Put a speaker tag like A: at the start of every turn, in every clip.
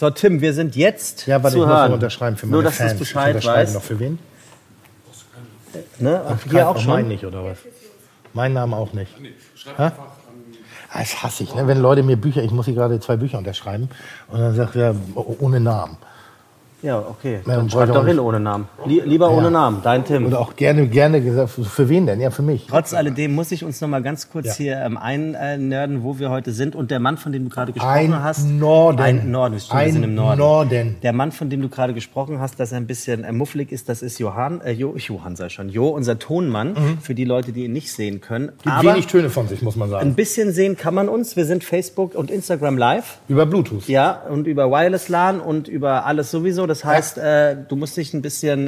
A: So, Tim, wir sind jetzt
B: Ja, warte,
A: zu
B: ich muss
A: hören.
B: noch unterschreiben für meine
A: Nur, dass
B: Fans.
A: du Bescheid
B: ich unterschreibe
A: weißt.
B: noch für wen?
A: Ne? Hier auch schon.
B: Meinen nicht, oder was? Mein Name auch nicht. Das hasse ich, ne? Wenn Leute mir Bücher, ich muss hier gerade 2 Bücher unterschreiben und dann sagt er, ohne Namen.
A: Ja, okay.
B: Ja,
A: Dann schreib doch
B: nicht.
A: hin ohne Namen. Lieber ohne Namen, dein Tim.
B: Und auch gerne gesagt, für wen denn? Ja, für mich.
A: Trotz alledem muss ich uns noch mal ganz kurz hier einnörden, wo wir heute sind. Und der Mann, von dem du gerade gesprochen hast... Ein Norden, stimmt, wir sind im Norden. Der Mann, von dem du gerade gesprochen hast, dass er ein bisschen muffelig ist, das ist Johann, unser Tonmann, für die Leute, die ihn nicht sehen können.
B: Gibt wenig Töne von sich, muss man sagen.
A: Ein bisschen sehen kann man uns. Wir sind Facebook und Instagram live.
B: Über Bluetooth.
A: Ja, und über Wireless LAN und über alles sowieso. Das heißt, du musst dich ein bisschen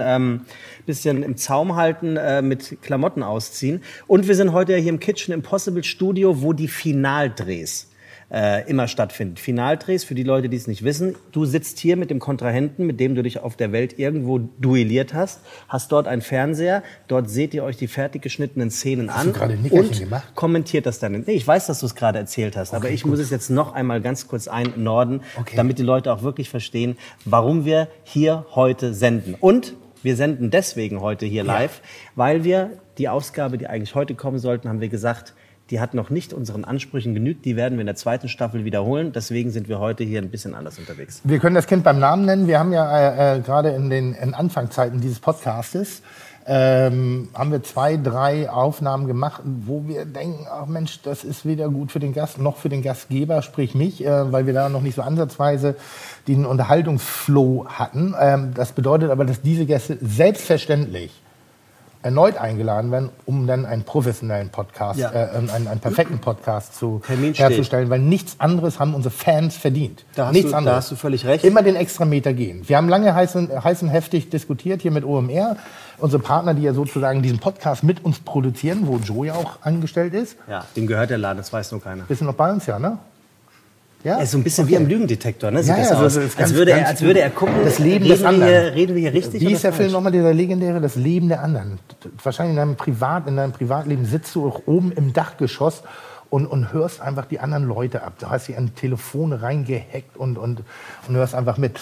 A: im Zaum halten, mit Klamotten ausziehen. Und wir sind heute ja hier im Kitchen Impossible Studio, wo die Finaldrehs immer stattfinden. Finaldrehs, für die Leute, die es nicht wissen. Du sitzt hier mit dem Kontrahenten, mit dem du dich auf der Welt irgendwo duelliert hast dort einen Fernseher, dort seht ihr euch die fertig geschnittenen Szenen an und kommentiert das dann. Nee, ich weiß, dass du es gerade erzählt hast, aber ich muss es jetzt noch einmal ganz kurz einnorden, damit die Leute auch wirklich verstehen, warum wir hier heute senden. Und wir senden deswegen heute hier live, weil wir die Ausgabe, die eigentlich heute kommen sollten, haben wir gesagt, die hat noch nicht unseren Ansprüchen genügt. Die werden wir in der 2. Staffel wiederholen. Deswegen sind wir heute hier ein bisschen anders unterwegs.
B: Wir können das Kind beim Namen nennen. Wir haben ja gerade in Anfangszeiten dieses Podcastes haben wir 2, 3 Aufnahmen gemacht, wo wir denken, ach Mensch, das ist weder gut für den Gast noch für den Gastgeber, sprich mich, weil wir da noch nicht so ansatzweise den Unterhaltungsflow hatten. Das bedeutet aber, dass diese Gäste selbstverständlich erneut eingeladen werden, um dann einen professionellen Podcast, einen perfekten Podcast herzustellen, weil nichts anderes haben unsere Fans verdient.
A: Da hast du völlig recht.
B: Immer den Extrameter gehen. Wir haben lange heiß und heftig diskutiert hier mit OMR, unsere Partner, die ja sozusagen diesen Podcast mit uns produzieren, wo Joe ja auch angestellt ist.
A: Ja, dem gehört der Laden, das weiß nur keiner.
B: Bist du noch bei uns, ja, ne?
A: Ja? Er ist so ein bisschen wie am Lügendetektor, ne? Sieht
B: ja,
A: das aus. Als würde er gucken,
B: das Leben des anderen.
A: Reden wir hier richtig?
B: Wie ist der Film nochmal, dieser legendäre, das Leben der anderen? Wahrscheinlich in deinem Privatleben sitzt du auch oben im Dachgeschoss und hörst einfach die anderen Leute ab. Du hast sie an Telefon reingehackt und hörst einfach mit.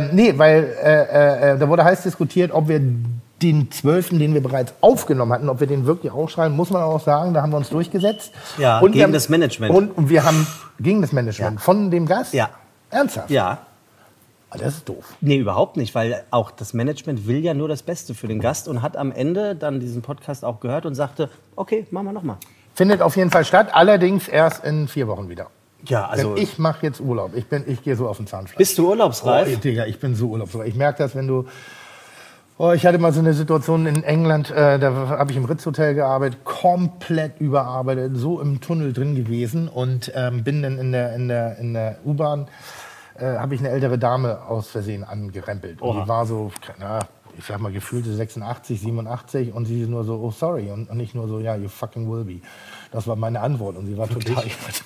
B: Da wurde heiß diskutiert, ob wir den 12., den wir bereits aufgenommen hatten, ob wir den wirklich ausschreiben, muss man auch sagen, da haben wir uns durchgesetzt.
A: Ja, und gegen das Management.
B: Und wir haben gegen das Management von dem Gast?
A: Ja.
B: Ernsthaft?
A: Ja.
B: Das ist doof.
A: Nee, überhaupt nicht, weil auch das Management will ja nur das Beste für den Gast und hat am Ende dann diesen Podcast auch gehört und sagte, okay, machen wir nochmal.
B: Findet auf jeden Fall statt, allerdings erst in 4 Wochen wieder.
A: Ja, also
B: denn ich mache jetzt Urlaub. Ich gehe so auf den Zahnfleisch.
A: Bist du urlaubsreif?
B: Oh, Digga, ich bin so urlaubsreif. Ich merke das, wenn du... ich hatte mal so eine Situation in England, da habe ich im Ritz-Hotel gearbeitet, komplett überarbeitet, so im Tunnel drin gewesen und bin dann in der U-Bahn, habe ich eine ältere Dame aus Versehen angerempelt. Und die war so, ich sag mal, gefühlte 86, 87 und sie ist nur so, oh sorry, und nicht nur so, ja, you fucking will be. Das war meine Antwort und sie war total,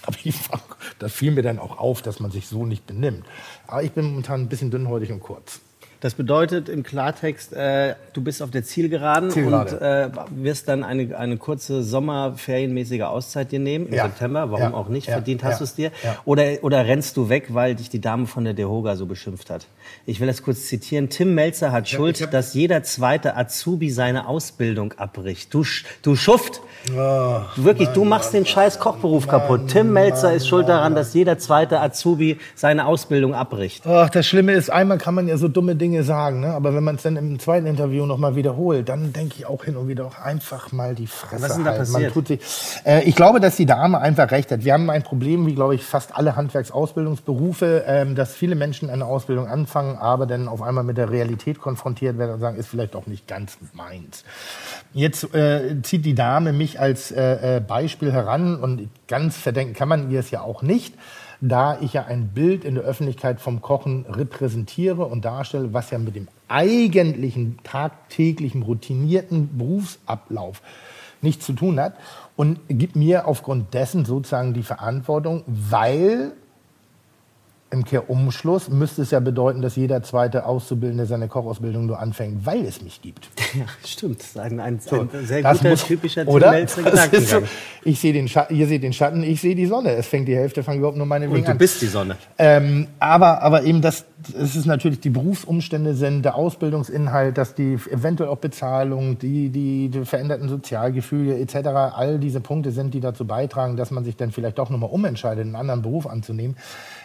B: das fiel mir dann auch auf, dass man sich so nicht benimmt. Aber ich bin momentan ein bisschen dünnhäutig und kurz.
A: Das bedeutet im Klartext, du bist auf der Zielgeraden und wirst dann eine kurze sommerferienmäßige Auszeit dir nehmen im September. Warum auch nicht? Verdient hast du es dir.
B: Ja.
A: Oder rennst du weg, weil dich die Dame von der DEHOGA so beschimpft hat? Ich will das kurz zitieren. Tim Melzer hat Schuld, dass jeder zweite Azubi seine Ausbildung abbricht. Du Schuft! Wirklich, du machst den scheiß Kochberuf kaputt. Tim Melzer ist schuld daran, dass jeder zweite Azubi seine Ausbildung abbricht.
B: Ach, das Schlimme ist, einmal kann man ja so dumme Dinge sagen, ne? Aber wenn man es dann im zweiten Interview nochmal wiederholt, dann denke ich auch hin und wieder auch einfach mal die Fresse.
A: Was ist denn da passiert?
B: Ich glaube, dass die Dame einfach recht hat. Wir haben ein Problem, wie glaube ich fast alle Handwerksausbildungsberufe, dass viele Menschen eine Ausbildung anfangen, aber dann auf einmal mit der Realität konfrontiert werden und sagen, ist vielleicht auch nicht ganz meins. Jetzt zieht die Dame mich als Beispiel heran und ganz verdenken kann man ihr es ja auch nicht, da ich ja ein Bild in der Öffentlichkeit vom Kochen repräsentiere und darstelle, was ja mit dem eigentlichen, tagtäglichen, routinierten Berufsablauf nichts zu tun hat und gibt mir aufgrund dessen sozusagen die Verantwortung, weil im Kehrumschluss müsste es ja bedeuten, dass jeder zweite Auszubildende seine Kochausbildung nur anfängt, weil es mich gibt.
A: Ja, stimmt. Das ist ein sehr guter, typischer Tim Melzer Gedankengang.
B: So, ihr seht den Schatten, ich sehe die Sonne. Es fängt die Hälfte, fangen überhaupt nur meine Wege an.
A: Und du bist die Sonne.
B: Aber eben, dass es ist natürlich, die Berufsumstände sind, der Ausbildungsinhalt, dass die eventuell auch Bezahlung, die veränderten Sozialgefühle etc., all diese Punkte sind, die dazu beitragen, dass man sich dann vielleicht doch nochmal umentscheidet, einen anderen Beruf anzunehmen,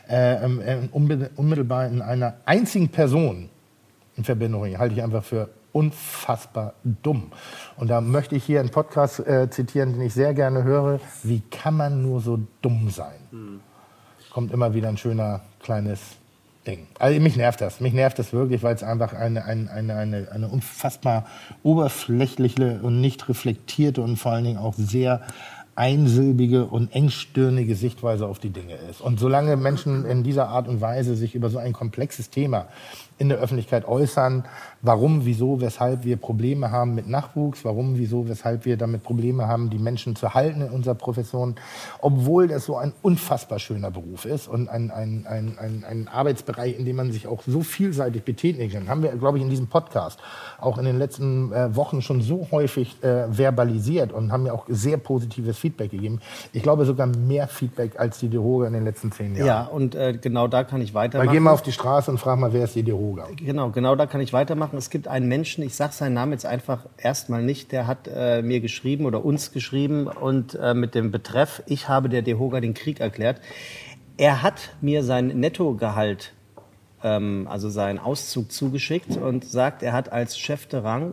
B: unmittelbar in einer einzigen Person in Verbindung bringen, halte ich einfach für unfassbar dumm. Und da möchte ich hier einen Podcast zitieren, den ich sehr gerne höre. Wie kann man nur so dumm sein? Kommt immer wieder ein schöner kleines Ding. Also mich nervt das wirklich, weil es einfach eine unfassbar oberflächliche und nicht reflektierte und vor allen Dingen auch sehr einsilbige und engstirnige Sichtweise auf die Dinge ist. Und solange Menschen in dieser Art und Weise sich über so ein komplexes Thema in der Öffentlichkeit äußern, warum, wieso, weshalb wir Probleme haben mit Nachwuchs, warum, wieso, weshalb wir damit Probleme haben, die Menschen zu halten in unserer Profession, obwohl das so ein unfassbar schöner Beruf ist und ein Arbeitsbereich, in dem man sich auch so vielseitig betätigen kann. Haben wir, glaube ich, in diesem Podcast auch in den letzten Wochen schon so häufig verbalisiert und haben ja auch sehr positives Feedback gegeben. Ich glaube sogar mehr Feedback als die DeHoga in den letzten 10 Jahren.
A: Ja, und genau da kann ich weitermachen.
B: Geh mal auf die Straße und frag mal, wer ist die DeHoga?
A: Genau da kann ich weitermachen. Es gibt einen Menschen, ich sage seinen Namen jetzt einfach erstmal nicht, der hat mir geschrieben oder uns geschrieben und mit dem Betreff, ich habe der DeHoga den Krieg erklärt. Er hat mir sein Nettogehalt, also seinen Auszug zugeschickt und sagt, er hat als Chef de Rang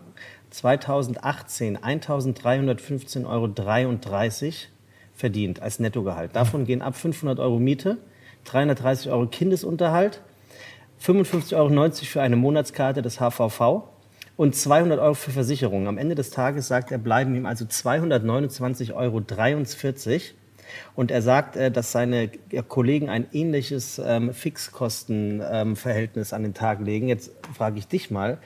A: 2018 1.315,33 € verdient als Nettogehalt. Davon gehen ab 500 € Miete, 330 € Kindesunterhalt, 55,90 € für eine Monatskarte des HVV und 200 € für Versicherungen. Am Ende des Tages sagt er, bleiben ihm also 229,43 € Und er sagt, dass seine Kollegen ein ähnliches Fixkostenverhältnis an den Tag legen. Jetzt frage ich dich mal,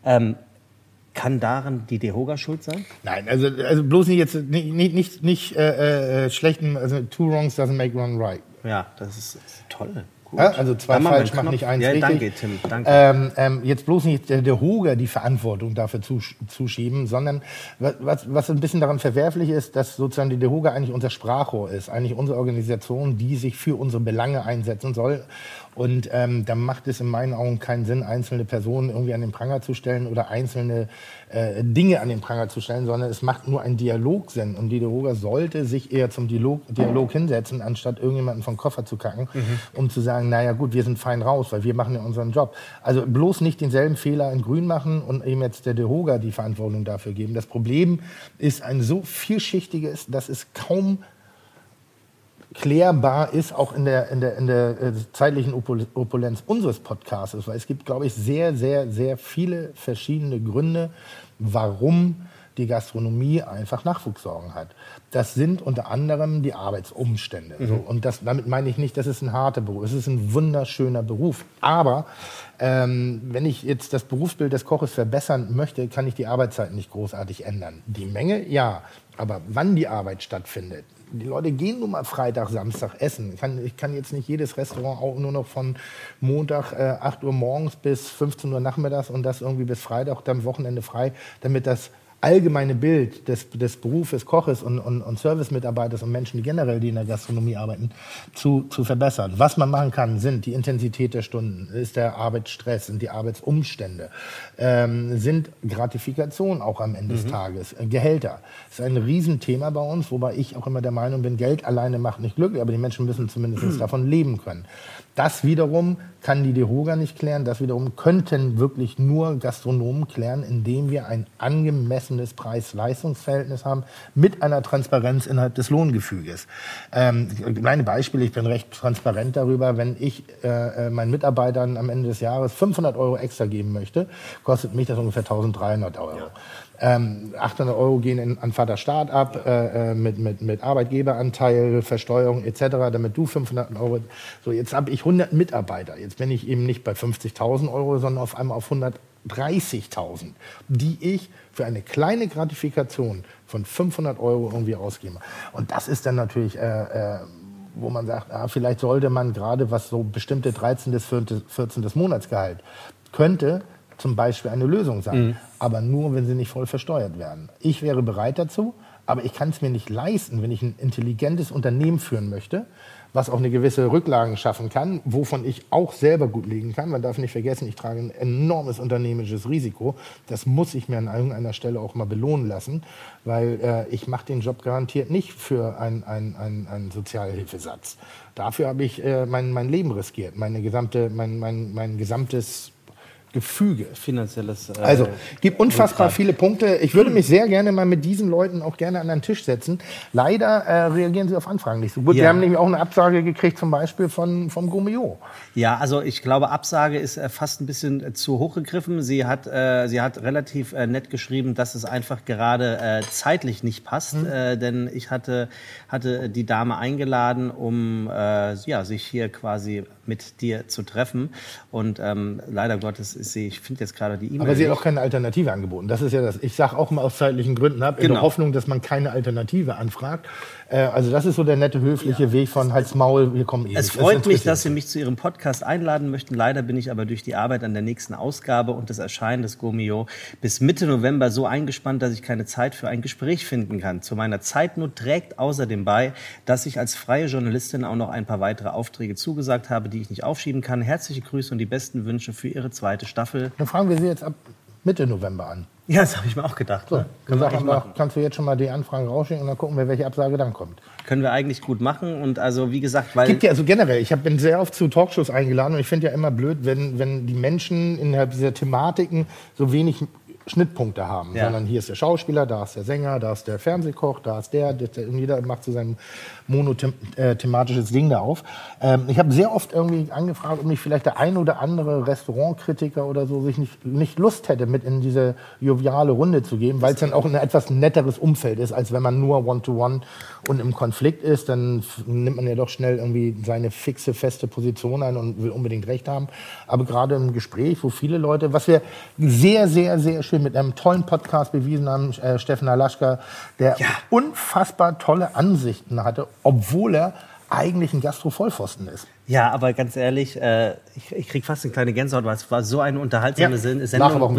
A: kann daran die DeHoga schuld sein?
B: Nein, also bloß nicht schlechten, also two wrongs doesn't make one right.
A: Ja, das ist toll.
B: Ja, also zwei falsch macht nicht eins richtig.
A: Danke, Tim. Danke.
B: Jetzt bloß nicht der DeHoga die Verantwortung dafür zuschieben, sondern was ein bisschen daran verwerflich ist, dass sozusagen die DeHoga eigentlich unser Sprachrohr ist, eigentlich unsere Organisation, die sich für unsere Belange einsetzen soll. Und da macht es in meinen Augen keinen Sinn, einzelne Personen irgendwie an den Pranger zu stellen oder einzelne Dinge an den Pranger zu stellen, sondern es macht nur ein Dialog Sinn. Und die DeHoga sollte sich eher zum Dialog hinsetzen, anstatt irgendjemanden vom Koffer zu kacken, um zu sagen, naja gut, wir sind fein raus, weil wir machen ja unseren Job. Also bloß nicht denselben Fehler in Grün machen und eben jetzt der DeHoga die Verantwortung dafür geben. Das Problem ist ein so vielschichtiges, dass es kaum klärbar ist, auch in der zeitlichen Opulenz unseres Podcasts, weil es gibt, glaube ich, sehr, sehr, sehr viele verschiedene Gründe, warum die Gastronomie einfach Nachwuchssorgen hat. Das sind unter anderem die Arbeitsumstände. So, und damit meine ich nicht, das ist ein harter Beruf. Es ist ein wunderschöner Beruf. Aber wenn ich jetzt das Berufsbild des Koches verbessern möchte, kann ich die Arbeitszeiten nicht großartig ändern. Die Menge, ja. Aber wann die Arbeit stattfindet, die Leute gehen nun mal Freitag, Samstag essen. Ich kann jetzt nicht jedes Restaurant auch nur noch von Montag 8 Uhr morgens bis 15 Uhr nachmittags und das irgendwie bis Freitag, dann Wochenende frei, damit das allgemeine Bild des Berufes Koches und Servicemitarbeiters und Menschen, die generell in der Gastronomie arbeiten, zu verbessern. Was man machen kann, sind die Intensität der Stunden, ist der Arbeitsstress, sind die Arbeitsumstände, sind Gratifikationen auch am Ende des Tages, Gehälter. Das ist ein Riesenthema bei uns, wobei ich auch immer der Meinung bin, Geld alleine macht nicht glücklich, aber die Menschen müssen zumindest davon leben können. Das wiederum kann die DeHoga nicht klären, das wiederum könnten wirklich nur Gastronomen klären, indem wir ein angemessenes Preis-Leistungs-Verhältnis haben mit einer Transparenz innerhalb des Lohngefüges. Kleine Beispiele, ich bin recht transparent darüber, wenn ich meinen Mitarbeitern am Ende des Jahres 500 € extra geben möchte, kostet mich das ungefähr 1.300 €. Ja. 800 € gehen an Vaterstaat ab, mit Arbeitgeberanteil, Versteuerung etc., damit du 500 €. So, jetzt habe ich 100 Mitarbeiter. Jetzt bin ich eben nicht bei 50.000 €, sondern auf einmal auf 130.000, die ich für eine kleine Gratifikation von 500 € irgendwie ausgebe. Und das ist dann natürlich, wo man sagt, vielleicht sollte man gerade, was so bestimmte 13. bis 14. Monatsgehalt könnte, zum Beispiel eine Lösung sein. Aber nur, wenn sie nicht voll versteuert werden. Ich wäre bereit dazu, aber ich kann es mir nicht leisten, wenn ich ein intelligentes Unternehmen führen möchte, was auch eine gewisse Rücklagen schaffen kann, wovon ich auch selber gut legen kann. Man darf nicht vergessen, ich trage ein enormes unternehmerisches Risiko. Das muss ich mir an irgendeiner Stelle auch mal belohnen lassen, weil ich mache den Job garantiert nicht für einen Sozialhilfesatz. Dafür habe ich mein Leben riskiert, mein gesamtes Gefüge.
A: Finanzielles.
B: Also, gibt unfassbar viele Punkte. Ich würde mich sehr gerne mal mit diesen Leuten auch gerne an den Tisch setzen. Leider reagieren sie auf Anfragen nicht so gut.
A: Ja.
B: Wir haben nämlich auch eine Absage gekriegt, zum Beispiel vom Gomeo.
A: Ja, also ich glaube, Absage ist fast ein bisschen zu hoch gegriffen. Sie hat relativ nett geschrieben, dass es einfach gerade zeitlich nicht passt, denn ich hatte die Dame eingeladen, um sich hier quasi mit dir zu treffen. Und leider Gottes ist sie, ich finde jetzt gerade die E-Mail.
B: Aber sie hat auch keine Alternative angeboten. Das ist ja das. Ich sage auch mal aus zeitlichen Gründen ab, in der Hoffnung, dass man keine Alternative anfragt. Also das ist so der nette, höfliche Weg von Hals, Maul, wir kommen
A: Es freut mich, dass Sie mich zu Ihrem Podcast einladen möchten. Leider bin ich aber durch die Arbeit an der nächsten Ausgabe und das Erscheinen des Gomeo bis Mitte November so eingespannt, dass ich keine Zeit für ein Gespräch finden kann. Zu meiner Zeitnot trägt außerdem bei, dass ich als freie Journalistin auch noch ein paar weitere Aufträge zugesagt habe, die ich nicht aufschieben kann. Herzliche Grüße und die besten Wünsche für Ihre zweite Staffel.
B: Dann fragen wir Sie jetzt ab Mitte November an.
A: Ja, das habe ich mir auch gedacht.
B: So, kannst du jetzt schon mal die Anfragen rausschicken und dann gucken wir, welche Absage dann kommt.
A: Können wir eigentlich gut machen und also wie gesagt, weil...
B: Gibt ja also generell, bin sehr oft zu Talkshows eingeladen und ich finde ja immer blöd, wenn die Menschen innerhalb dieser Thematiken so wenig Schnittpunkte haben, sondern hier ist der Schauspieler, da ist der Sänger, da ist der Fernsehkoch, da ist der jeder macht so sein monothematisches Ding da auf. Ich habe sehr oft irgendwie angefragt, ob nicht vielleicht der ein oder andere Restaurantkritiker oder so sich nicht Lust hätte, mit in diese joviale Runde zu gehen, weil es dann auch ein etwas netteres Umfeld ist, als wenn man nur One-to-One und im Konflikt ist, dann nimmt man ja doch schnell irgendwie seine fixe, feste Position ein und will unbedingt Recht haben. Aber gerade im Gespräch, wo viele Leute, was wir sehr, sehr, sehr schön mit einem tollen Podcast bewiesen haben, Steffen Halaschka, der unfassbar tolle Ansichten hatte, obwohl er eigentlich ein Gastro-Vollpfosten ist.
A: Ja, aber ganz ehrlich, ich krieg fast eine kleine Gänsehaut, weil es war so eine unterhaltsame Sendung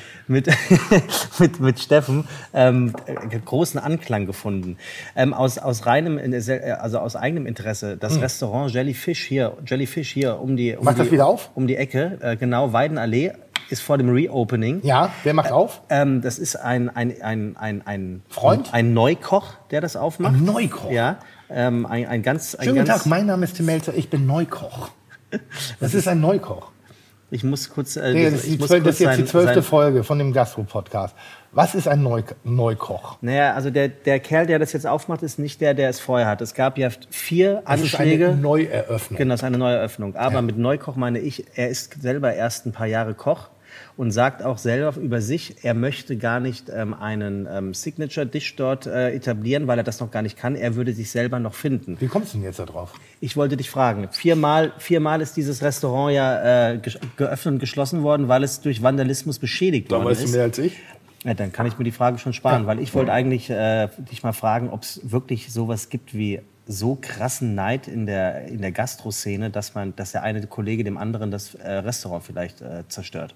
A: mit Steffen, großen Anklang gefunden. Aus eigenem Interesse, das Restaurant Jellyfish hier um die Ecke, genau, Weidenallee, ist vor dem Reopening.
B: Ja, wer macht auf?
A: Das ist ein
B: Freund?
A: Ein Neukoch, der das aufmacht.
B: Ein Neukoch?
A: Ja.
B: Schönen guten Tag, mein Name ist Tim Melzer, ich bin Neukoch. Das ist ein Neukoch.
A: Ich muss kurz...
B: das ist jetzt die 12. Folge von dem Gastro-Podcast. Was ist ein Neukoch?
A: Naja, also der Kerl, der das jetzt aufmacht, ist nicht der es vorher hat. Es gab ja 4 Anschläge.
B: Das ist eine Neueröffnung.
A: Genau, das ist eine Neueröffnung. Aber mit Neukoch meine ich, er ist selber erst ein paar Jahre Koch und sagt auch selber über sich, er möchte gar nicht einen Signature-Dish dort etablieren, weil er das noch gar nicht kann. Er würde sich selber noch finden.
B: Wie kommst du denn jetzt da drauf?
A: Ich wollte dich fragen. Viermal ist dieses Restaurant ja geöffnet und geschlossen worden, weil es durch Vandalismus beschädigt worden ist.
B: Da weißt du mehr als ich?
A: Ja, dann kann ich mir die Frage schon sparen, weil ich wollte eigentlich dich mal fragen, ob es wirklich sowas gibt wie so krassen Neid in der Gastroszene, dass der eine Kollege dem anderen das Restaurant vielleicht zerstört.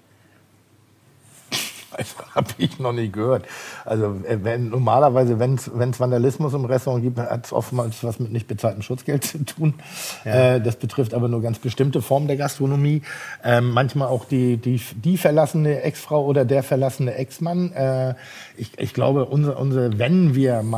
B: Das habe ich noch nie gehört. Also normalerweise, wenn es Vandalismus im Restaurant gibt, hat es oftmals was mit nicht bezahltem Schutzgeld zu tun. Ja. Das betrifft aber nur ganz bestimmte Formen der Gastronomie. Manchmal auch die verlassene Ex-Frau oder der verlassene Ex-Mann. Ich glaube, wenn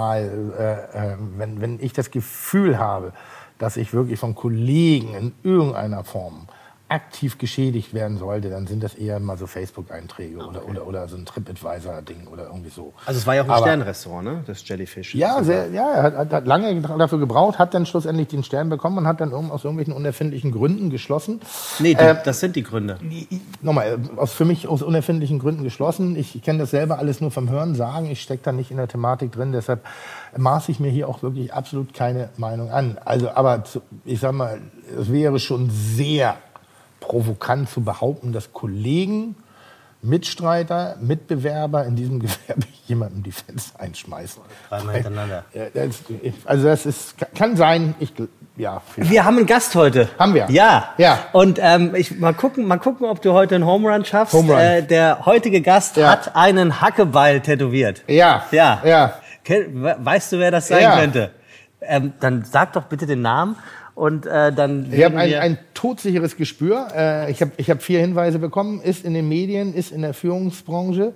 B: ich das Gefühl habe, dass ich wirklich von Kollegen in irgendeiner Form aktiv geschädigt werden sollte, dann sind das eher mal so Facebook-Einträge oder so ein TripAdvisor-Ding oder irgendwie so.
A: Also es war ja auch ein Sternrestaurant, ne? Das Jellyfish.
B: Ja, er hat lange dafür gebraucht, hat dann schlussendlich den Stern bekommen und hat dann aus irgendwelchen unerfindlichen Gründen geschlossen.
A: Nee, das sind die Gründe.
B: Nochmal, für mich aus unerfindlichen Gründen geschlossen. Ich kenne das selber alles nur vom Hören sagen. Ich stecke da nicht in der Thematik drin, deshalb maße ich mir hier auch wirklich absolut keine Meinung an. Also, aber ich sag mal, es wäre schon sehr provokant zu behaupten, dass Kollegen, Mitstreiter, Mitbewerber in diesem Gewerbe jemandem die Fenster einschmeißen.
A: Dreimal hintereinander.
B: Das kann sein.
A: Wir haben einen Gast heute.
B: Haben wir?
A: Ja.
B: Ja.
A: Und mal gucken, ob du heute einen Home Run schaffst. Der heutige Gast hat einen Hackebeil tätowiert.
B: Ja.
A: Weißt du, wer das sein könnte? Dann sag doch bitte den Namen. Und dann
B: ich habe ein todsicheres Gespür. Ich hab 4 Hinweise bekommen. Ist in den Medien, ist in der Führungsbranche,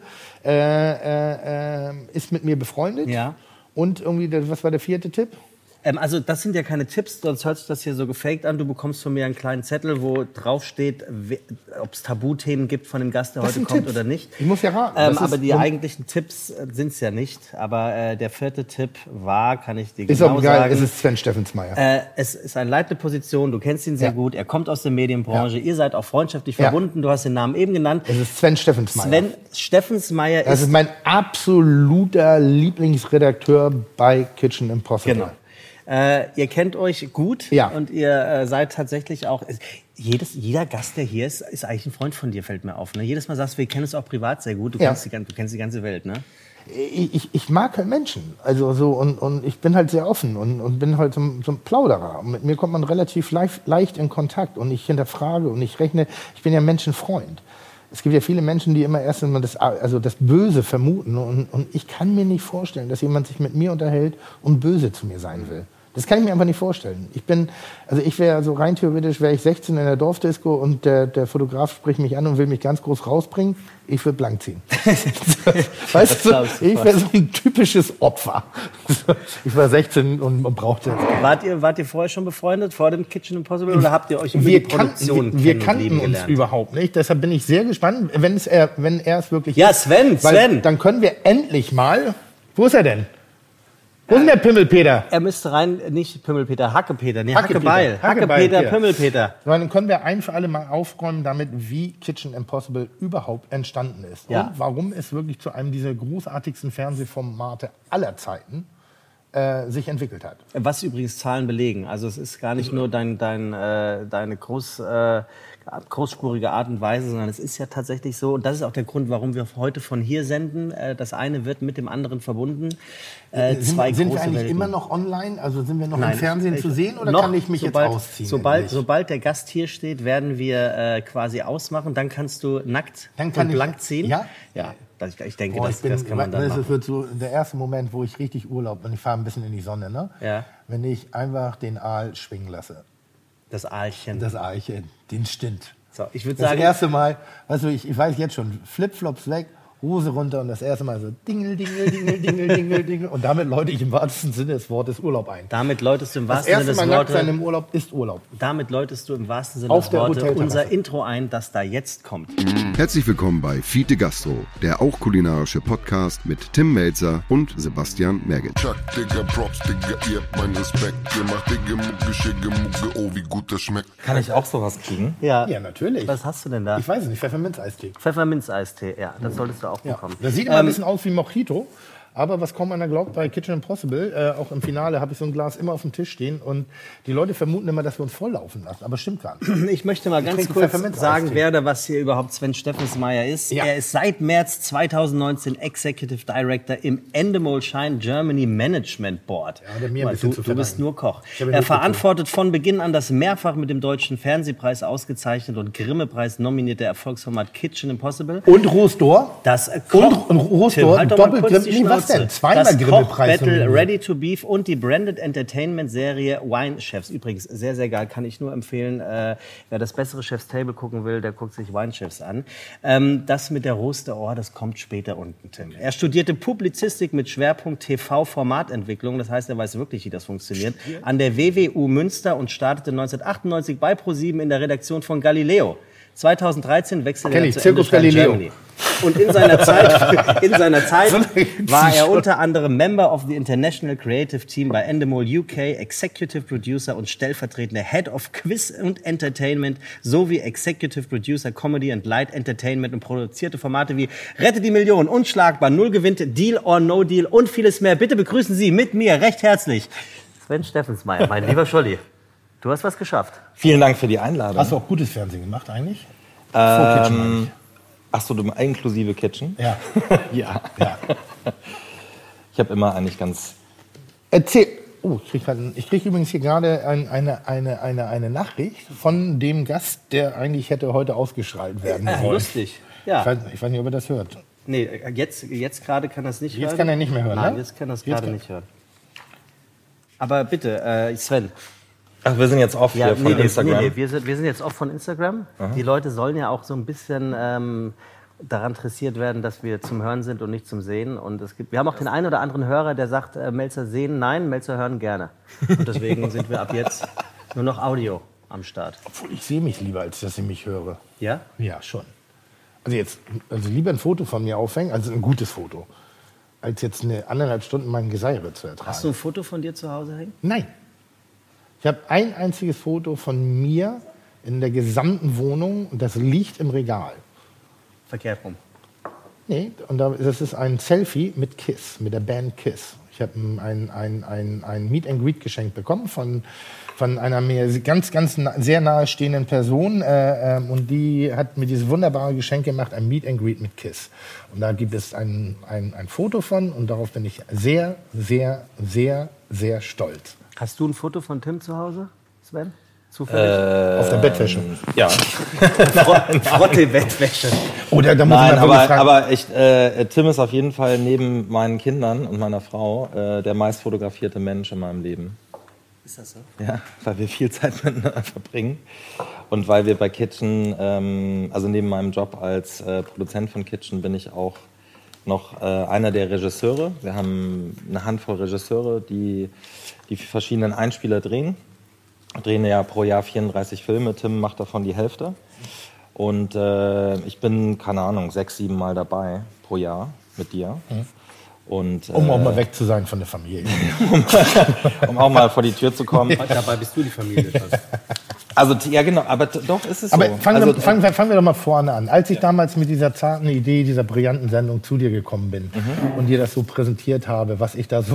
B: ist mit mir befreundet.
A: Ja.
B: Und irgendwie, was war der 4. Tipp?
A: Also das sind ja keine Tipps, sonst hört sich das hier so gefaked an. Du bekommst von mir einen kleinen Zettel, wo drauf steht, ob es Tabuthemen gibt von dem Gast, der heute kommt oder nicht.
B: Ich muss ja raten.
A: Aber die eigentlichen Tipps sind es ja nicht. Aber der 4. Tipp war, kann ich dir genau sagen.
B: Ist es ist Sven Steffensmeier.
A: Es ist eine leitende Position, du kennst ihn sehr gut, er kommt aus der Medienbranche, ihr seid auch freundschaftlich verbunden, du hast den Namen eben genannt.
B: Es ist Sven Steffensmeier.
A: Sven Steffensmeier
B: Das ist mein absoluter Lieblingsredakteur bei Kitchen Impossible.
A: Genau. Ihr kennt euch gut und ihr seid tatsächlich auch... Jeder Gast, der hier ist eigentlich ein Freund von dir, fällt mir auf. Ne? Jedes Mal sagst du, wir kennen uns auch privat sehr gut. Du kennst die ganze Welt, ne?
B: Ich mag halt Menschen. Also so, und ich bin halt sehr offen und bin halt so ein Plauderer. Und mit mir kommt man relativ leicht in Kontakt. Und ich hinterfrage und ich rechne. Ich bin ja Menschenfreund. Es gibt ja viele Menschen, die immer erst einmal das Böse vermuten. Und ich kann mir nicht vorstellen, dass jemand sich mit mir unterhält und böse zu mir sein will. Das kann ich mir einfach nicht vorstellen. Ich wäre so rein theoretisch, wäre ich 16 in der Dorfdisco und der Fotograf spricht mich an und will mich ganz groß rausbringen. Ich würde blank ziehen. Weißt du, ich wäre so ein typisches Opfer. Ich war 16 und brauchte das.
A: Wart ihr vorher schon befreundet, vor dem Kitchen Impossible, oder habt ihr euch über die Produktion
B: Wir kannten uns überhaupt nicht. Deshalb bin ich sehr gespannt, wenn er es wirklich
A: ist. Sven!
B: Dann können wir endlich mal... Wo ist er denn? Wo ist denn der Pimmelpeter?
A: Er müsste rein, nicht Pimmelpeter, Hackepeter, nee, Hackebeil. Hackepeter, Pimmelpeter.
B: Dann können wir ein für alle Mal aufräumen damit, wie Kitchen Impossible überhaupt entstanden ist.
A: Ja.
B: Und warum es wirklich zu einem dieser großartigsten Fernsehformate aller Zeiten sich entwickelt hat.
A: Was übrigens Zahlen belegen. Also es ist gar nicht nur deine großspurige Art und Weise, sondern es ist ja tatsächlich so, und das ist auch der Grund, warum wir heute von hier senden. Das eine wird mit dem anderen verbunden.
B: Sind wir eigentlich immer noch online? Also sind wir noch im Fernsehen zu sehen oder kann ich mich jetzt ausziehen?
A: Sobald der Gast hier steht, werden wir quasi ausmachen. Dann kannst du nackt und blank ziehen.
B: Ja?
A: Ja. Ich denke, das kann man dann machen.
B: Das wird so der erste Moment, wo ich richtig Urlaub bin. Ich fahre ein bisschen in die Sonne, ne?
A: Ja.
B: Wenn ich einfach den Aal schwingen lasse.
A: Das Aalchen.
B: Das Aalchen, den Stint.
A: So, ich würde sagen...
B: Das erste Mal, weißt du, ich weiß jetzt schon, Flipflops weg, Hose runter und das erste Mal so Dingel, Dingel, Dingel, Dingel, Dingel, Dingel. Und damit läute ich im wahrsten Sinne des Wortes Urlaub ein.
A: Damit läutest du im wahrsten Sinne des
B: Wortes... Das erste Mal
A: Wortes...
B: nackt sein im Urlaub ist Urlaub.
A: Damit läutest du im wahrsten Sinne des Wortes unser Intro ein, das da jetzt kommt.
C: Herzlich willkommen bei Fiete Gastro, der auch kulinarische Podcast mit Tim Melzer und Sebastian Merget.
D: Chuck, Digga, Props, Digga, ihr habt meinen Respekt. Ihr macht Digga, Mucke, Schicke, Mucke, oh, wie gut das schmeckt.
E: Kann ich auch sowas kriegen?
A: Ja,
B: natürlich.
A: Was hast du denn da?
B: Ich weiß es nicht, Pfefferminz-Eistee.
A: Pfefferminz-Eistee, ja, das solltest du auch bekommen.
B: Das sieht immer ein bisschen aus wie Mojito, aber was kaum einer glaubt, bei Kitchen Impossible, auch im Finale, habe ich so ein Glas immer auf dem Tisch stehen und die Leute vermuten immer, dass wir uns volllaufen lassen, aber stimmt gar nicht.
A: Ich möchte mal ganz kurz sagen, wer oder was hier überhaupt Sven Steffensmeier ist. Ja. Er ist seit März 2019 Executive Director im Endemol Shine Germany Management Board.
B: Ja,
A: du bist nur Koch. Er verantwortet von Beginn an das mehrfach mit dem Deutschen Fernsehpreis ausgezeichnete und Grimme-Preis nominierte Erfolgsformat Kitchen Impossible.
B: Und Rosdor.
A: Das
B: Rosdor, doppelt was denn? Zweimal
A: das
B: Grimme-Preis.
A: Battle Ready to Beef und die Branded Entertainment Serie Wine Chefs. Übrigens sehr, sehr geil, kann ich nur empfehlen. Wer das bessere Chef's Table gucken will, der guckt sich Wine Chefs an. Das mit der Roster, das kommt später unten, Tim. Er studierte Publizistik mit Schwerpunkt TV-Formatentwicklung. Das heißt, er weiß wirklich, wie das funktioniert. An der WWU Münster und startete 1998 bei ProSieben in der Redaktion von Galileo. 2013 wechselte er zu
B: Zirkus Galileo.
A: Germany. Und in seiner Zeit war er unter anderem Member of the International Creative Team bei Endemol UK, Executive Producer und stellvertretender Head of Quiz und Entertainment sowie Executive Producer Comedy and Light Entertainment und produzierte Formate wie Rette die Million, Unschlagbar, Null gewinnt, Deal or No Deal und vieles mehr. Bitte begrüßen Sie mit mir recht herzlich Sven Steffensmeier, mein lieber Scholli. Du hast was geschafft.
E: Vielen Dank für die Einladung.
B: Hast du auch gutes Fernsehen gemacht eigentlich? Vor Kitchen eigentlich.
E: Achso, du inklusive Kitchen?
B: Ja.
E: Ja. Ich habe immer eigentlich ganz...
B: Erzähl. Oh, ich krieg übrigens hier gerade eine Nachricht von dem Gast, der eigentlich hätte heute ausgestrahlt werden sollen.
A: Lustig. Ja.
B: Ich weiß nicht, ob er das hört.
A: Nee, jetzt gerade kann er es nicht hören.
B: Jetzt kann er nicht mehr hören,
A: Nein,
B: ne?
A: jetzt kann er es gerade nicht hören. Aber bitte, Sven.
E: Ach, wir sind jetzt off hier von Instagram.
A: Nee, wir sind jetzt off von Instagram.
E: Aha.
A: Die Leute sollen ja auch so ein bisschen daran interessiert werden, dass wir zum Hören sind und nicht zum Sehen. Und wir haben auch den einen oder anderen Hörer, der sagt, Melzer sehen, nein, Melzer hören gerne. Und deswegen sind wir ab jetzt nur noch Audio am Start.
B: Obwohl ich sehe mich lieber, als dass ich mich höre.
A: Ja?
B: Ja, schon. Also lieber ein Foto von mir aufhängen, also ein gutes Foto, als jetzt 1,5 Stunden mein Geseire zu ertragen.
A: Hast du ein Foto von dir zu Hause hängen?
B: Nein. Ich habe ein einziges Foto von mir in der gesamten Wohnung und das liegt im Regal.
A: Verkehrt rum.
B: Nee, und das ist ein Selfie mit Kiss, mit der Band Kiss. Ich habe ein Meet and Greet geschenkt bekommen von einer mir ganz sehr nahestehenden Person und die hat mir dieses wunderbare Geschenk gemacht, ein Meet and Greet mit Kiss. Und da gibt es ein Foto von und darauf bin ich sehr, sehr, sehr, sehr stolz.
A: Hast du ein Foto von Tim zu Hause, Sven? Zufällig?
B: Auf der Bettwäsche.
E: Ja.
A: Frotte-Bettwäsche.
B: Oder da muss
E: Nein,
B: man wirklich fragen.
E: aber Tim ist auf jeden Fall neben meinen Kindern und meiner Frau der meist fotografierte Mensch in meinem Leben.
A: Ist das so?
E: Ja, weil wir viel Zeit miteinander verbringen und weil wir bei Kitchen, also neben meinem Job als Produzent von Kitchen bin ich auch noch einer der Regisseure. Wir haben eine Handvoll Regisseure, die verschiedenen Einspieler drehen. Wir drehen ja pro Jahr 34 Filme, Tim macht davon die Hälfte. Und ich bin, keine Ahnung, 6, 7 Mal dabei pro Jahr mit dir. Und,
B: um auch mal weg zu sein von der Familie.
E: um auch mal vor die Tür zu kommen.
A: Dabei bist du die Familie.
E: Also, ja genau, aber doch ist es
B: Aber
E: so.
B: fangen wir doch mal vorne an. Als ich damals mit dieser zarten Idee, dieser brillanten Sendung zu dir gekommen bin und dir das so präsentiert habe, was ich da so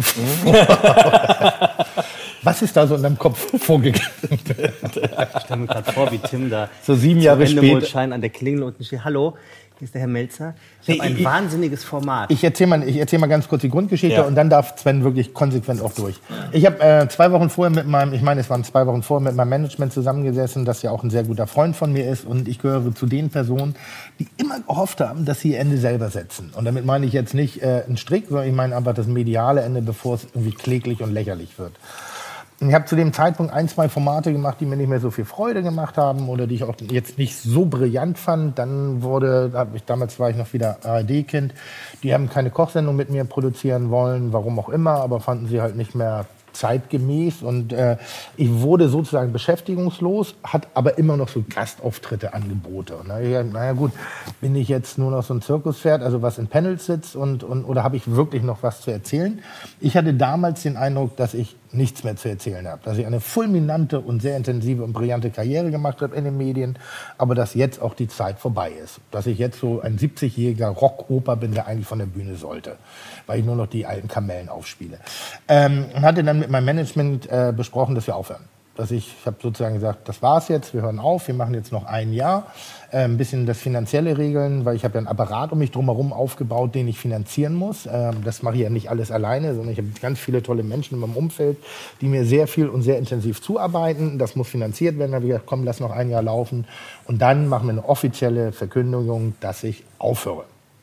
B: was ist da so in deinem Kopf vorgegangen?
A: Ich stelle mir gerade vor, wie Tim da
B: so 7 Jahre später
A: Endemolschein an der Klingel unten steht. Hallo, hier ist der Herr Melzer. Ich habe ein wahnsinniges Format.
B: Ich erzähl mal ganz kurz die Grundgeschichte
E: Ja.
B: und dann darf Sven wirklich konsequent auch durch. Ich habe 2 Wochen vorher mit meinem Management zusammengesessen, das ja auch ein sehr guter Freund von mir ist und ich gehöre zu den Personen, die immer gehofft haben, dass sie ihr Ende selber setzen. Und damit meine ich jetzt nicht einen Strick, sondern ich meine einfach das mediale Ende, bevor es irgendwie kläglich und lächerlich wird. Ich habe zu dem Zeitpunkt 1, 2 Formate gemacht, die mir nicht mehr so viel Freude gemacht haben oder die ich auch jetzt nicht so brillant fand. Damals war ich noch wieder ARD-Kind. Die haben keine Kochsendung mit mir produzieren wollen, warum auch immer, aber fanden sie halt nicht mehr zeitgemäß. Und ich wurde sozusagen beschäftigungslos, hat aber immer noch so Gastauftritte, Angebote. Und naja gut, bin ich jetzt nur noch so ein Zirkuspferd, also was in Panels sitzt oder habe ich wirklich noch was zu erzählen? Ich hatte damals den Eindruck, dass ich nichts mehr zu erzählen habe. Dass ich eine fulminante und sehr intensive und brillante Karriere gemacht habe in den Medien, aber dass jetzt auch die Zeit vorbei ist. Dass ich jetzt so ein 70-jähriger Rockoper bin, der eigentlich von der Bühne sollte, weil ich nur noch die alten Kamellen aufspiele. Und hatte dann mit meinem Management besprochen, dass wir aufhören. Ich habe sozusagen gesagt, das war's jetzt, wir hören auf, wir machen jetzt noch ein Jahr, ein bisschen das Finanzielle regeln, weil ich habe ja einen Apparat um mich drumherum aufgebaut, den ich finanzieren muss. Das mache ich ja nicht alles alleine, sondern ich habe ganz viele tolle Menschen in meinem Umfeld, die mir sehr viel und sehr intensiv zuarbeiten. Das muss finanziert werden. Da habe ich gesagt, komm, lass noch ein Jahr laufen und dann machen wir eine offizielle Verkündigung, dass ich aufhöre.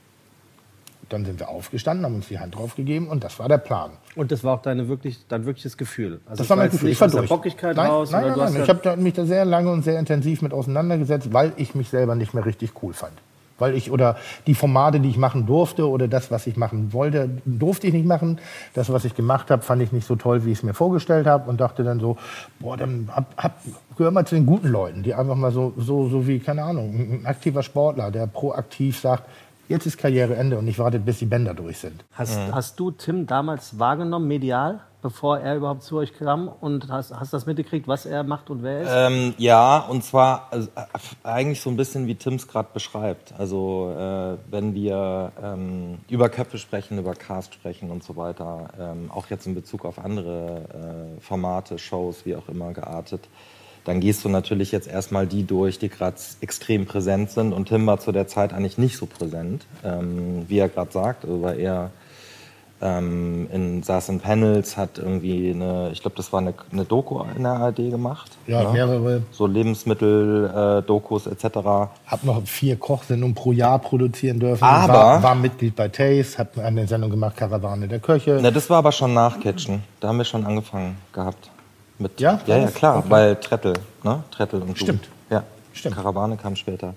B: Dann sind wir aufgestanden, haben uns die Hand drauf gegeben und das war der Plan.
A: Und das war auch dein wirkliches Gefühl? Also
B: Das war mein
A: jetzt
B: Gefühl.
A: nicht
B: Ich war
A: aus der
B: durch.
A: Bockigkeit
B: Nein,
A: raus?
B: nein,
A: oder du hast
B: ich habe mich da sehr lange und sehr intensiv mit auseinandergesetzt, weil ich mich selber nicht mehr richtig cool fand. Oder die Formate, die ich machen durfte oder das, was ich machen wollte, durfte ich nicht machen. Das, was ich gemacht habe, fand ich nicht so toll, wie ich es mir vorgestellt habe und dachte dann so, dann gehör mal zu den guten Leuten, die einfach mal so wie, keine Ahnung, ein aktiver Sportler, der proaktiv sagt, jetzt ist Karriereende und ich warte, bis die Bänder durch sind.
A: Hast du Tim damals wahrgenommen, medial, bevor er überhaupt zu euch kam? Und hast das mitgekriegt, was er macht und wer er ist?
E: Ja, und zwar eigentlich so ein bisschen, wie Tim es gerade beschreibt. Also wenn wir über Köpfe sprechen, über Cast sprechen und so weiter, auch jetzt in Bezug auf andere Formate, Shows, wie auch immer geartet, dann gehst du natürlich jetzt erstmal die durch, die gerade extrem präsent sind. Und Tim war zu der Zeit eigentlich nicht so präsent, wie er gerade sagt. Also war eher saß in Panels, hat irgendwie ich glaube, das war eine Doku in der ARD gemacht.
B: Ja,
E: ne?
B: mehrere.
E: So Lebensmittel-Dokus etc.
B: Hab noch 4 Kochsendungen pro Jahr produzieren dürfen.
E: Aber-
B: war Mitglied bei Taste, hab eine Sendung gemacht, Karawane der Köche.
E: Na, das war aber schon nach Kitchen. Da haben wir schon angefangen gehabt. Mit,
B: Ja?
E: Ja, klar,
B: Okay.
E: weil Trettel, ne? Trettel und du.
B: Stimmt.
E: Ja,
B: Stimmt.
E: Karawane kam später.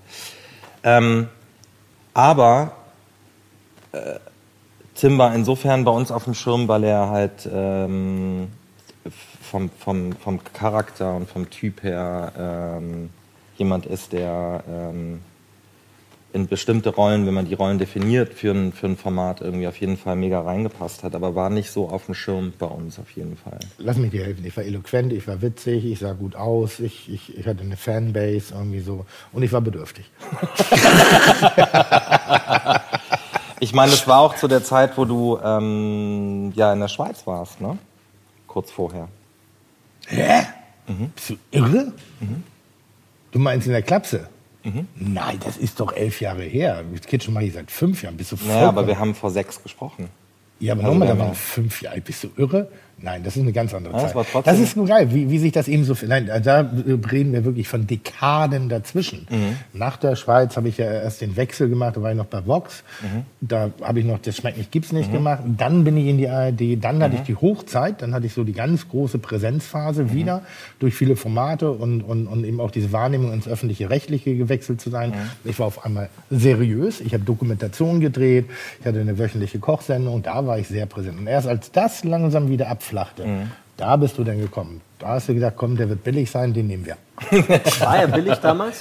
E: Aber Tim war insofern bei uns auf dem Schirm, weil er halt vom Charakter und vom Typ her jemand ist, der in bestimmte Rollen, wenn man die Rollen definiert, für ein Format irgendwie auf jeden Fall mega reingepasst hat, aber war nicht so auf dem Schirm bei uns auf jeden Fall.
B: Lass mich dir helfen. Ich war eloquent, ich war witzig, ich sah gut aus, ich hatte eine Fanbase irgendwie so und ich war bedürftig.
E: Ich meine, das war auch zu der Zeit, wo du in der Schweiz warst, ne? Kurz vorher.
B: Bist du irre? Du meinst in der Klapse? Nein, das ist doch 11 Jahre her. Das Kitchen mache ich seit 5 Jahren. Bist du
E: Naja, aber wir haben vor 6 gesprochen.
B: Ja, aber
E: Also
B: nochmal,
E: wir
B: da
E: haben
B: waren 5 Jahre. Bist du irre? Nein, das ist eine ganz andere
E: Ja, das
B: Zeit.
E: war trotzdem-
B: Das ist nur geil, wie sich das eben so... Nein, da reden wir wirklich von Dekaden dazwischen. Nach der Schweiz habe ich ja erst den Wechsel gemacht, da war ich noch bei Vox. Da habe ich noch Das schmeckt nicht, gibt's nicht gemacht. Dann bin ich in die ARD, dann hatte ich die Hochzeit, dann hatte ich so die ganz große Präsenzphase wieder, durch viele Formate und eben auch diese Wahrnehmung ins öffentliche Rechtliche gewechselt zu sein. Ich war auf einmal seriös, ich habe Dokumentationen gedreht, ich hatte eine wöchentliche Kochsendung, da war ich sehr präsent. Und erst als das langsam wieder abflachte, da bist du dann gekommen. Da hast du gedacht, komm, der wird billig sein, den nehmen wir.
A: War er billig damals?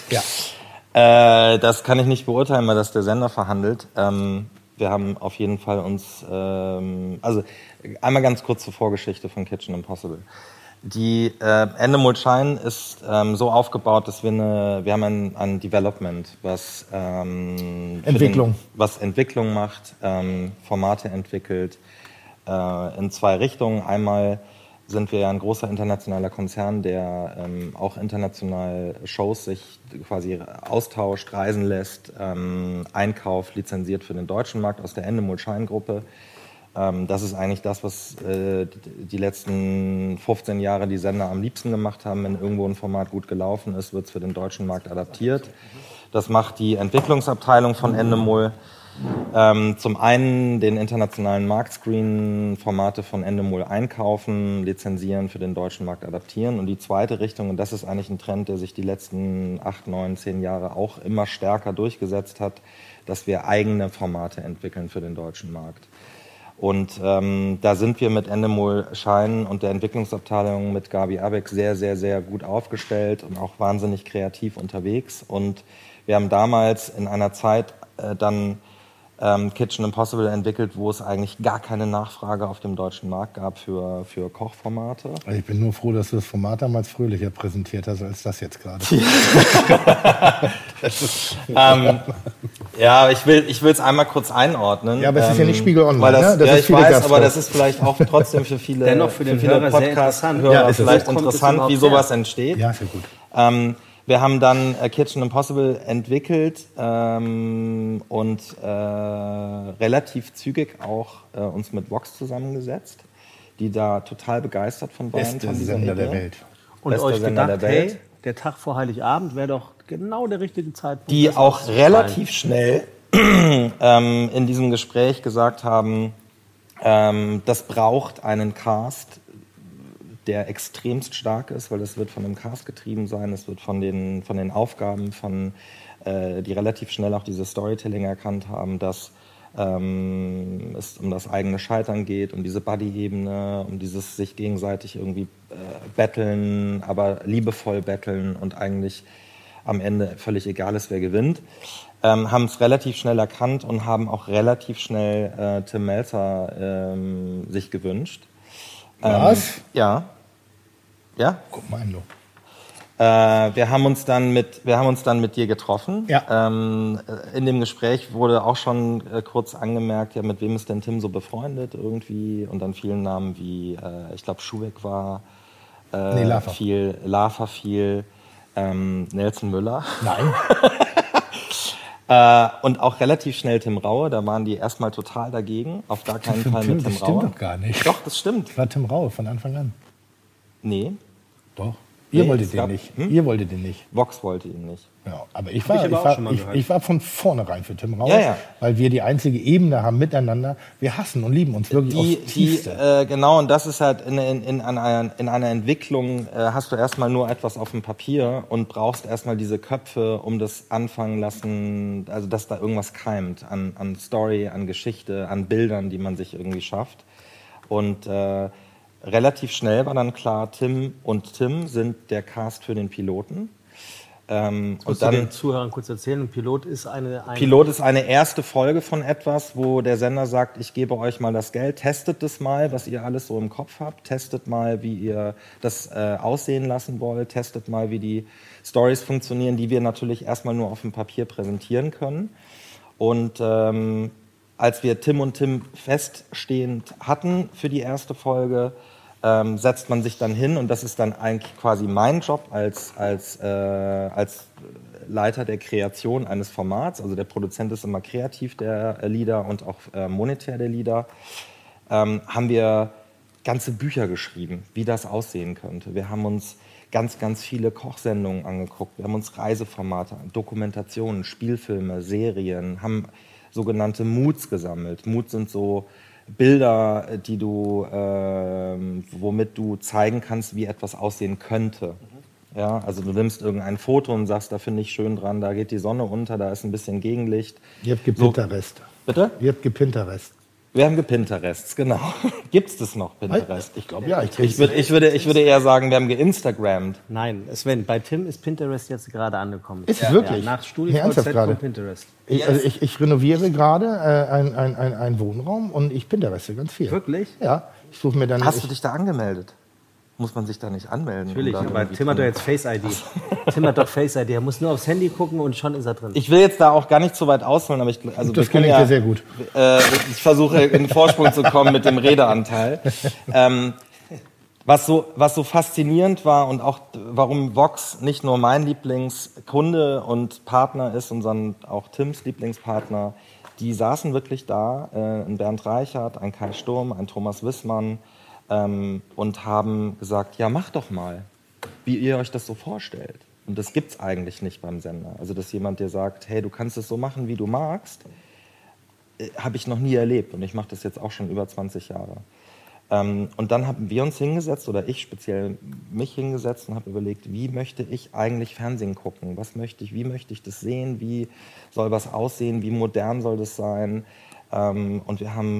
B: Ja.
E: Das kann ich nicht beurteilen, weil das der Sender verhandelt. Wir haben auf jeden Fall uns, also einmal ganz kurz zur Vorgeschichte von Kitchen Impossible. Die Endemol Shine ist so aufgebaut, dass wir haben ein Development, was
B: Entwicklung.
E: was Entwicklung macht, Formate entwickelt in 2 Richtungen. Einmal sind wir ja ein großer internationaler Konzern, der auch international Shows sich quasi austauscht, reisen lässt, einkauft, lizenziert für den deutschen Markt aus der Endemol Shine Gruppe. Das ist eigentlich das, was die letzten 15 Jahre die Sender am liebsten gemacht haben. Wenn irgendwo ein Format gut gelaufen ist, wird es für den deutschen Markt adaptiert. Das macht die Entwicklungsabteilung von Endemol. Zum einen den internationalen Marktscreen, Formate von Endemol einkaufen, lizenzieren, für den deutschen Markt adaptieren. Und die zweite Richtung, und das ist eigentlich ein Trend, der sich die letzten 8, 9, 10 Jahre auch immer stärker durchgesetzt hat, dass wir eigene Formate entwickeln für den deutschen Markt. Und da sind wir mit Endemol Shine und der Entwicklungsabteilung mit Gabi Abeck sehr, sehr, sehr gut aufgestellt und auch wahnsinnig kreativ unterwegs. Und wir haben damals in einer Zeit dann Kitchen Impossible entwickelt, wo es eigentlich gar keine Nachfrage auf dem deutschen Markt gab für Kochformate.
B: Also ich bin nur froh, dass du das Format damals fröhlicher präsentiert hast, als das jetzt gerade.
E: Ja, ich will es einmal kurz einordnen.
B: Ja, aber es ist ja nicht Spiegel Online,
E: weil das,
B: ne? Das
E: ja,
B: ist
E: ich
B: viele
E: weiß,
B: Gastro.
E: aber das ist vielleicht auch trotzdem für viele,
A: Dennoch für den
E: viele
A: Hörer sehr interessant.
E: Podcast-Hörer
B: Ja, ist es.
E: vielleicht
A: Wo kommt es
E: interessant,
A: überhaupt
E: wie sowas entsteht.
B: Ja, sehr gut.
E: Wir haben dann Kitchen Impossible entwickelt und relativ zügig auch uns mit Vox zusammengesetzt, die da total begeistert von waren.
B: Beste
E: von dieser
B: Sender der
E: Idee.
B: Welt.
A: Und
E: Bester
A: euch
E: Sender
A: gedacht,
E: der Welt.
A: hey, der Tag vor Heiligabend wäre doch genau der richtige Zeitpunkt.
E: Die
A: das
E: auch
A: auszufallen.
E: relativ schnell in diesem Gespräch gesagt haben, das braucht einen Cast, der extremst stark ist, weil das wird von einem Cast getrieben sein, es wird von den Aufgaben, die relativ schnell auch dieses Storytelling erkannt haben, dass es um das eigene Scheitern geht, um diese Buddy-Ebene, um dieses sich gegenseitig irgendwie betteln, aber liebevoll betteln und eigentlich am Ende völlig egal ist, wer gewinnt. Haben es relativ schnell erkannt und haben auch relativ schnell Tim Melzer sich gewünscht.
B: Was?
E: Ja. Ja?
B: Guck mal an, du.
E: Wir haben uns dann mit dir getroffen.
B: Ja.
E: In dem Gespräch wurde auch schon kurz angemerkt, ja, mit wem ist denn Tim so befreundet irgendwie? Und dann vielen Namen wie, ich glaube, Schubeck war
B: Laffer.
E: viel, Laffer viel, Nelson Müller.
B: Nein.
E: Und auch relativ schnell Tim Raue, da waren die erstmal total dagegen. Auf gar keinen Fall mit Tim
B: Das
E: Raue.
B: stimmt doch gar nicht.
E: Doch, das stimmt.
B: Das war Tim Raue von Anfang an.
E: Nee,
B: Doch. Ihr
E: Nee,
B: wolltet
E: es
B: den
E: gab-
B: nicht.
E: Hm?
B: Ihr wolltet den nicht.
E: Vox wollte ihn nicht.
B: Ja, aber
A: ich aber auch schon mal gehört.
B: ich war von vornherein für Tim Raue,
E: Ja, ja.
B: weil wir die einzige Ebene haben miteinander. Wir hassen und lieben uns wirklich aufs Tiefste.
E: Genau, und das ist halt in einer Entwicklung, hast du erstmal nur etwas auf dem Papier und brauchst erstmal diese Köpfe, um das anfangen lassen, also dass da irgendwas keimt an Story, an Geschichte, an Bildern, die man sich irgendwie schafft. Und relativ schnell war dann klar, Tim und Tim sind der Cast für den Piloten. Und
A: Musst du den Zuhörern kurz erzählen, ein Pilot ist
E: Pilot ist eine erste Folge von etwas, wo der Sender sagt, ich gebe euch mal das Geld, testet das mal, was ihr alles so im Kopf habt, testet mal, wie ihr das aussehen lassen wollt, testet mal, wie die Stories funktionieren, die wir natürlich erstmal nur auf dem Papier präsentieren können. Und als wir Tim und Tim feststehend hatten für die erste Folge, setzt man sich dann hin und das ist dann eigentlich quasi mein Job als Leiter der Kreation eines Formats. Also der Produzent ist immer kreativ der Leader und auch monetär der Leader. Haben wir ganze Bücher geschrieben, wie das aussehen könnte. Wir haben uns ganz, ganz viele Kochsendungen angeguckt. Wir haben uns Reiseformate, Dokumentationen, Spielfilme, Serien, haben sogenannte Moods gesammelt. Moods sind so Bilder, die du, womit du zeigen kannst, wie etwas aussehen könnte. Ja, also du nimmst irgendein Foto und sagst, da finde ich schön dran, da geht die Sonne unter, da ist ein bisschen Gegenlicht.
B: Ihr habt Gepinterest.
E: Bitte?
B: Ihr habt Gepinterest.
E: Wir haben Gepinterests, genau. Gibt's das noch, Pinterest?
B: Ich glaube, ja.
E: Ich würde eher sagen, wir haben geinstagrammt.
A: Nein, Sven, bei Tim ist Pinterest jetzt gerade angekommen.
B: Ist es wirklich?
A: Ja, nach
B: Nee,
A: StudiVZ
B: ernsthaft gerade?
A: kommt Pinterest.
B: Ich renoviere gerade einen Wohnraum und ich Pintereste ganz viel.
A: Wirklich?
B: Ja. Ich suche mir dann.
E: Hast du dich da angemeldet? Muss man sich da nicht anmelden?
A: Natürlich,
E: um da
A: aber
E: irgendwie
A: Tim hat doch
E: drin-
A: jetzt Face-ID. Tim hat doch Face-ID. Er muss nur aufs Handy gucken und schon ist er drin.
E: Ich will jetzt da auch gar nicht so weit ausholen, aber
B: Das
E: wir können
B: kenne ich dir sehr gut.
E: Ich versuche in den Vorsprung zu kommen mit dem Redeanteil. Was so faszinierend war und auch warum Vox nicht nur mein Lieblingskunde und Partner ist, sondern auch Tims Lieblingspartner, die saßen wirklich da, ein Bernd Reichert, ein Kai Sturm, ein Thomas Wissmann, und haben gesagt, ja, macht doch mal, wie ihr euch das so vorstellt. Und das gibt's eigentlich nicht beim Sender. Also, dass jemand dir sagt, hey, du kannst es so machen, wie du magst, habe ich noch nie erlebt. Und ich mache das jetzt auch schon über 20 Jahre. Und dann haben wir uns hingesetzt, oder ich speziell mich hingesetzt und habe überlegt, wie möchte ich eigentlich Fernsehen gucken? Wie möchte ich das sehen? Wie soll was aussehen? Wie modern soll das sein? Und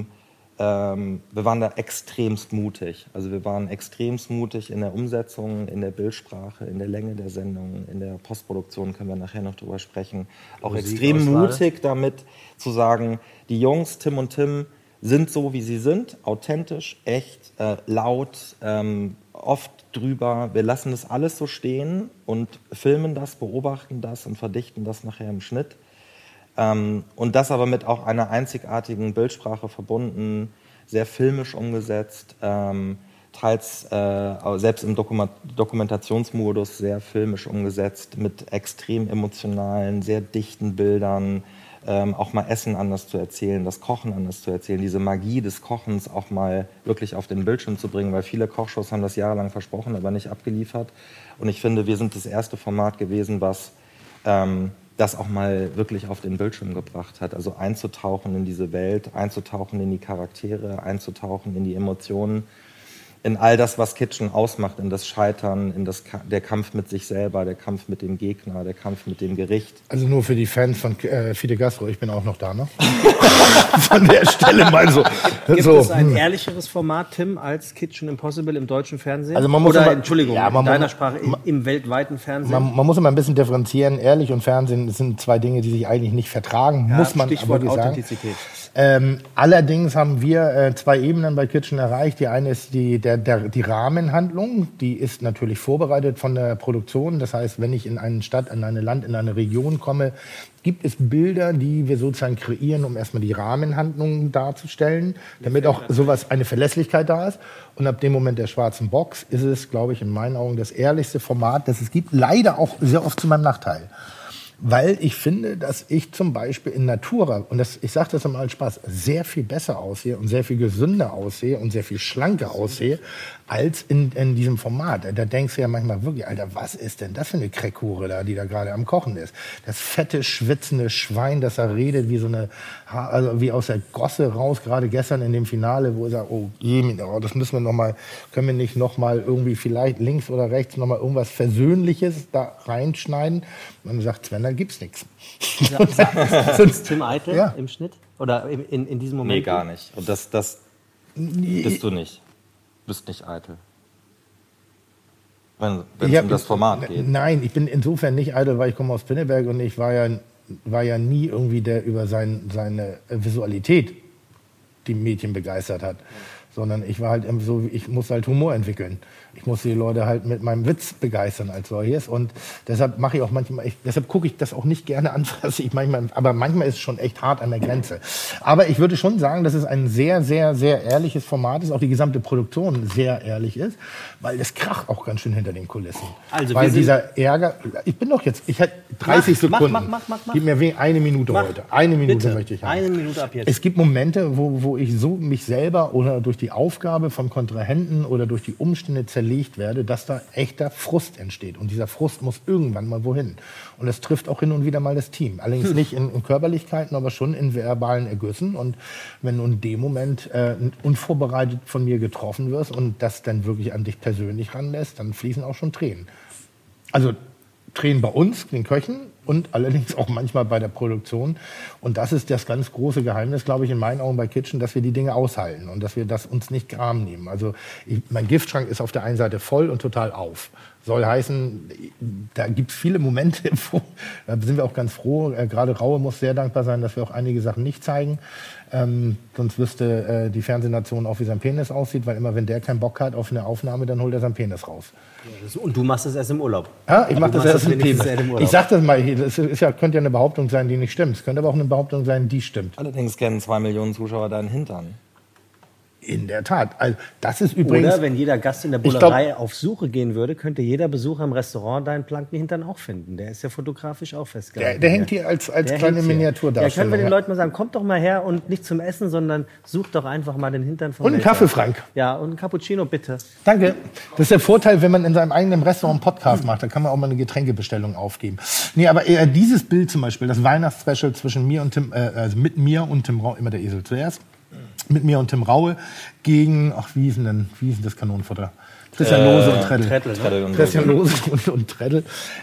E: wir waren da extremst mutig. Also wir waren extremst mutig in der Umsetzung, in der Bildsprache, in der Länge der Sendung, in der Postproduktion, können wir nachher noch drüber sprechen. Auch extrem mutig damit zu sagen, die Jungs, Tim und Tim, sind so, wie sie sind, authentisch, echt, laut, oft drüber. Wir lassen das alles so stehen und filmen das, beobachten das und verdichten das nachher im Schnitt. Und das aber mit auch einer einzigartigen Bildsprache verbunden, sehr filmisch umgesetzt, teils selbst im Dokumentationsmodus sehr filmisch umgesetzt, mit extrem emotionalen, sehr dichten Bildern, auch mal Essen anders zu erzählen, das Kochen anders zu erzählen, diese Magie des Kochens auch mal wirklich auf den Bildschirm zu bringen, weil viele Kochshows haben das jahrelang versprochen, aber nicht abgeliefert. Und ich finde, wir sind das erste Format gewesen, was das auch mal wirklich auf den Bildschirm gebracht hat. Also einzutauchen in diese Welt, einzutauchen in die Charaktere, einzutauchen in die Emotionen, in all das, was Kitchen ausmacht, in das Scheitern, in der Kampf mit sich selber, der Kampf mit dem Gegner, der Kampf mit dem Gericht.
B: Also nur für die Fans von Fide Gastro, ich bin auch noch da, ne? Von der Stelle mal so.
A: Gibt es ein ehrlicheres Format, Tim, als Kitchen Impossible im deutschen Fernsehen?
B: Also man muss
A: Oder,
B: immer-
A: Entschuldigung,
B: Ja, man
A: in deiner
B: muss-
A: Sprache, im weltweiten Fernsehen?
B: Man muss immer ein bisschen differenzieren. Ehrlich und Fernsehen sind zwei Dinge, die sich eigentlich nicht vertragen,
A: Ja,
B: muss man
A: Stichwort
B: wirklich sagen.
A: Authentizität.
B: Allerdings haben wir zwei Ebenen bei Kitchen erreicht. Die eine ist die Rahmenhandlung. Die ist natürlich vorbereitet von der Produktion. Das heißt, wenn ich in eine Stadt, in ein Land, in eine Region komme, gibt es Bilder, die wir sozusagen kreieren, um erstmal die Rahmenhandlung darzustellen, damit auch sowas, eine Verlässlichkeit da ist. Und ab dem Moment der schwarzen Box ist es, glaube ich, in meinen Augen das ehrlichste Format, das es gibt. Leider auch sehr oft zu meinem Nachteil. Weil ich finde, dass ich zum Beispiel in Natura, und ich sage das immer als Spaß, sehr viel besser aussehe und sehr viel gesünder aussehe und sehr viel schlanker aussehe als in diesem Format. Da denkst du ja manchmal wirklich, Alter, was ist denn das für eine Kreckhure da, die da gerade am Kochen ist? Das fette, schwitzende Schwein, das da redet wie so eine, also wie aus der Gosse raus, gerade gestern in dem Finale, wo er sagt, oh, das müssen wir noch mal, können wir nicht noch mal irgendwie vielleicht links oder rechts noch mal irgendwas Versöhnliches da reinschneiden? Und dann sagt Sven, da gibt's nichts.
A: Ist Tim Eitel im Schnitt? Oder in diesem Moment?
E: Nee, gar nicht. Und das bist du nicht. Du bist nicht eitel. Wenn es um das Format geht.
B: Nein, ich bin insofern nicht eitel, weil ich komme aus Pinneberg und ich war ja nie irgendwie der über seine Visualität die Mädchen begeistert hat. Sondern ich war halt so, ich muss halt Humor entwickeln. Ich muss die Leute halt mit meinem Witz begeistern als solches. Und deshalb mache ich auch manchmal, deshalb gucke ich das auch nicht gerne an, aber manchmal ist es schon echt hart an der Grenze. Aber ich würde schon sagen, dass es ein sehr, sehr, sehr ehrliches Format ist, auch die gesamte Produktion sehr ehrlich ist, weil es kracht auch ganz schön hinter den Kulissen. Also weil dieser Ärger, ich hätte 30 Sekunden. Mach. Gib mir eine Minute heute. Eine Minute bitte. Möchte ich haben.
A: Eine Minute ab jetzt.
B: Es gibt Momente, wo ich so mich selber oder durch die Aufgabe von Kontrahenten oder durch die Umstände zerlegt werde, dass da echter Frust entsteht. Und dieser Frust muss irgendwann mal wohin. Und es trifft auch hin und wieder mal das Team. Allerdings nicht in Körperlichkeiten, aber schon in verbalen Ergüssen. Und wenn du in dem Moment unvorbereitet von mir getroffen wirst und das dann wirklich an dich persönlich ranlässt, dann fließen auch schon Tränen. Also Tränen bei uns, den Köchen, und allerdings auch manchmal bei der Produktion. Und das ist das ganz große Geheimnis, glaube ich, in meinen Augen bei Kitchen, dass wir die Dinge aushalten und dass wir das uns nicht gram nehmen. Also mein Giftschrank ist auf der einen Seite voll und total auf. Soll heißen, da gibt es viele Momente, da sind wir auch ganz froh. Gerade Raue muss sehr dankbar sein, dass wir auch einige Sachen nicht zeigen. Sonst wüsste die Fernsehnation auch, wie sein Penis aussieht, weil immer, wenn der keinen Bock hat auf eine Aufnahme, dann holt er seinen Penis raus.
A: Und du machst das erst im Urlaub.
B: Ja, ich mache das erst im Urlaub. Ich sag das mal, das könnte ja eine Behauptung sein, die nicht stimmt. Es könnte aber auch eine Behauptung sein, die stimmt.
E: Allerdings kennen 2 Millionen Zuschauer deinen Hintern.
B: In der Tat. Also, das ist übrigens.
A: Oder wenn jeder Gast in der Bullerei auf Suche gehen würde, könnte jeder Besucher im Restaurant deinen blanken Hintern auch finden. Der ist ja fotografisch auch festgehalten.
B: Der hängt hier als kleine Miniaturdarstellung.
A: Ja, können wir den Leuten mal sagen, kommt doch mal her und nicht zum Essen, sondern sucht doch einfach mal den Hintern von
B: Und einen Kaffee, Frank.
A: Ja, und einen Cappuccino, bitte.
B: Danke. Das ist der Vorteil, wenn man in seinem eigenen Restaurant einen Podcast macht. Da kann man auch mal eine Getränkebestellung aufgeben. Nee, aber dieses Bild zum Beispiel, das Weihnachtsspecial zwischen mir und Tim, also mit mir und Tim Raue, immer der Esel zuerst. Mit mir und Tim Raue gegen, wie hieß denn das Kanonenfutter? Christian Lose und Treddel. Christian Lose und Treddel.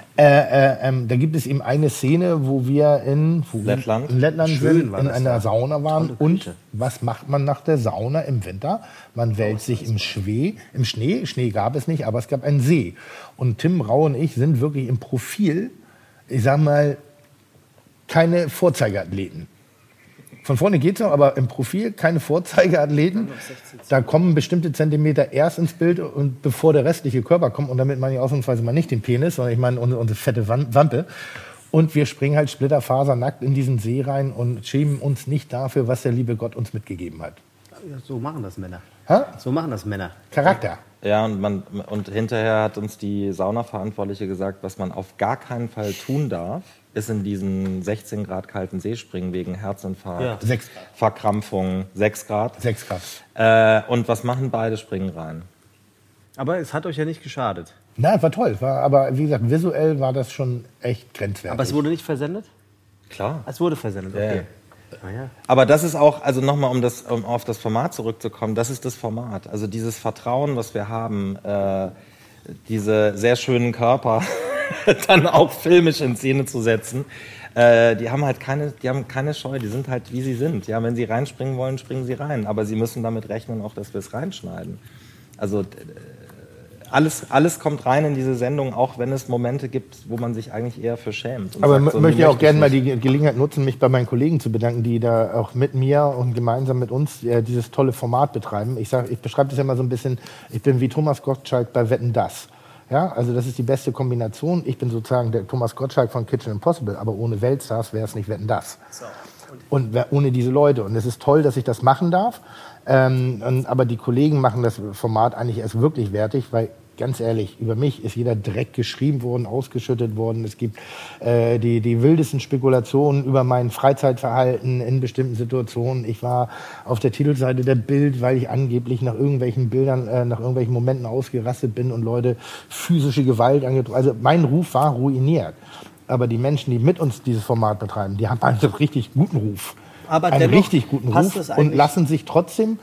B: Da gibt es eben eine Szene, wo wir in Lettland sind, in einer Sauna waren. Und was macht man nach der Sauna im Winter? Man wälzt sich im Schnee. Schnee gab es nicht, aber es gab einen See. Und Tim Raue und ich sind wirklich im Profil, ich sag mal, keine Vorzeigeathleten. Von vorne geht's noch, aber im Profil keine Vorzeigeathleten. Da kommen bestimmte Zentimeter erst ins Bild und bevor der restliche Körper kommt. Und damit meine ich ausnahmsweise mal nicht den Penis, sondern ich meine unsere fette Wampe. Und wir springen halt splitterfasernackt in diesen See rein und schämen uns nicht dafür, was der liebe Gott uns mitgegeben hat.
A: Ja, so machen das Männer.
B: Ha?
A: So machen das Männer.
B: Charakter.
E: Ja, und hinterher hat uns die Saunaverantwortliche gesagt, was man auf gar keinen Fall tun darf, ist in diesen 16 Grad kalten See springen wegen Herzinfarkt,
B: 6 Grad.
E: Verkrampfung, 6 Grad.
B: 6 Grad.
E: Und was machen beide? Springen rein.
A: Aber es hat euch ja nicht geschadet.
B: Na, war toll. Aber wie gesagt, visuell war das schon echt grenzwertig.
A: Aber es wurde nicht versendet?
E: Klar.
A: Es wurde versendet, okay.
E: Ja.
A: Ah, ja.
E: Aber das ist auch, also nochmal, um auf das Format zurückzukommen, das ist das Format. Also dieses Vertrauen, was wir haben, diese sehr schönen Körper dann auch filmisch in Szene zu setzen, die haben halt keine Scheu, die sind halt, wie sie sind. Ja, wenn sie reinspringen wollen, springen sie rein. Aber sie müssen damit rechnen, auch, dass wir es reinschneiden. Also alles kommt rein in diese Sendung, auch wenn es Momente gibt, wo man sich eigentlich eher für schämt.
B: Aber sagt, möchte ich auch gerne mal die Gelegenheit nutzen, mich bei meinen Kollegen zu bedanken, die da auch mit mir und gemeinsam mit uns dieses tolle Format betreiben. Ich beschreibe das ja mal so ein bisschen, ich bin wie Thomas Gottschalk bei Wetten, dass. Ja, also das ist die beste Kombination. Ich bin sozusagen der Thomas Gottschalk von Kitchen Impossible, aber ohne Weltstars wäre es nicht Wetten, dass. So. Und ohne diese Leute. Und es ist toll, dass ich das machen darf. Aber die Kollegen machen das Format eigentlich erst wirklich wertig, weil ganz ehrlich, über mich ist jeder Dreck geschrieben worden, ausgeschüttet worden. Es gibt die wildesten Spekulationen über mein Freizeitverhalten in bestimmten Situationen. Ich war auf der Titelseite der Bild, weil ich angeblich nach irgendwelchen Bildern, nach irgendwelchen Momenten ausgerastet bin und Leute physische Gewalt angetroffen. Also mein Ruf war ruiniert. Aber die Menschen, die mit uns dieses Format betreiben, die haben einen richtig guten Ruf.
A: Aber
B: einen richtig guten Ruf und lassen sich trotzdem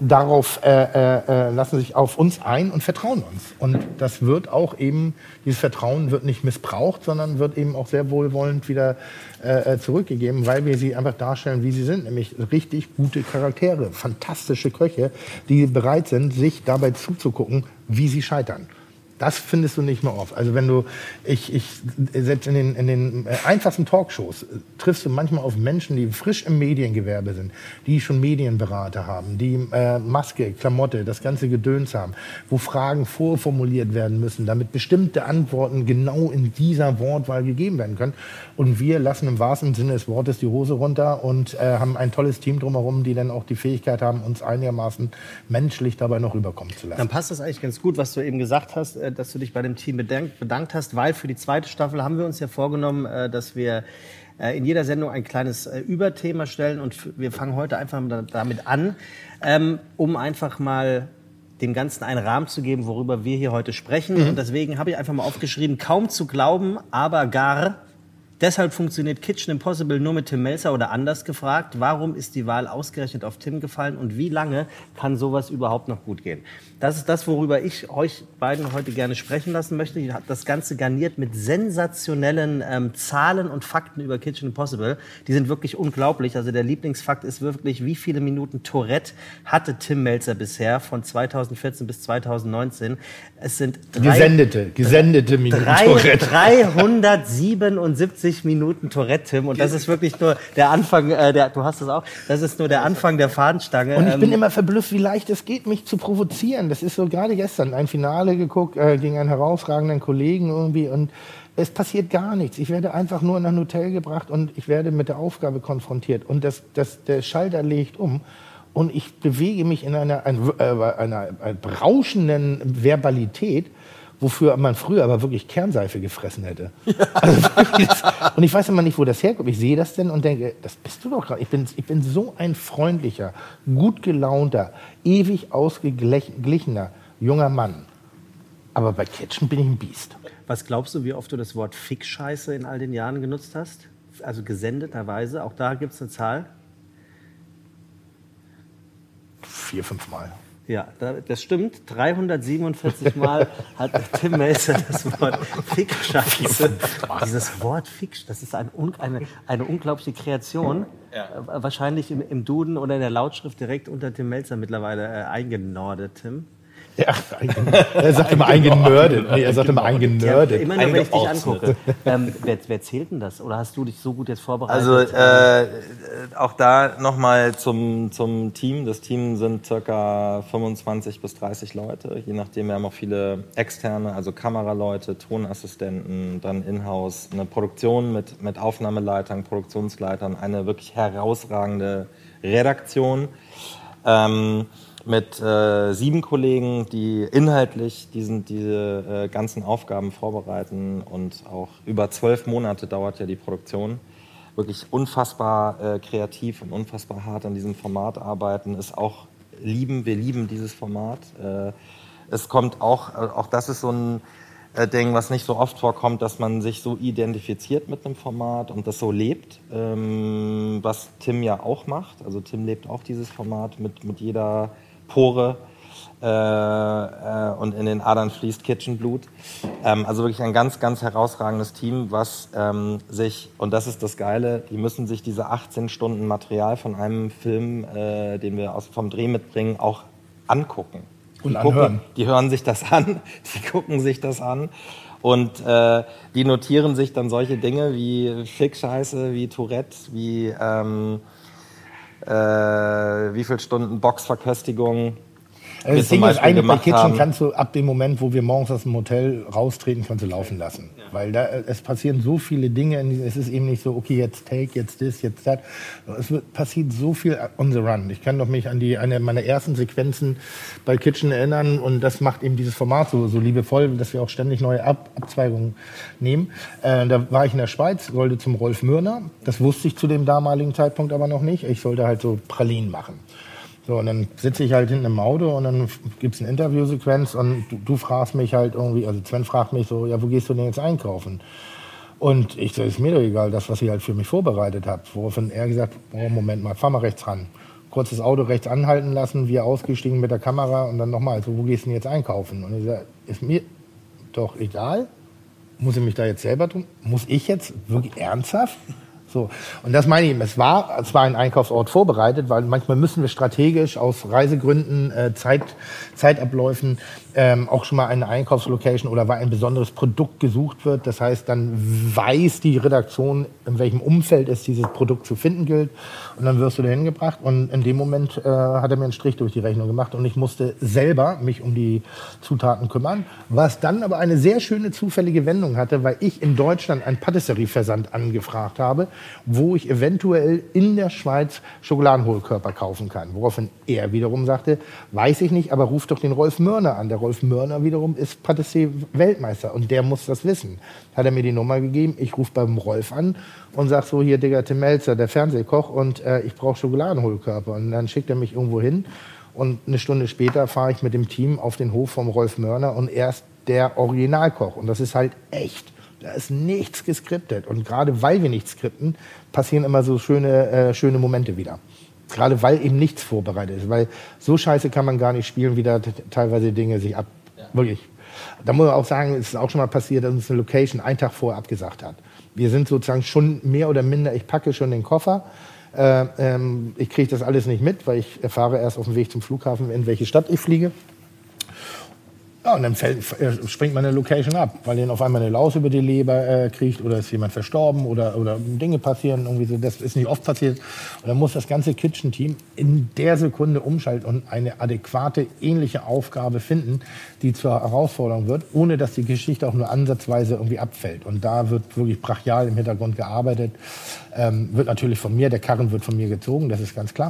B: lassen sich auf uns ein und vertrauen uns. Und das wird auch eben, dieses Vertrauen wird nicht missbraucht, sondern wird eben auch sehr wohlwollend wieder zurückgegeben, weil wir sie einfach darstellen, wie sie sind, nämlich richtig gute Charaktere, fantastische Köche, die bereit sind, sich dabei zuzugucken, wie sie scheitern. Das findest du nicht mehr oft. Also wenn du, selbst in den einfachsten Talkshows triffst du manchmal auf Menschen, die frisch im Mediengewerbe sind, die schon Medienberater haben, die Maske, Klamotte, das ganze Gedöns haben, wo Fragen vorformuliert werden müssen, damit bestimmte Antworten genau in dieser Wortwahl gegeben werden können. Und wir lassen im wahrsten Sinne des Wortes die Hose runter und haben ein tolles Team drumherum, die dann auch die Fähigkeit haben, uns einigermaßen menschlich dabei noch rüberkommen zu lassen.
A: Dann passt das eigentlich ganz gut, was du eben gesagt hast, dass du dich bei dem Team bedankt hast, weil für die zweite Staffel haben wir uns ja vorgenommen, dass wir in jeder Sendung ein kleines Überthema stellen und wir fangen heute einfach damit an, um einfach mal dem Ganzen einen Rahmen zu geben, worüber wir hier heute sprechen. Und deswegen habe ich einfach mal aufgeschrieben, kaum zu glauben, aber gar. Deshalb funktioniert Kitchen Impossible nur mit Tim Mälzer oder anders gefragt, warum ist die Wahl ausgerechnet auf Tim gefallen und wie lange kann sowas überhaupt noch gut gehen? Das ist das, worüber ich euch beiden heute gerne sprechen lassen möchte. Ich habe das Ganze garniert mit sensationellen Zahlen und Fakten über Kitchen Impossible. Die sind wirklich unglaublich. Also der Lieblingsfakt ist wirklich, wie viele Minuten Tourette hatte Tim Mälzer bisher von 2014 bis 2019. Es sind
B: gesendete Minuten Tourette.
A: 377 Minuten Tourette, Tim. Und das ist wirklich nur der Anfang, du hast es auch, das ist nur der Anfang der Fahnenstange.
B: Und ich bin immer verblüfft, wie leicht es geht, mich zu provozieren. Das ist so gerade gestern ein Finale geguckt gegen einen herausragenden Kollegen irgendwie und es passiert gar nichts. Ich werde einfach nur in ein Hotel gebracht und ich werde mit der Aufgabe konfrontiert. Und der Schalter legt um. Und ich bewege mich in einer berauschenden Verbalität, wofür man früher aber wirklich Kernseife gefressen hätte. Ja. Also wirklich, und ich weiß immer nicht, wo das herkommt. Ich sehe das denn und denke, das bist du doch gerade. Ich bin so ein freundlicher, gut gelaunter, ewig ausgeglichener junger Mann. Aber bei Kitchen bin ich ein Biest.
A: Was glaubst du, wie oft du das Wort Fick-Scheiße in all den Jahren genutzt hast? Also gesendeterweise. Auch da gibt es eine Zahl.
B: 4, 5 Mal.
A: Ja, das stimmt. 347 Mal hat Tim Mälzer das Wort Fick-Scheiße. Dieses Wort Fick, das ist eine unglaubliche Kreation. Ja. Wahrscheinlich im Duden oder in der Lautschrift direkt unter Tim Mälzer mittlerweile eingenordet, Tim.
B: Ja, er sagt immer eingenördet. Nee, er sagt immer eingenördet.
A: Ja, immer nur, wenn ich dich angucke. Wer zählt denn das? Oder hast du dich so gut jetzt vorbereitet?
E: Also auch da nochmal zum Team. Das Team sind ca. 25 bis 30 Leute. Je nachdem, wir haben auch viele externe, also Kameraleute, Tonassistenten, dann in-house, eine Produktion mit Aufnahmeleitern, Produktionsleitern, eine wirklich herausragende Redaktion. Mit 7 Kollegen, die inhaltlich diese ganzen Aufgaben vorbereiten und auch über 12 Monate dauert ja die Produktion. Wirklich unfassbar kreativ und unfassbar hart an diesem Format arbeiten. Wir lieben dieses Format. Es kommt auch das ist so ein Ding, was nicht so oft vorkommt, dass man sich so identifiziert mit einem Format und das so lebt, was Tim ja auch macht. Also Tim lebt auch dieses Format mit jeder Pore und in den Adern fließt Kitchenblut. Also wirklich ein ganz, ganz herausragendes Team, was sich, und das ist das Geile, die müssen sich diese 18 Stunden Material von einem Film, den wir vom Dreh mitbringen, auch angucken. Die hören sich das an, die gucken sich das an und die notieren sich dann solche Dinge wie Fick-Scheiße, wie Tourette, wie viel Stunden Boxverköstigung. wir
B: Das
E: zum
B: Ding ist,
E: Beispiel
B: eigentlich bei
E: gemacht
B: Kitchen
E: haben.
B: kannst du ab dem Moment, wo wir morgens aus dem Hotel raustreten, kannst du laufen lassen. Weil da, es passieren so viele Dinge. Es ist eben nicht so, okay, jetzt Take, jetzt das, jetzt das. Passiert so viel on the run. Ich kann doch mich an eine meiner ersten Sequenzen bei Kitchen erinnern und das macht eben dieses Format so liebevoll, dass wir auch ständig neue Abzweigungen nehmen. Da war ich in der Schweiz, sollte zum Rolf Mürner. Das wusste ich zu dem damaligen Zeitpunkt aber noch nicht. Ich sollte halt so Pralinen machen. So, und dann sitze ich halt hinten im Auto und dann gibt's eine Interviewsequenz und du fragst mich halt irgendwie, also Sven fragt mich so, ja, wo gehst du denn jetzt einkaufen? Und ich so, ist mir doch egal, das, was ihr halt für mich vorbereitet habt. Woraufhin er gesagt, oh, Moment mal, fahr mal rechts ran. Kurz das Auto rechts anhalten lassen, wir ausgestiegen mit der Kamera und dann nochmal, so, wo gehst du denn jetzt einkaufen? Und ich sage, ist mir doch egal. Muss ich mich da jetzt selber tun? Muss ich jetzt wirklich ernsthaft? So. Und das meine ich eben, es war ein Einkaufsort vorbereitet, weil manchmal müssen wir strategisch aus Reisegründen, Zeitabläufen auch schon mal eine Einkaufslocation oder weil ein besonderes Produkt gesucht wird. Das heißt, dann weiß die Redaktion, in welchem Umfeld es dieses Produkt zu finden gilt. Und dann wirst du dahin gebracht. Und in dem Moment hat er mir einen Strich durch die Rechnung gemacht und ich musste selber mich um die Zutaten kümmern. Was dann aber eine sehr schöne zufällige Wendung hatte, weil ich in Deutschland einen Patisserie-Versand angefragt habe, wo ich eventuell in der Schweiz Schokoladenhohlkörper kaufen kann. Woraufhin er wiederum sagte, weiß ich nicht, aber ruf doch den Rolf Mörner an. Der Rolf Mörner wiederum ist Patissier-Weltmeister und der muss das wissen. Hat er mir die Nummer gegeben, ich rufe beim Rolf an und sag so, hier Digga, Tim Melzer, der Fernsehkoch und ich brauche Schokoladenhohlkörper. Und dann schickt er mich irgendwo hin und eine Stunde später fahre ich mit dem Team auf den Hof vom Rolf Mörner und er ist der Originalkoch und das ist halt echt. Da ist nichts geskriptet. Und gerade weil wir nichts skripten, passieren immer so schöne Momente wieder. Gerade weil eben nichts vorbereitet ist. Weil so scheiße kann man gar nicht spielen, wie da teilweise Dinge sich Wirklich. Da muss man auch sagen, es ist auch schon mal passiert, dass uns eine Location einen Tag vorher abgesagt hat. Wir sind sozusagen schon mehr oder minder, ich packe schon den Koffer. Ich kriege das alles nicht mit, weil ich erfahre erst auf dem Weg zum Flughafen, in welche Stadt ich fliege. Ja, und dann springt man eine Location ab, weil denen auf einmal eine Laus über die Leber kriegt oder ist jemand verstorben oder Dinge passieren, irgendwie so. Das ist nicht oft passiert. Und dann muss das ganze Kitchen-Team in der Sekunde umschalten und eine adäquate, ähnliche Aufgabe finden, die zur Herausforderung wird, ohne dass die Geschichte auch nur ansatzweise irgendwie abfällt. Und da wird wirklich brachial im Hintergrund gearbeitet. Wird natürlich von mir, der Karren wird von mir gezogen, das ist ganz klar.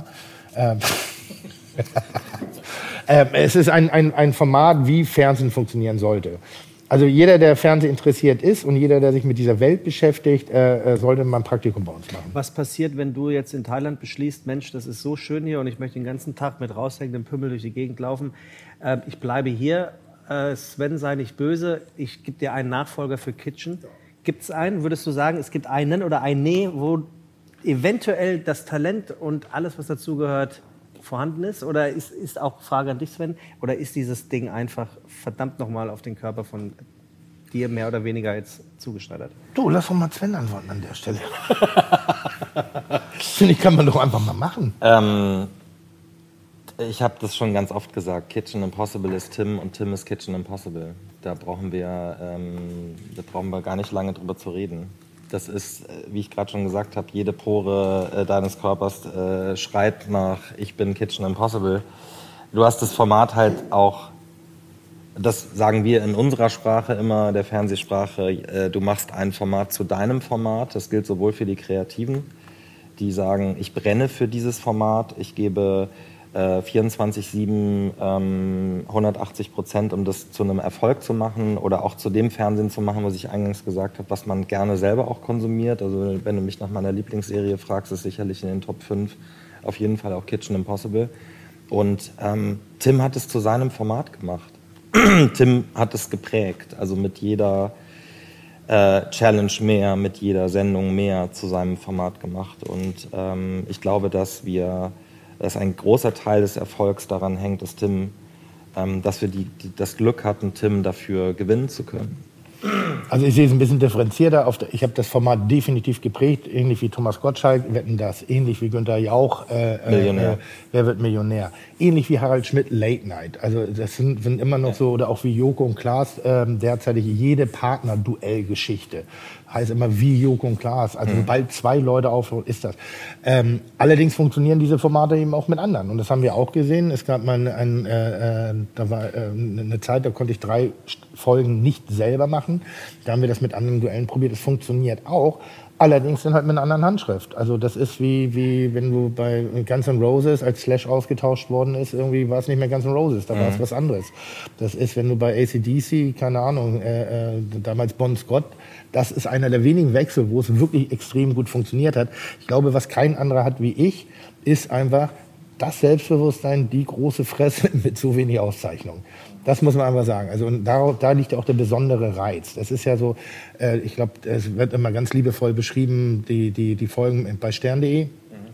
B: Es ist ein Format, wie Fernsehen funktionieren sollte. Also jeder, der Fernsehen interessiert ist und jeder, der sich mit dieser Welt beschäftigt, sollte mal ein Praktikum bei uns machen.
A: Was passiert, wenn du jetzt in Thailand beschließt, Mensch, das ist so schön hier und ich möchte den ganzen Tag mit raushängendem Pimmel durch die Gegend laufen. Ich bleibe hier. Sven, sei nicht böse. Ich gebe dir einen Nachfolger für Kitchen. Gibt es einen? Würdest du sagen, es gibt einen oder eine, wo eventuell das Talent und alles, was dazugehört, vorhanden ist? Oder ist auch, Frage an dich, Sven, oder ist dieses Ding einfach verdammt nochmal auf den Körper von dir mehr oder weniger jetzt zugeschneidert?
B: Du, lass doch mal Sven antworten an der Stelle. Finde ich, kann man doch einfach mal machen.
E: Ich habe das schon ganz oft gesagt, Kitchen Impossible ist Tim und Tim ist Kitchen Impossible. Da brauchen wir gar nicht lange drüber zu reden. Das ist, wie ich gerade schon gesagt habe, jede Pore deines Körpers schreit nach ich bin Kitchen Impossible. Du hast das Format halt auch, das sagen wir in unserer Sprache immer, der Fernsehsprache, du machst ein Format zu deinem Format. Das gilt sowohl für die Kreativen, die sagen, ich brenne für dieses Format, ich gebe 24/7 180%, um das zu einem Erfolg zu machen oder auch zu dem Fernsehen zu machen, was ich eingangs gesagt habe, was man gerne selber auch konsumiert. Also wenn du mich nach meiner Lieblingsserie fragst, ist sicherlich in den Top 5 auf jeden Fall auch Kitchen Impossible. Und Tim hat es zu seinem Format gemacht. Tim hat es geprägt, also mit jeder Challenge mehr, mit jeder Sendung mehr zu seinem Format gemacht. Und ich glaube, dass ein großer Teil des Erfolgs daran hängt, dass wir das Glück hatten, Tim dafür gewinnen zu können.
B: Also ich sehe es ein bisschen differenzierter. Ich habe das Format definitiv geprägt, ähnlich wie Thomas Gottschalk, Wetten, das, ähnlich wie Günther Jauch,
E: Millionär.
B: Wer wird Millionär? Ähnlich wie Harald Schmidt, Late Night. Also das sind immer noch so, oder auch wie Joko und Klaas, derzeitig jede Partner-Duell-Geschichte. Heißt immer wie Joko und Klaas. Also sobald 2 Leute aufhören, ist das. Allerdings funktionieren diese Formate eben auch mit anderen. Und das haben wir auch gesehen. Es gab mal da war eine Zeit, da konnte ich 3 Folgen nicht selber machen. Da haben wir das mit anderen Duellen probiert. Es funktioniert auch. Allerdings dann halt mit einer anderen Handschrift. Also das ist wie wenn du bei Guns N' Roses als Slash ausgetauscht worden ist, irgendwie war es nicht mehr Guns N' Roses, da war es was anderes. Das ist, wenn du bei AC/DC, keine Ahnon, damals Bon Scott, das ist einer der wenigen Wechsel, wo es wirklich extrem gut funktioniert hat. Ich glaube, was kein anderer hat wie ich, ist einfach das Selbstbewusstsein, die große Fresse mit so wenig Auszeichnung. Das muss man einfach sagen. Also und da liegt auch der besondere Reiz. Das ist ja so, ich glaube, es wird immer ganz liebevoll beschrieben, die Folgen bei stern.de.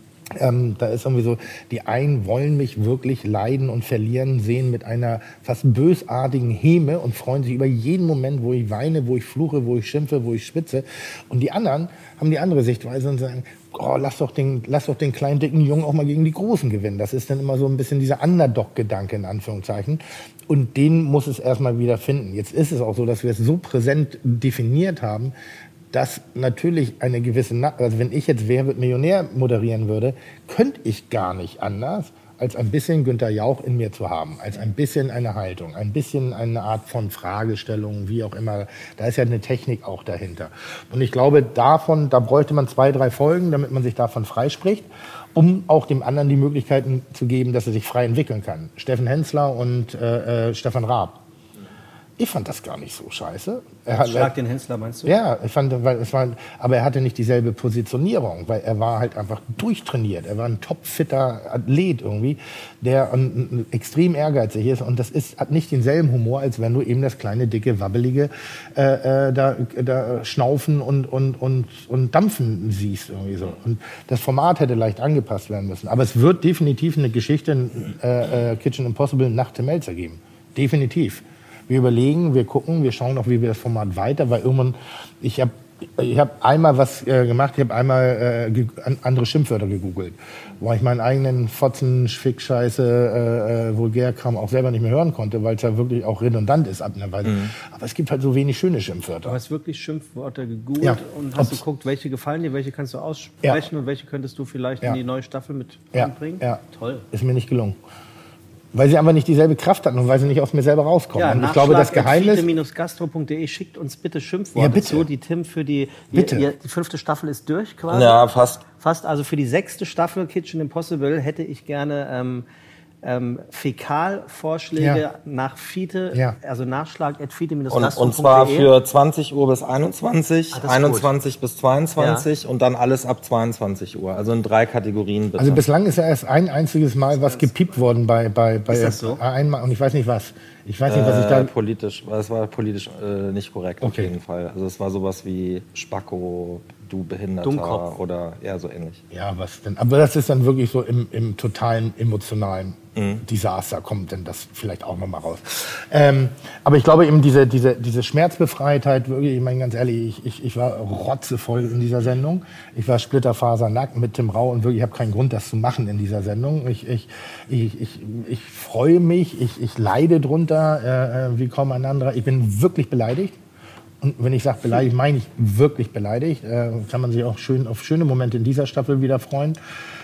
B: Da ist irgendwie so, die einen wollen mich wirklich leiden und verlieren sehen mit einer fast bösartigen Häme und freuen sich über jeden Moment, wo ich weine, wo ich fluche, wo ich schimpfe, wo ich schwitze. Und die anderen haben die andere Sichtweise und sagen, oh, lass doch den kleinen, dicken Jungen auch mal gegen die Großen gewinnen. Das ist dann immer so ein bisschen dieser Underdog-Gedanke in Anführungszeichen. Und den muss es erstmal wieder finden. Jetzt ist es auch so, dass wir es so präsent definiert haben, dass natürlich eine gewisse, also wenn ich jetzt Wer wird Millionär moderieren würde, könnte ich gar nicht anders, als ein bisschen Günther Jauch in mir zu haben, als ein bisschen eine Haltung, ein bisschen eine Art von Fragestellung, wie auch immer. Da ist ja eine Technik auch dahinter. Und ich glaube, da bräuchte man 2, 3 Folgen, damit man sich davon freispricht, um auch dem anderen die Möglichkeiten zu geben, dass er sich frei entwickeln kann. Steffen Hensler und Stefan Raab. Ich fand das gar nicht so scheiße.
A: Schlag den Hensler, meinst du?
B: Ja, ich fand, aber er hatte nicht dieselbe Positionierung, weil er war halt einfach durchtrainiert. Er war ein topfitter Athlet irgendwie, der extrem ehrgeizig ist. Und das hat nicht denselben Humor, als wenn du eben das kleine, dicke, wabbelige da schnaufen und dampfen siehst irgendwie so. Und das Format hätte leicht angepasst werden müssen. Aber es wird definitiv eine Geschichte Kitchen Impossible nach Tim Melzer geben. Definitiv. Wir überlegen, wir gucken, wir schauen auch, wie wir das Format weiter, weil irgendwann, ich hab einmal was gemacht, ich habe einmal andere Schimpfwörter gegoogelt, wo ich meinen eigenen Fotzen, Fick, Scheiße, Vulgärkram auch selber nicht mehr hören konnte, weil es ja wirklich auch redundant ist ab einer Weise. Aber es gibt halt so wenig schöne Schimpfwörter.
A: Du hast wirklich Schimpfwörter gegoogelt und hast geguckt, welche gefallen dir, welche kannst du aussprechen und welche könntest du vielleicht in die neue Staffel mit einbringen?
B: Ja.
A: Toll.
B: Ist mir nicht gelungen. Weil sie einfach nicht dieselbe Kraft hatten und weil sie nicht aus mir selber rauskommen.
A: Ja,
B: und ich glaube, das Geheimnis...
A: @fide-gastro.de schickt uns bitte Schimpfworte zu, die Tim für die 5. Staffel ist durch quasi.
E: Ja, fast.
A: Fast, also für die 6. Staffel Kitchen Impossible hätte ich gerne Fäkalvorschläge nach Fide, also Nachschlag @fide-gastro.de.
E: Und zwar für 20 Uhr bis 21, 21 bis 22 und dann alles ab 22 Uhr. Also in 3 Kategorien bitte.
B: Also bislang ist ja erst ein einziges Mal was gepiept worden bei
A: ist das so?
B: einmal und ich weiß nicht was. Ich weiß nicht, was ich da...
E: Es war politisch nicht korrekt auf jeden Fall. Also es war sowas wie Spacko, du Behinderter
A: Dummkopf.
E: oder eher so ähnlich.
B: Ja, was denn? Aber das ist dann wirklich so im totalen emotionalen Desaster kommt denn das vielleicht auch nochmal raus. Aber ich glaube eben diese Schmerzbefreitheit, wirklich, ich meine ganz ehrlich, ich war rotzevoll in dieser Sendung. Ich war splitterfasernackt mit Tim Rau und wirklich, ich habe keinen Grund, das zu machen in dieser Sendung. Ich freue mich, ich leide drunter, wie kaum ein anderer. Ich bin wirklich beleidigt. Und wenn ich sage beleidigt, meine ich wirklich beleidigt. Kann man sich auch schön auf schöne Momente in dieser Staffel wieder freuen.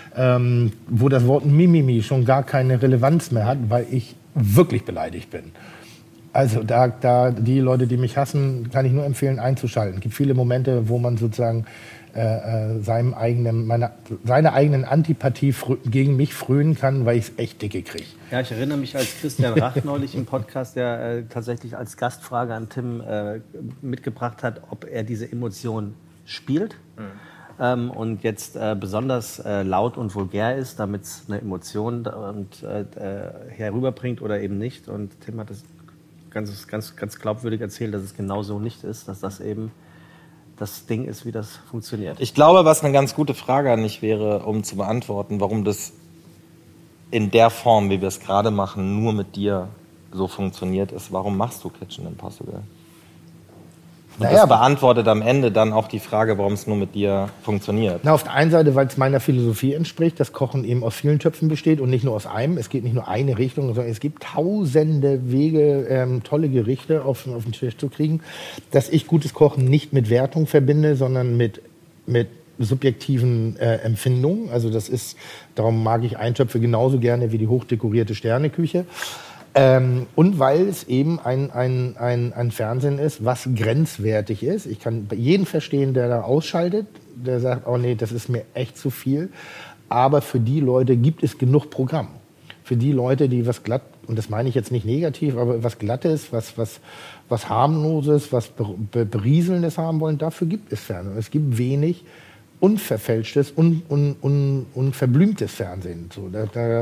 B: Wo das Wort Mimimi schon gar keine Relevanz mehr hat, weil ich wirklich beleidigt bin. Also da die Leute, die mich hassen, kann ich nur empfehlen, einzuschalten. Es gibt viele Momente, wo man sozusagen seine eigenen Antipathie gegen mich frönen kann, weil ich es echt dicke kriege.
A: Ja, ich erinnere mich, als Christian Rach neulich im Podcast, der tatsächlich als Gastfrage an Tim mitgebracht hat, ob er diese Emotion spielt. Und jetzt besonders laut und vulgär ist, damit es eine Emotion herüberbringt oder eben nicht. Und Tim hat das ganz glaubwürdig erzählt, dass es genau so nicht ist, dass das eben das Ding ist, wie das funktioniert.
E: Ich glaube, was eine ganz gute Frage an dich wäre, um zu beantworten, warum das in der Form, wie wir es gerade machen, nur mit dir so funktioniert, ist, warum machst du Kitchen Impossible? Und das beantwortet am Ende dann auch die Frage, warum es nur mit dir funktioniert.
B: Na, auf der einen Seite, weil es meiner Philosophie entspricht, dass Kochen eben aus vielen Töpfen besteht und nicht nur aus einem. Es geht nicht nur eine Richtung, sondern es gibt tausende Wege, tolle Gerichte auf den Tisch zu kriegen. Dass ich gutes Kochen nicht mit Wertung verbinde, sondern mit subjektiven Empfindungen. Also darum mag ich Eintöpfe genauso gerne wie die hochdekorierte Sterneküche. Und weil es eben ein Fernsehen ist, was grenzwertig ist. Ich kann jeden verstehen, der da ausschaltet, der sagt, oh nee, das ist mir echt zu viel. Aber für die Leute gibt es genug Programm. Für die Leute, die was glatt, und das meine ich jetzt nicht negativ, aber was Glattes, was harmloses, was berieselndes haben wollen, dafür gibt es Fernsehen. Es gibt wenig unverfälschtes, unverblümtes Fernsehen. So,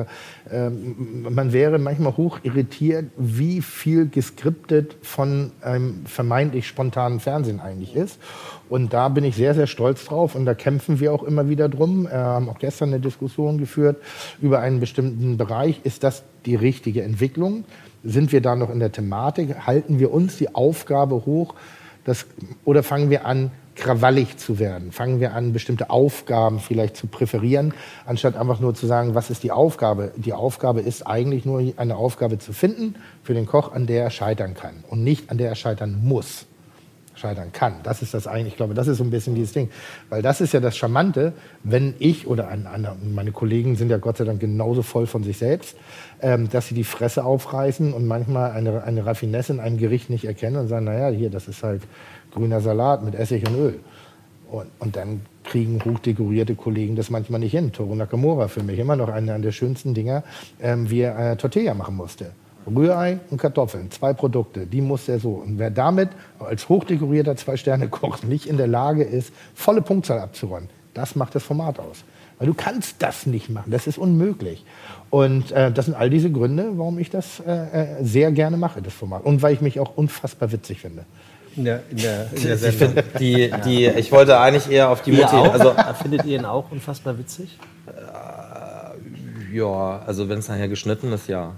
B: man wäre manchmal hoch irritiert, wie viel geskriptet von einem vermeintlich spontanen Fernsehen eigentlich ist. Und da bin ich sehr, sehr stolz drauf. Und da kämpfen wir auch immer wieder drum. Haben auch gestern eine Diskussion geführt über einen bestimmten Bereich. Ist das die richtige Entwicklung? Sind wir da noch in der Thematik? Halten wir uns die Aufgabe hoch? Oder fangen wir an, krawallig zu werden? Fangen wir an, bestimmte Aufgaben vielleicht zu präferieren, anstatt einfach nur zu sagen, was ist die Aufgabe? Die Aufgabe ist eigentlich nur eine Aufgabe zu finden für den Koch, an der er scheitern kann und nicht an der er scheitern muss. Scheitern kann. Das ist das eigentlich, ich glaube, das ist so ein bisschen dieses Ding. Weil das ist ja das Charmante, wenn ich oder meine Kollegen sind ja Gott sei Dank genauso voll von sich selbst, dass sie die Fresse aufreißen und manchmal eine Raffinesse in einem Gericht nicht erkennen und sagen, naja, hier, das ist halt grüner Salat mit Essig und Öl. Und dann kriegen hochdekorierte Kollegen das manchmal nicht hin. Toru Nakamura für mich immer noch einer der schönsten Dinger, wie er Tortilla machen musste. Rührei und Kartoffeln, 2 Produkte, die muss er so. Und wer damit als hochdekorierter 2-Sterne-Koch nicht in der Lage ist, volle Punktzahl abzuräumen, das macht das Format aus. Weil du kannst das nicht machen, das ist unmöglich. Und das sind all diese Gründe, warum ich das sehr gerne mache, das Format. Und weil ich mich auch unfassbar witzig finde.
A: In der Sendung.
E: Ich wollte eigentlich eher auf die Motivation.
A: Also, findet ihr ihn auch unfassbar witzig?
E: Ja, also wenn es nachher geschnitten ist, ja.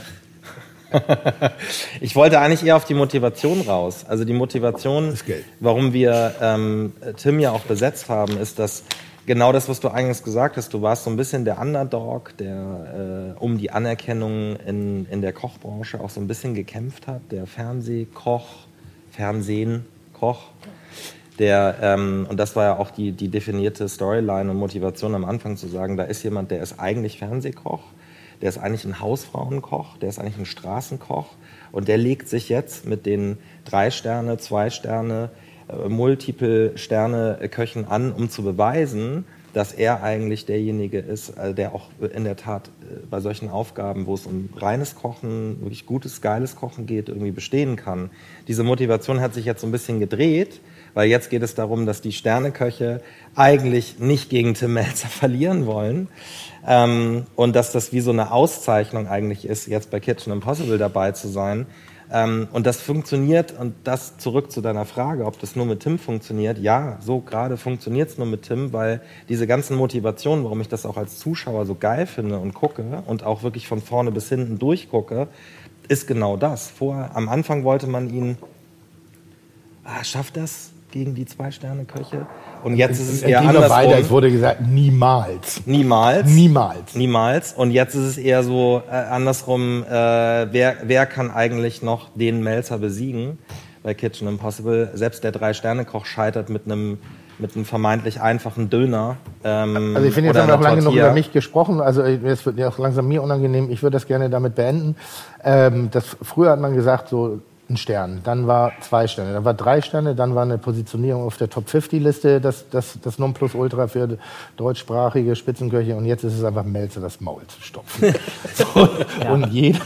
E: Ich wollte eigentlich eher auf die Motivation raus. Also die Motivation, warum wir Tim ja auch besetzt haben, ist, dass genau das, was du eingangs gesagt hast, du warst so ein bisschen der Underdog, der um die Anerkennung in der Kochbranche auch so ein bisschen gekämpft hat, der Fernsehkoch, und das war ja auch die definierte Storyline und Motivation am Anfang zu sagen, da ist jemand, der ist eigentlich Fernsehkoch, der ist eigentlich ein Hausfrauenkoch, der ist eigentlich ein Straßenkoch und der legt sich jetzt mit den 3 Sterne, 2 Sterne, Multiple-Sterne-Köchen an, um zu beweisen, dass er eigentlich derjenige ist, der auch in der Tat bei solchen Aufgaben, wo es um reines Kochen, wirklich gutes, geiles Kochen geht, irgendwie bestehen kann. Diese Motivation hat sich jetzt so ein bisschen gedreht, weil jetzt geht es darum, dass die Sterneköche eigentlich nicht gegen Tim Mälzer verlieren wollen. Und dass das wie so eine Auszeichnung eigentlich ist, jetzt bei Kitchen Impossible dabei zu sein. Und das funktioniert, und das zurück zu deiner Frage, ob das nur mit Tim funktioniert. Ja, so gerade funktioniert es nur mit Tim, weil diese ganzen Motivationen, warum ich das auch als Zuschauer so geil finde und gucke und auch wirklich von vorne bis hinten durchgucke, ist genau das. Am Anfang wollte man ihn, schafft das gegen die 2-Sterne-Köche? Und jetzt ist es eher andersrum.
B: Weiter, es wurde gesagt, niemals.
E: Niemals. Und jetzt ist es eher so andersrum, wer kann eigentlich noch den Mälzer besiegen bei Kitchen Impossible? Selbst der 3-Sterne-Koch scheitert mit einem vermeintlich einfachen Döner.
B: Also ich finde, jetzt haben wir auch lange genug über mich gesprochen. Also es wird ja auch langsam mir unangenehm. Ich würde das gerne damit beenden. Früher hat man gesagt, so ein Stern, dann war 2 Sterne, dann war 3 Sterne, dann war eine Positionierung auf der Top-50-Liste, das Nonplusultra für deutschsprachige Spitzenköche, und jetzt ist es einfach Mälzer das Maul zu stopfen. Und jeder...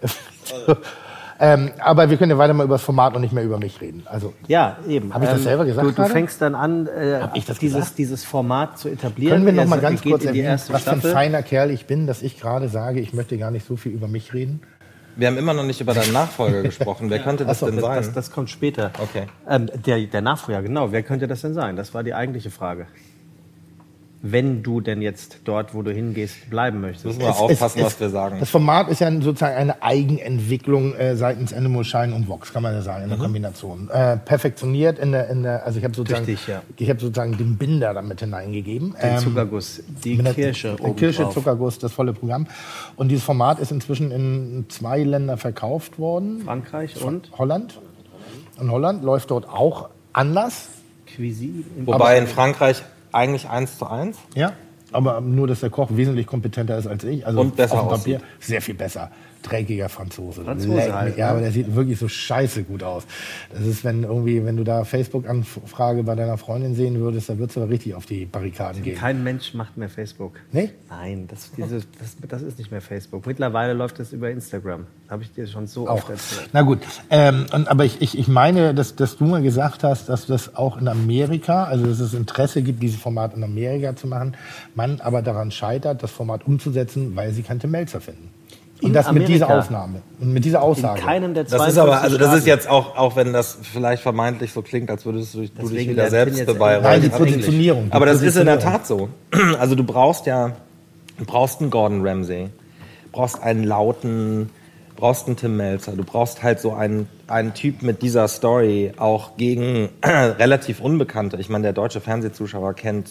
B: aber wir können ja weiter mal über das Format und nicht mehr über mich reden. Also,
A: ja, eben.
B: Habe ich das selber gesagt?
A: Du fängst dann an, dieses Format zu etablieren.
B: Können wir noch mal ganz kurz
A: erwähnen,
B: was für ein feiner Kerl ich bin, dass ich gerade sage, ich möchte gar nicht so viel über mich reden?
E: Wir haben immer noch nicht über deinen Nachfolger gesprochen. Wer könnte das denn sein?
A: Das kommt später.
E: Okay.
A: Der Nachfolger, genau. Wer könnte das denn sein? Das war die eigentliche Frage. wenn du denn jetzt dort, wo du hingehst, bleiben möchtest?
E: Müssen wir aufpassen, was wir sagen.
B: Das Format ist ja sozusagen eine Eigenentwicklung seitens Animal Shine und Vox, kann man ja sagen, in der Kombination. Perfektioniert also ich habe sozusagen den Binder damit hineingegeben.
A: Den Zuckerguss, die Kirsche oben
B: Kirsche,
A: drauf.
B: Zuckerguss, das volle Programm. Und dieses Format ist inzwischen in 2 Ländern verkauft worden.
A: Frankreich und
B: Holland. In Holland läuft dort auch anders.
A: Cuisine.
E: Wobei in Frankreich eigentlich 1:1.
B: Ja, aber nur, dass der Koch wesentlich kompetenter ist als ich. Also
E: Und besser
B: auf dem Papier
E: aussieht.
B: sehr viel besser. Dreckiger Franzose.
A: Halt,
B: ja, aber der sieht wirklich so scheiße gut aus. Das ist, wenn du da Facebook-Anfrage bei deiner Freundin sehen würdest, da würdest du richtig auf die Barrikaden gehen.
A: Kein Mensch macht mehr Facebook.
B: Nee?
A: Nein, das ist nicht mehr Facebook. Mittlerweile läuft es über Instagram. Habe ich dir schon so oft erzählt.
B: Na gut, aber ich meine, dass du mal gesagt hast, dass das auch in Amerika, also dass es Interesse gibt, dieses Format in Amerika zu machen, man aber daran scheitert, das Format umzusetzen, weil sie keine Melzer finden. Und das mit dieser Aufnahme und mit dieser Aussage.
A: In keinem der
E: Das
A: 52
E: ist aber, also das ist
A: Staaten.
E: jetzt auch wenn das vielleicht vermeintlich so klingt, als würdest du dich
A: Deswegen
E: wieder
A: lernt
E: selbst
A: Finn jetzt
E: beweihräuchern.
B: Nein, die
A: auf Englisch.
B: Positionierung.
E: Aber das ist in der Tat so. Also du brauchst einen Gordon Ramsay, brauchst einen lauten, brauchst einen Tim Melzer, du brauchst halt so einen Typ mit dieser Story auch gegen relativ Unbekannte. Ich meine, der deutsche Fernsehzuschauer kennt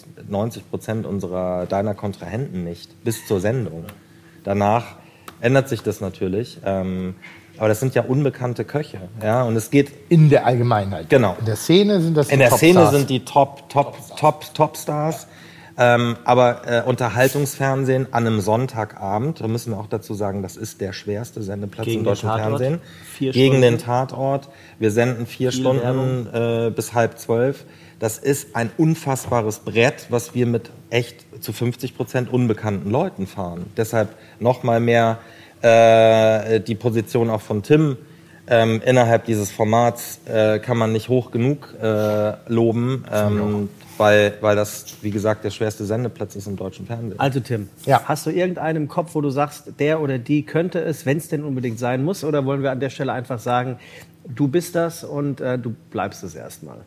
E: 90% deiner Kontrahenten nicht, bis zur Sendung. Danach ändert sich das natürlich. Aber das sind ja unbekannte Köche. Ja? Und es geht
B: in der Allgemeinheit.
E: Genau.
B: In der Szene sind das
E: in der Szene
B: Topstars.
E: sind die Top-Stars. Aber Unterhaltungsfernsehen an einem Sonntagabend, da müssen wir auch dazu sagen, das ist der schwerste Sendeplatz
A: Gegen
E: im deutschen
A: den Tatort.
E: Fernsehen.
A: 4
E: Gegen
A: Stunden.
E: den Tatort. Wir senden 4
A: Viel
E: Stunden bis 11:30. Das ist ein unfassbares Brett, was wir mit echt zu 50% unbekannten Leuten fahren. Deshalb noch mal mehr die Position auch von Tim innerhalb dieses Formats kann man nicht hoch genug loben, weil das, wie gesagt, der schwerste Sendeplatz ist im deutschen Fernsehen.
A: Also Tim,
B: Ja.
A: hast du irgendeinen im Kopf, wo du sagst, der oder die könnte es, wenn es denn unbedingt sein muss? Oder wollen wir an der Stelle einfach sagen, du bist das und du bleibst es erstmal?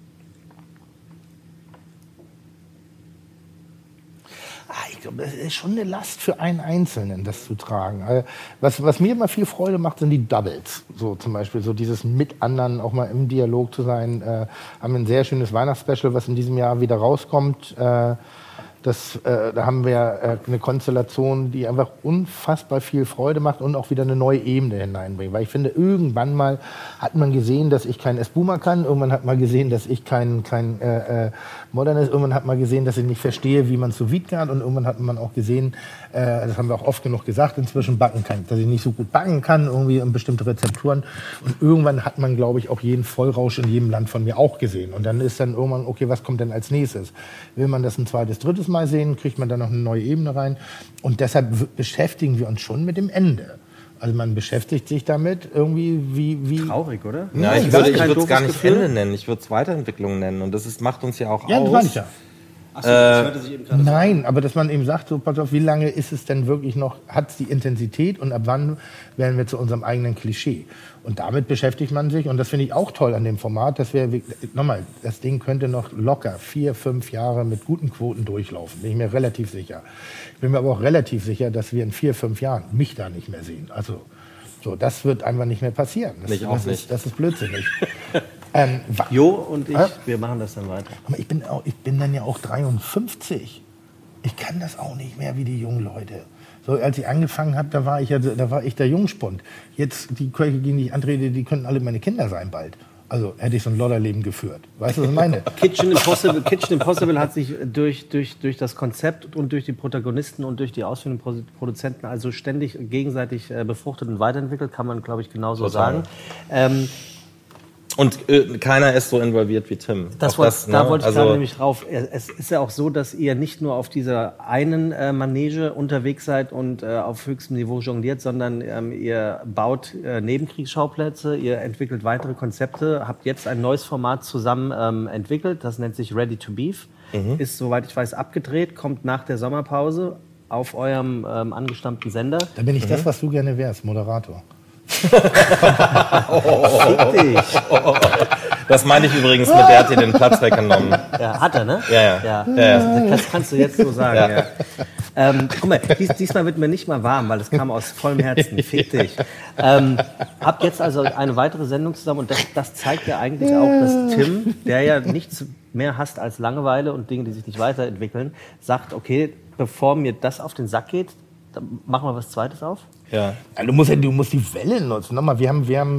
B: Ich glaube, das ist schon eine Last für einen Einzelnen, das zu tragen. Also, was mir immer viel Freude macht, sind die Doubles. So zum Beispiel so dieses mit anderen auch mal im Dialog zu sein. Haben ein sehr schönes Weihnachtsspecial, was in diesem Jahr wieder rauskommt. Da haben wir eine Konstellation, die einfach unfassbar viel Freude macht und auch wieder eine neue Ebene hineinbringt. Weil ich finde, irgendwann mal hat man gesehen, dass ich kein Espuma kann. Irgendwann hat man gesehen, dass ich kein Modernes. Irgendwann hat man gesehen, dass ich nicht verstehe, wie man sous vide kann. Und irgendwann hat man auch gesehen, das haben wir auch oft genug gesagt, inzwischen backen kann, dass ich nicht so gut backen kann, irgendwie in bestimmte Rezepturen. Und irgendwann hat man, glaube ich, auch jeden Vollrausch in jedem Land von mir auch gesehen. Und dann ist dann irgendwann, okay, was kommt denn als nächstes? Will man das ein zweites, drittes Mal sehen, kriegt man dann noch eine neue Ebene rein. Und deshalb beschäftigen wir uns schon mit dem Ende. Also man beschäftigt sich damit irgendwie wie
A: Traurig, oder?
E: Ja, ich
A: das
E: würde
A: ist kein
E: es gar
A: doofes
E: nicht
A: Gefühl.
E: Ende nennen, ich würde es Weiterentwicklung nennen. Und das macht uns ja auch
B: Ja, das
E: aus.
B: meine ich ja.
A: Achso, das hörte sich eben gerade so an.
B: Nein, aber dass man eben sagt, so, pass auf, wie lange ist es denn wirklich noch, hat es die Intensität und ab wann werden wir zu unserem eigenen Klischee? Und damit beschäftigt man sich und das finde ich auch toll an dem Format, dass wir, nochmal, das Ding könnte noch locker 4, 5 Jahre mit guten Quoten durchlaufen, bin ich mir relativ sicher. Ich bin mir aber auch relativ sicher, dass wir in 4, 5 Jahren mich da nicht mehr sehen. Also, so, das wird einfach nicht mehr passieren. Das ist blödsinnig.
A: Jo und ich, wir machen das dann weiter.
B: Aber ich bin dann ja auch 53. Ich kann das auch nicht mehr wie die jungen Leute. So, als ich angefangen habe, da war ich der Jungspund. Jetzt, die Köche, gegen die ich antrete, die könnten alle meine Kinder sein bald. Also hätte ich so ein Lodderleben geführt. Weißt du, was ich meine?
A: Kitchen Impossible hat sich durch das Konzept und durch die Protagonisten und durch die ausführenden Produzenten also ständig gegenseitig befruchtet und weiterentwickelt, kann man, glaube ich, genauso sagen.
E: Und keiner ist so involviert wie Tim.
A: Da wollte ich gerade nämlich drauf. Es ist ja auch so, dass ihr nicht nur auf dieser einen Manege unterwegs seid und auf höchstem Niveau jongliert, sondern ihr baut Nebenkriegsschauplätze, ihr entwickelt weitere Konzepte, habt jetzt ein neues Format zusammen entwickelt, das nennt sich Ready to Beef, ist, soweit ich weiß, abgedreht, kommt nach der Sommerpause auf eurem angestammten Sender.
B: Da bin ich das, was du gerne wärst, Moderator.
A: Fick dich.
E: Das meinte ich übrigens mit, der hat dir den Platz weggenommen.
A: Ja, hat er, ne?
E: Ja.
A: Das kannst du jetzt so sagen, ja. Guck mal, diesmal wird mir nicht mal warm, weil es kam aus vollem Herzen. Fick dich. Habt jetzt also eine weitere Sendung zusammen und das zeigt ja eigentlich auch, dass Tim, der ja nichts mehr hasst als Langeweile und Dinge, die sich nicht weiterentwickeln, sagt, okay, bevor mir das auf den Sack geht, dann machen wir was Zweites auf.
E: Ja.
B: Du musst die Welle nutzen. Nochmal, wir haben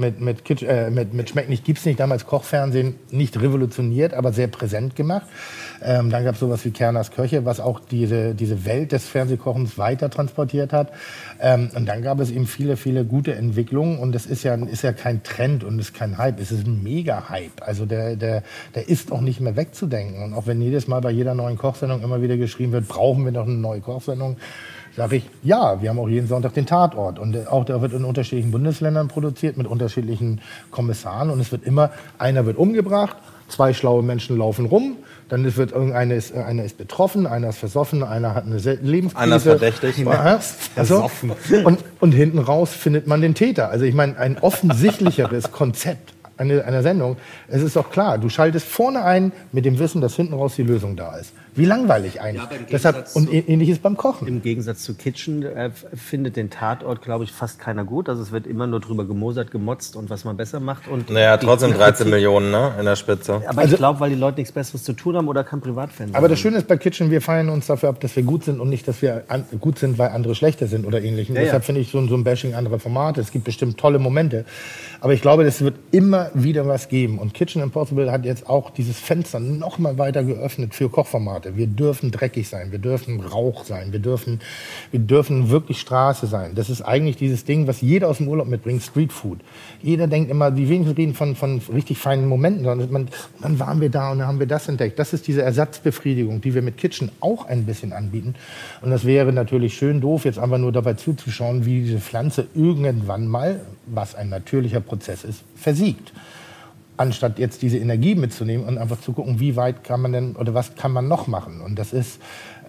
B: mit Schmeckt nicht, gibt's nicht damals Kochfernsehen nicht revolutioniert, aber sehr präsent gemacht. Dann gab es sowas wie Kerners Köche, was auch diese Welt des Fernsehkochens weiter transportiert hat. Und dann gab es eben viele, viele gute Entwicklungen. Und das ist ja kein Trend und ist kein Hype. Es ist ein Mega-Hype. Also der ist auch nicht mehr wegzudenken. Und auch wenn jedes Mal bei jeder neuen Kochsendung immer wieder geschrieben wird, brauchen wir noch eine neue Kochsendung, sage ich, ja, wir haben auch jeden Sonntag den Tatort. Und auch der wird in unterschiedlichen Bundesländern produziert, mit unterschiedlichen Kommissaren. Und es wird immer, einer wird umgebracht, 2 schlaue Menschen laufen rum, dann wird einer ist betroffen, einer ist versoffen, einer hat eine Lebenskrise.
E: Einer ist verdächtig.
B: Versoffen. Und hinten raus findet man den Täter. Also ich meine, ein offensichtlicheres Konzept einer Sendung, es ist doch klar, du schaltest vorne ein mit dem Wissen, dass hinten raus die Lösung da ist. Wie langweilig eigentlich. Ja, deshalb, und ähnliches beim Kochen.
A: Im Gegensatz zu Kitchen findet den Tatort, glaube ich, fast keiner gut. Also es wird immer nur drüber gemosert, gemotzt und was man besser macht. Und
E: naja, trotzdem 13 Millionen, ne, in der Spitze.
A: Aber ich glaube, weil die Leute nichts Besseres zu tun haben oder kein Privatfernsehen.
B: Aber das Schöne ist bei Kitchen, wir feiern uns dafür ab, dass wir gut sind und nicht, dass wir gut sind, weil andere schlechter sind oder ähnlichem. Ja, deshalb finde ich so ein Bashing anderer Formate. Es gibt bestimmt tolle Momente. Aber ich glaube, es wird immer wieder was geben. Und Kitchen Impossible hat jetzt auch dieses Fenster noch mal weiter geöffnet für Kochformate. Wir dürfen dreckig sein, wir dürfen Rauch sein, wir dürfen wirklich Straße sein. Das ist eigentlich dieses Ding, was jeder aus dem Urlaub mitbringt, Streetfood. Jeder denkt immer, die wenigsten reden von richtig feinen Momenten, sondern dann waren wir da und dann haben wir das entdeckt. Das ist diese Ersatzbefriedigung, die wir mit Kitchen auch ein bisschen anbieten. Und das wäre natürlich schön doof, jetzt einfach nur dabei zuzuschauen, wie diese Pflanze irgendwann mal, was ein natürlicher Prozess ist, versiegt. Anstatt jetzt diese Energie mitzunehmen und einfach zu gucken, wie weit kann man denn oder was kann man noch machen. Und das ist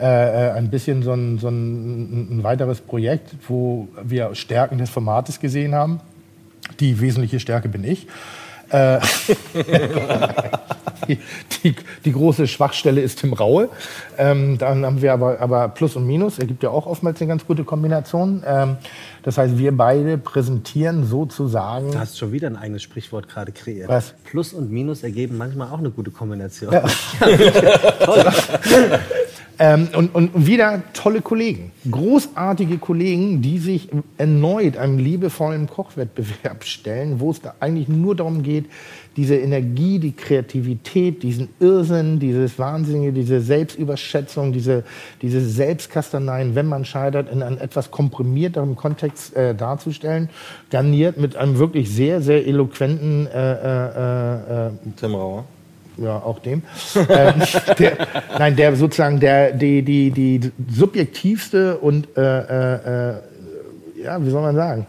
B: ein bisschen so ein weiteres Projekt, wo wir Stärken des Formates gesehen haben. Die wesentliche Stärke bin ich. Die große Schwachstelle ist Tim Raue. Dann haben wir aber Plus und Minus. Er gibt ja auch oftmals eine ganz gute Kombination. Das heißt, wir beide präsentieren sozusagen...
A: Du hast schon wieder ein eigenes Sprichwort gerade kreiert.
B: Was?
A: Plus und Minus ergeben manchmal auch eine gute Kombination.
B: Ja. Toll. Und wieder tolle Kollegen, großartige Kollegen, die sich erneut einem liebevollen Kochwettbewerb stellen, wo es da eigentlich nur darum geht, diese Energie, die Kreativität, diesen Irrsinn, dieses Wahnsinnige, diese Selbstüberschätzung, diese Selbstkastaneien, wenn man scheitert, in einem etwas komprimierteren Kontext darzustellen, garniert mit einem wirklich sehr, sehr eloquenten
E: Tim Rauer.
B: Ja, auch dem. Der sozusagen die subjektivste und ja, wie soll man sagen,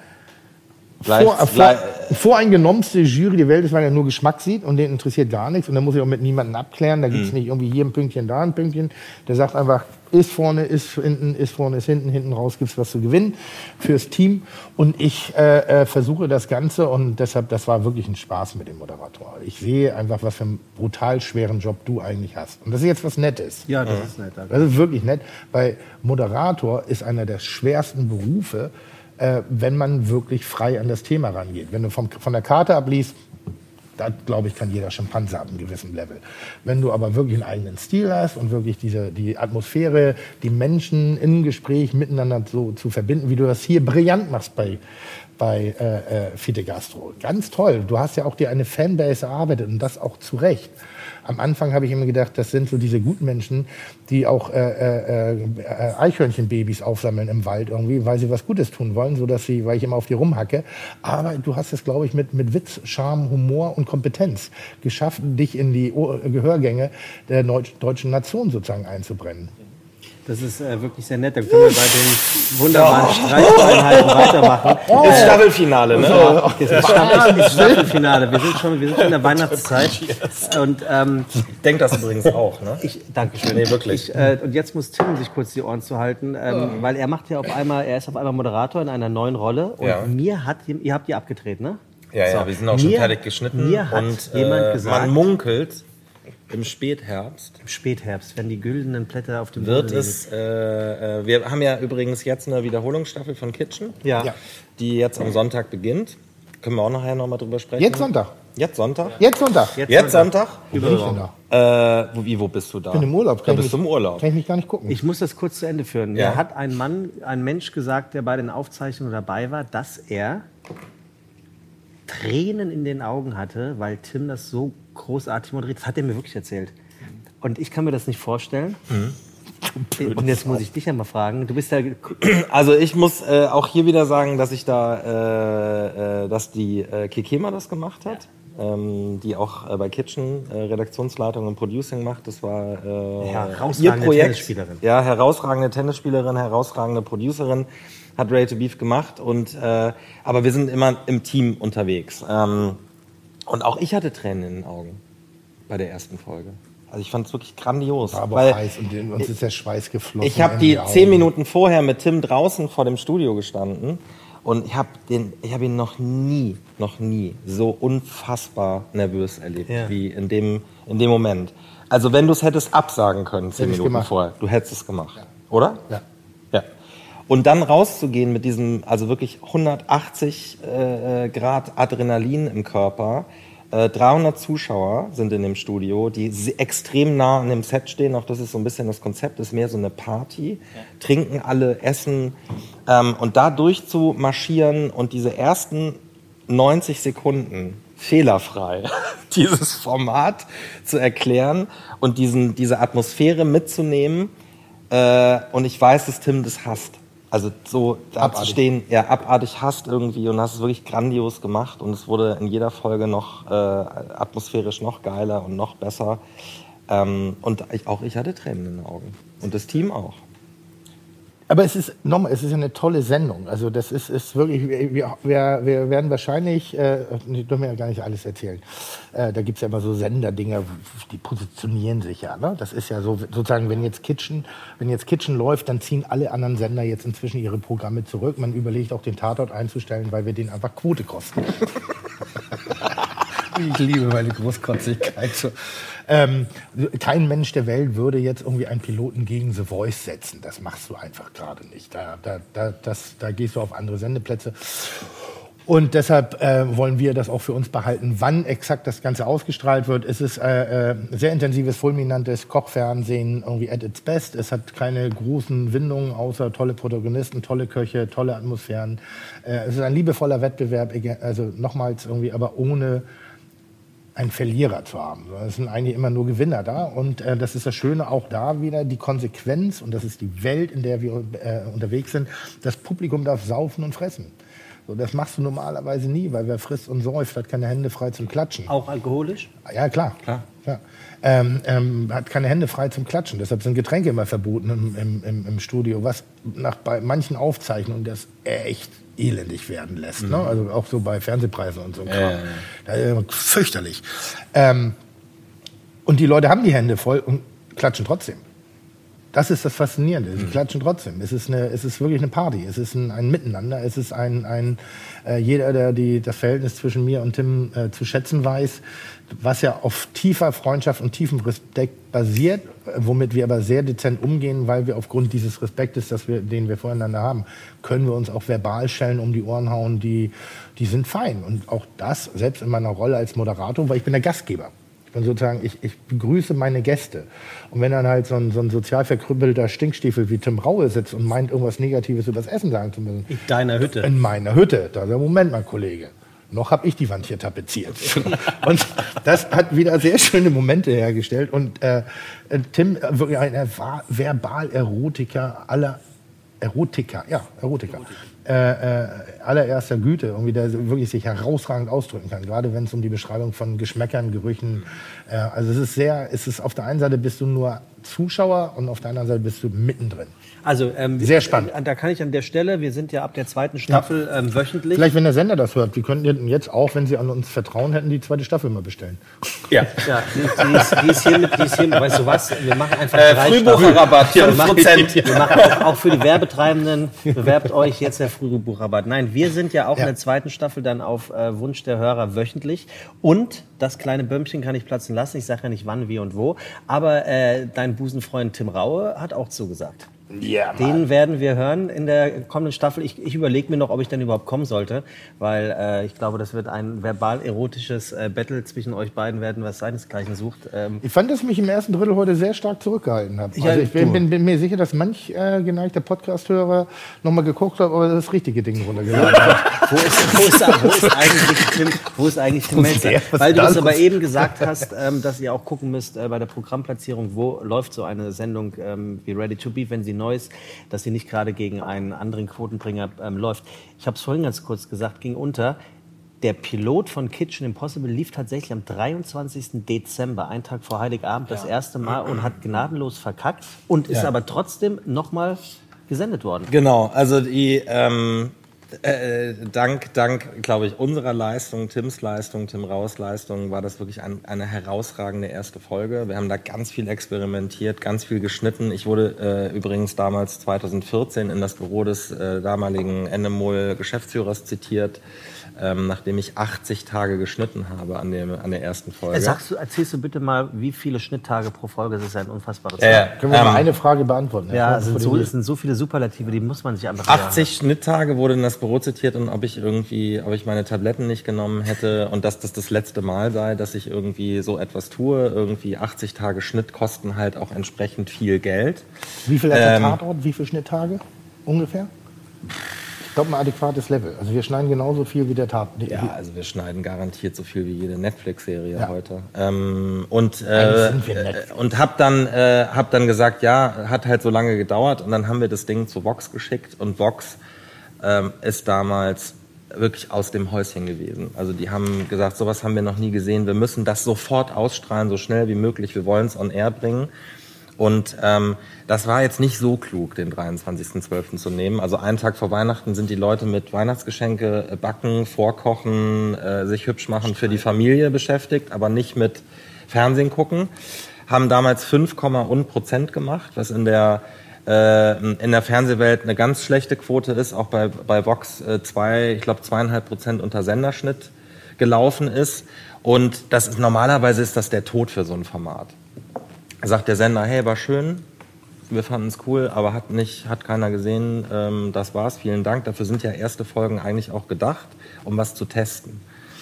B: voreingenommenste Jury der Welt ist, weil er nur Geschmack sieht und den interessiert gar nichts und da muss ich auch mit niemandem abklären. Da gibt es nicht irgendwie hier ein Pünktchen, da ein Pünktchen. Der sagt einfach, ist vorne, ist hinten, ist vorne, ist hinten raus gibt es was zu gewinnen fürs Team. Und ich versuche das Ganze und deshalb, das war wirklich ein Spaß mit dem Moderator. Ich sehe einfach, was für einen brutal schweren Job du eigentlich hast. Und das ist jetzt was Nettes.
A: Ja, das ist nett. Danke.
B: Das ist wirklich nett, weil Moderator ist einer der schwersten Berufe, wenn man wirklich frei an das Thema rangeht. Wenn du von der Karte abliest, da glaube ich, kann jeder Schimpanse ab einem gewissen Level. Wenn du aber wirklich einen eigenen Stil hast und wirklich die Atmosphäre, die Menschen im Gespräch miteinander so zu verbinden, wie du das hier brillant machst bei Fide Gastro. Ganz toll. Du hast ja auch dir eine Fanbase erarbeitet und das auch zu Recht. Am Anfang habe ich immer gedacht, das sind so diese guten Menschen, die auch Eichhörnchenbabys aufsammeln im Wald irgendwie, weil sie was Gutes tun wollen, weil ich immer auf die rumhacke. Aber du hast es, glaube ich, mit Witz, Charme, Humor und Kompetenz geschafft, dich in die Gehörgänge der deutschen Nation sozusagen einzubrennen.
A: Das ist wirklich sehr nett. Dann können wir bei den wunderbaren Streiteinheiten weitermachen.
E: Das Staffelfinale, ne?
A: Das ist Staffelfinale. Wir sind schon in der Weihnachtszeit. Und,
E: denk das übrigens auch, ne?
A: Dankeschön.
E: Nee, wirklich.
A: Und jetzt muss Tim sich kurz die Ohren zuhalten, weil er ist auf einmal Moderator in einer neuen Rolle. Und
E: Ja.
A: ihr habt die abgedreht, ne?
E: Ja, wir sind auch schon fertig geschnitten.
A: Mir hat jemand gesagt,
E: man munkelt, im Spätherbst.
A: Im Spätherbst, wenn die güldenen Blätter auf dem
E: Wird
A: Boden
E: es, wir haben ja übrigens jetzt eine Wiederholungsstaffel von Kitchen,
A: Ja.
E: die jetzt am Sonntag beginnt. Können wir auch nachher nochmal drüber sprechen.
B: Jetzt Sonntag.
E: Jetzt Sonntag?
B: Jetzt Sonntag.
E: Jetzt Sonntag?
B: Wo bin ich denn da?
E: Wo bist du da?
B: Ich bin im Urlaub.
E: Da bist du im Urlaub.
B: Kann ich mich gar nicht gucken.
A: Ich muss das kurz zu Ende führen.
E: Ja.
A: Da hat ein Mensch gesagt, der bei den Aufzeichnungen dabei war, dass er Tränen in den Augen hatte, weil Tim das so großartig moderiert. Das hat er mir wirklich erzählt. Und ich kann mir das nicht vorstellen. Und jetzt muss ich dich ja mal fragen. Du bist ja...
E: Also ich muss auch hier wieder sagen, dass ich da, dass die Kekema das gemacht hat, die auch bei Kitchen Redaktionsleitung und Producing macht. Das war ihr Projekt.
A: Tennisspielerin.
E: Ja, herausragende Tennisspielerin, herausragende Producerin, hat Ready to Beef gemacht. Und aber wir sind immer im Team unterwegs. Und auch ich hatte Tränen in den Augen bei der ersten Folge. Also ich fand es wirklich grandios.
B: War aber
E: weil
B: heiß und uns ist der Schweiß geflossen.
E: ich habe die 10 Minuten vorher mit Tim draußen vor dem Studio gestanden und ich habe ihn noch nie so unfassbar nervös erlebt wie in dem Moment. Also wenn du es hättest absagen können 10 Minuten vorher, du hättest es gemacht, oder?
B: Ja.
E: Ja. Und dann rauszugehen mit diesem, also wirklich 180 Grad Adrenalin im Körper. 300 Zuschauer sind in dem Studio, die extrem nah an dem Set stehen. Auch das ist so ein bisschen das Konzept, ist mehr so eine Party. Trinken alle, essen. Und da durch zu marschieren und diese ersten 90 Sekunden fehlerfrei dieses Format zu erklären und diese Atmosphäre mitzunehmen. Und ich weiß, dass Tim das hasst. Also so da zu stehen, abartig hasst irgendwie und hast es wirklich grandios gemacht und es wurde in jeder Folge noch atmosphärisch noch geiler und noch besser. Und ich hatte Tränen in den Augen und das Team auch.
B: Aber es ist ja eine tolle Sendung. Also das ist wirklich, wir werden wahrscheinlich, ich dürfen ja gar nicht alles erzählen. Da gibt es ja immer so Senderdinger, die positionieren sich ja. Ne? Das ist ja so, sozusagen, wenn jetzt Kitchen läuft, dann ziehen alle anderen Sender jetzt inzwischen ihre Programme zurück. Man überlegt auch den Tatort einzustellen, weil wir den einfach Quote kosten. Ich liebe meine Großkotzigkeit. Kein Mensch der Welt würde jetzt irgendwie einen Piloten gegen The Voice setzen. Das machst du einfach gerade nicht. Da gehst du auf andere Sendeplätze. Und deshalb wollen wir das auch für uns behalten, wann exakt das Ganze ausgestrahlt wird. Es ist sehr intensives, fulminantes Kochfernsehen, irgendwie at its best. Es hat keine großen Windungen, außer tolle Protagonisten, tolle Köche, tolle Atmosphären. Es ist ein liebevoller Wettbewerb, also nochmals irgendwie, aber ohne einen Verlierer zu haben. Es sind eigentlich immer nur Gewinner da. Und das ist das Schöne, auch da wieder die Konsequenz, und das ist die Welt, in der wir unterwegs sind. Das Publikum darf saufen und fressen. So, das machst du normalerweise nie, weil wer frisst und säuft, hat keine Hände frei zum Klatschen.
A: Auch alkoholisch?
B: Ja, klar. Hat keine Hände frei zum Klatschen. Deshalb sind Getränke immer verboten im Studio, was bei manchen Aufzeichnungen das echt elendig werden lässt. Ne? Also auch so bei Fernsehpreisen und so. Fürchterlich. Und die Leute haben die Hände voll und klatschen trotzdem. Das ist das Faszinierende. Sie klatschen trotzdem. Es ist wirklich eine Party. Es ist ein Miteinander. Es ist jeder, der das Verhältnis zwischen mir und Tim zu schätzen weiß, was ja auf tiefer Freundschaft und tiefem Respekt basiert, womit wir aber sehr dezent umgehen, weil wir aufgrund dieses Respektes, den wir voreinander haben, können wir uns auch verbal Schellen um die Ohren hauen, die sind fein. Und auch das, selbst in meiner Rolle als Moderator, weil ich bin der Gastgeber. Und sozusagen, ich begrüße meine Gäste. Und wenn dann halt so ein sozial verkrüppelter Stinkstiefel wie Tim Raue sitzt und meint, irgendwas Negatives über das Essen sagen zu müssen.
A: In deiner Hütte.
B: In meiner Hütte. Da der Moment mal, Kollege. Noch habe ich die Wand hier tapeziert. Und das hat wieder sehr schöne Momente hergestellt. Und Tim, wirklich ein Verbal-Erotiker aller Erotiker. Allererster Güte, irgendwie, der wirklich sich herausragend ausdrücken kann, gerade wenn es um die Beschreibung von Geschmäckern, Gerüchen, also es ist auf der einen Seite bist du nur Zuschauer und auf der anderen Seite bist du mittendrin.
A: Also
B: sehr spannend.
A: Da kann ich an der Stelle, wir sind ja ab der 2. Staffel wöchentlich.
B: Vielleicht, wenn der Sender das hört, wir könnten jetzt auch, wenn Sie an uns vertrauen hätten, die 2. Staffel mal bestellen.
A: Ja, die ist hiermit, weißt du was, wir machen einfach 3
E: Frühbucherrabatt, 5%.
A: Wir machen auch für die Werbetreibenden, bewerbt euch jetzt der Frühbucherrabatt. Nein, wir sind ja auch in der 2. Staffel dann auf Wunsch der Hörer wöchentlich. Und das kleine Bömmchen kann ich platzen lassen. Ich sage ja nicht wann, wie und wo. Aber dein Busenfreund Tim Raue hat auch zugesagt.
B: Ja,
A: Den werden wir hören in der kommenden Staffel. Ich überlege mir noch, ob ich denn überhaupt kommen sollte, weil ich glaube, das wird ein verbal-erotisches Battle zwischen euch beiden werden, was seinesgleichen sucht.
B: Ich fand, dass ich mich im ersten Drittel heute sehr stark zurückgehalten habe.
A: Ja,
B: also ich bin mir sicher, dass manch geneigter Podcast-Hörer nochmal geguckt hat, ob er das richtige Ding runtergeladen hat.
A: Wo ist eigentlich Tim Melzer? Weil du das aber eben gesagt hast, dass ihr auch gucken müsst bei der Programmplatzierung, wo läuft so eine Sendung wie Ready to Beef, wenn sie neu ist, dass sie nicht gerade gegen einen anderen Quotenbringer läuft. Ich habe es vorhin ganz kurz gesagt, ging unter. Der Pilot von Kitchen Impossible lief tatsächlich am 23. Dezember, einen Tag vor Heiligabend, das erste Mal und hat gnadenlos verkackt und ist aber trotzdem nochmal gesendet worden.
E: Genau, also die dank, glaube ich, unserer Leistung, Tims Leistung, Tim Raues Leistung, war das wirklich eine herausragende erste Folge. Wir haben da ganz viel experimentiert, ganz viel geschnitten. Ich wurde übrigens damals 2014 in das Büro des damaligen Endemol-Geschäftsführers zitiert, nachdem ich 80 Tage geschnitten habe an der ersten Folge.
A: Erzählst du bitte mal, wie viele Schnitttage pro Folge? Das ist ein unfassbares
B: Zahl. Können wir mal eine Frage beantworten?
A: Ja, es sind so viele Superlative, die muss man sich einfach
E: 80 Schnitttage wurde in das Büro zitiert und ob ich meine Tabletten nicht genommen hätte und dass das letzte Mal sei, dass ich irgendwie so etwas tue. Irgendwie 80 Tage Schnitt kosten halt auch entsprechend viel Geld.
B: Wie viel hat der Tatort? Wie viele Schnitttage ungefähr? Ich glaube, ein adäquates Level. Also wir schneiden genauso viel wie der Tatort.
E: Ja, also wir schneiden garantiert so viel wie jede Netflix-Serie heute.
B: Und
E: hab dann gesagt, ja, hat halt so lange gedauert und dann haben wir das Ding zu Vox geschickt und Vox ist damals wirklich aus dem Häuschen gewesen. Also die haben gesagt, sowas haben wir noch nie gesehen, wir müssen das sofort ausstrahlen, so schnell wie möglich, wir wollen es on air bringen. Und das war jetzt nicht so klug, den 23.12. zu nehmen. Also einen Tag vor Weihnachten sind die Leute mit Weihnachtsgeschenke backen, vorkochen, sich hübsch machen für die Familie beschäftigt, aber nicht mit Fernsehen gucken. Haben damals 5,1% gemacht, was in der Fernsehwelt eine ganz schlechte Quote ist, auch bei Vox ich glaube 2,5% unter Senderschnitt gelaufen ist. Und normalerweise ist das der Tod für so ein Format. Sagt der Sender, hey, war schön, wir fanden es cool, aber hat keiner gesehen, das war's, vielen Dank. Dafür sind ja erste Folgen eigentlich auch gedacht, um was zu testen.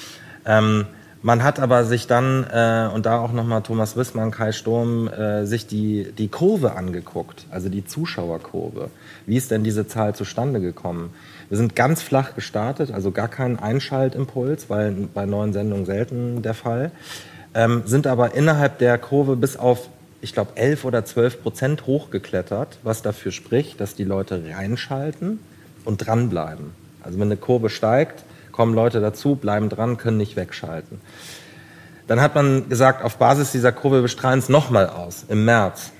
E: Man hat aber sich dann, und da auch nochmal Thomas Wissmann, Kai Sturm, sich die Kurve angeguckt, also die Zuschauerkurve. Wie ist denn diese Zahl zustande gekommen? Wir sind ganz flach gestartet, also gar kein Einschaltimpuls, weil bei neuen Sendungen selten der Fall, sind aber innerhalb der Kurve bis auf, ich glaube, 11 oder 12% hochgeklettert, was dafür spricht, dass die Leute reinschalten und dranbleiben. Also wenn eine Kurve steigt, kommen Leute dazu, bleiben dran, können nicht wegschalten. Dann hat man gesagt, auf Basis dieser Kurve, wir strahlen es nochmal aus, im März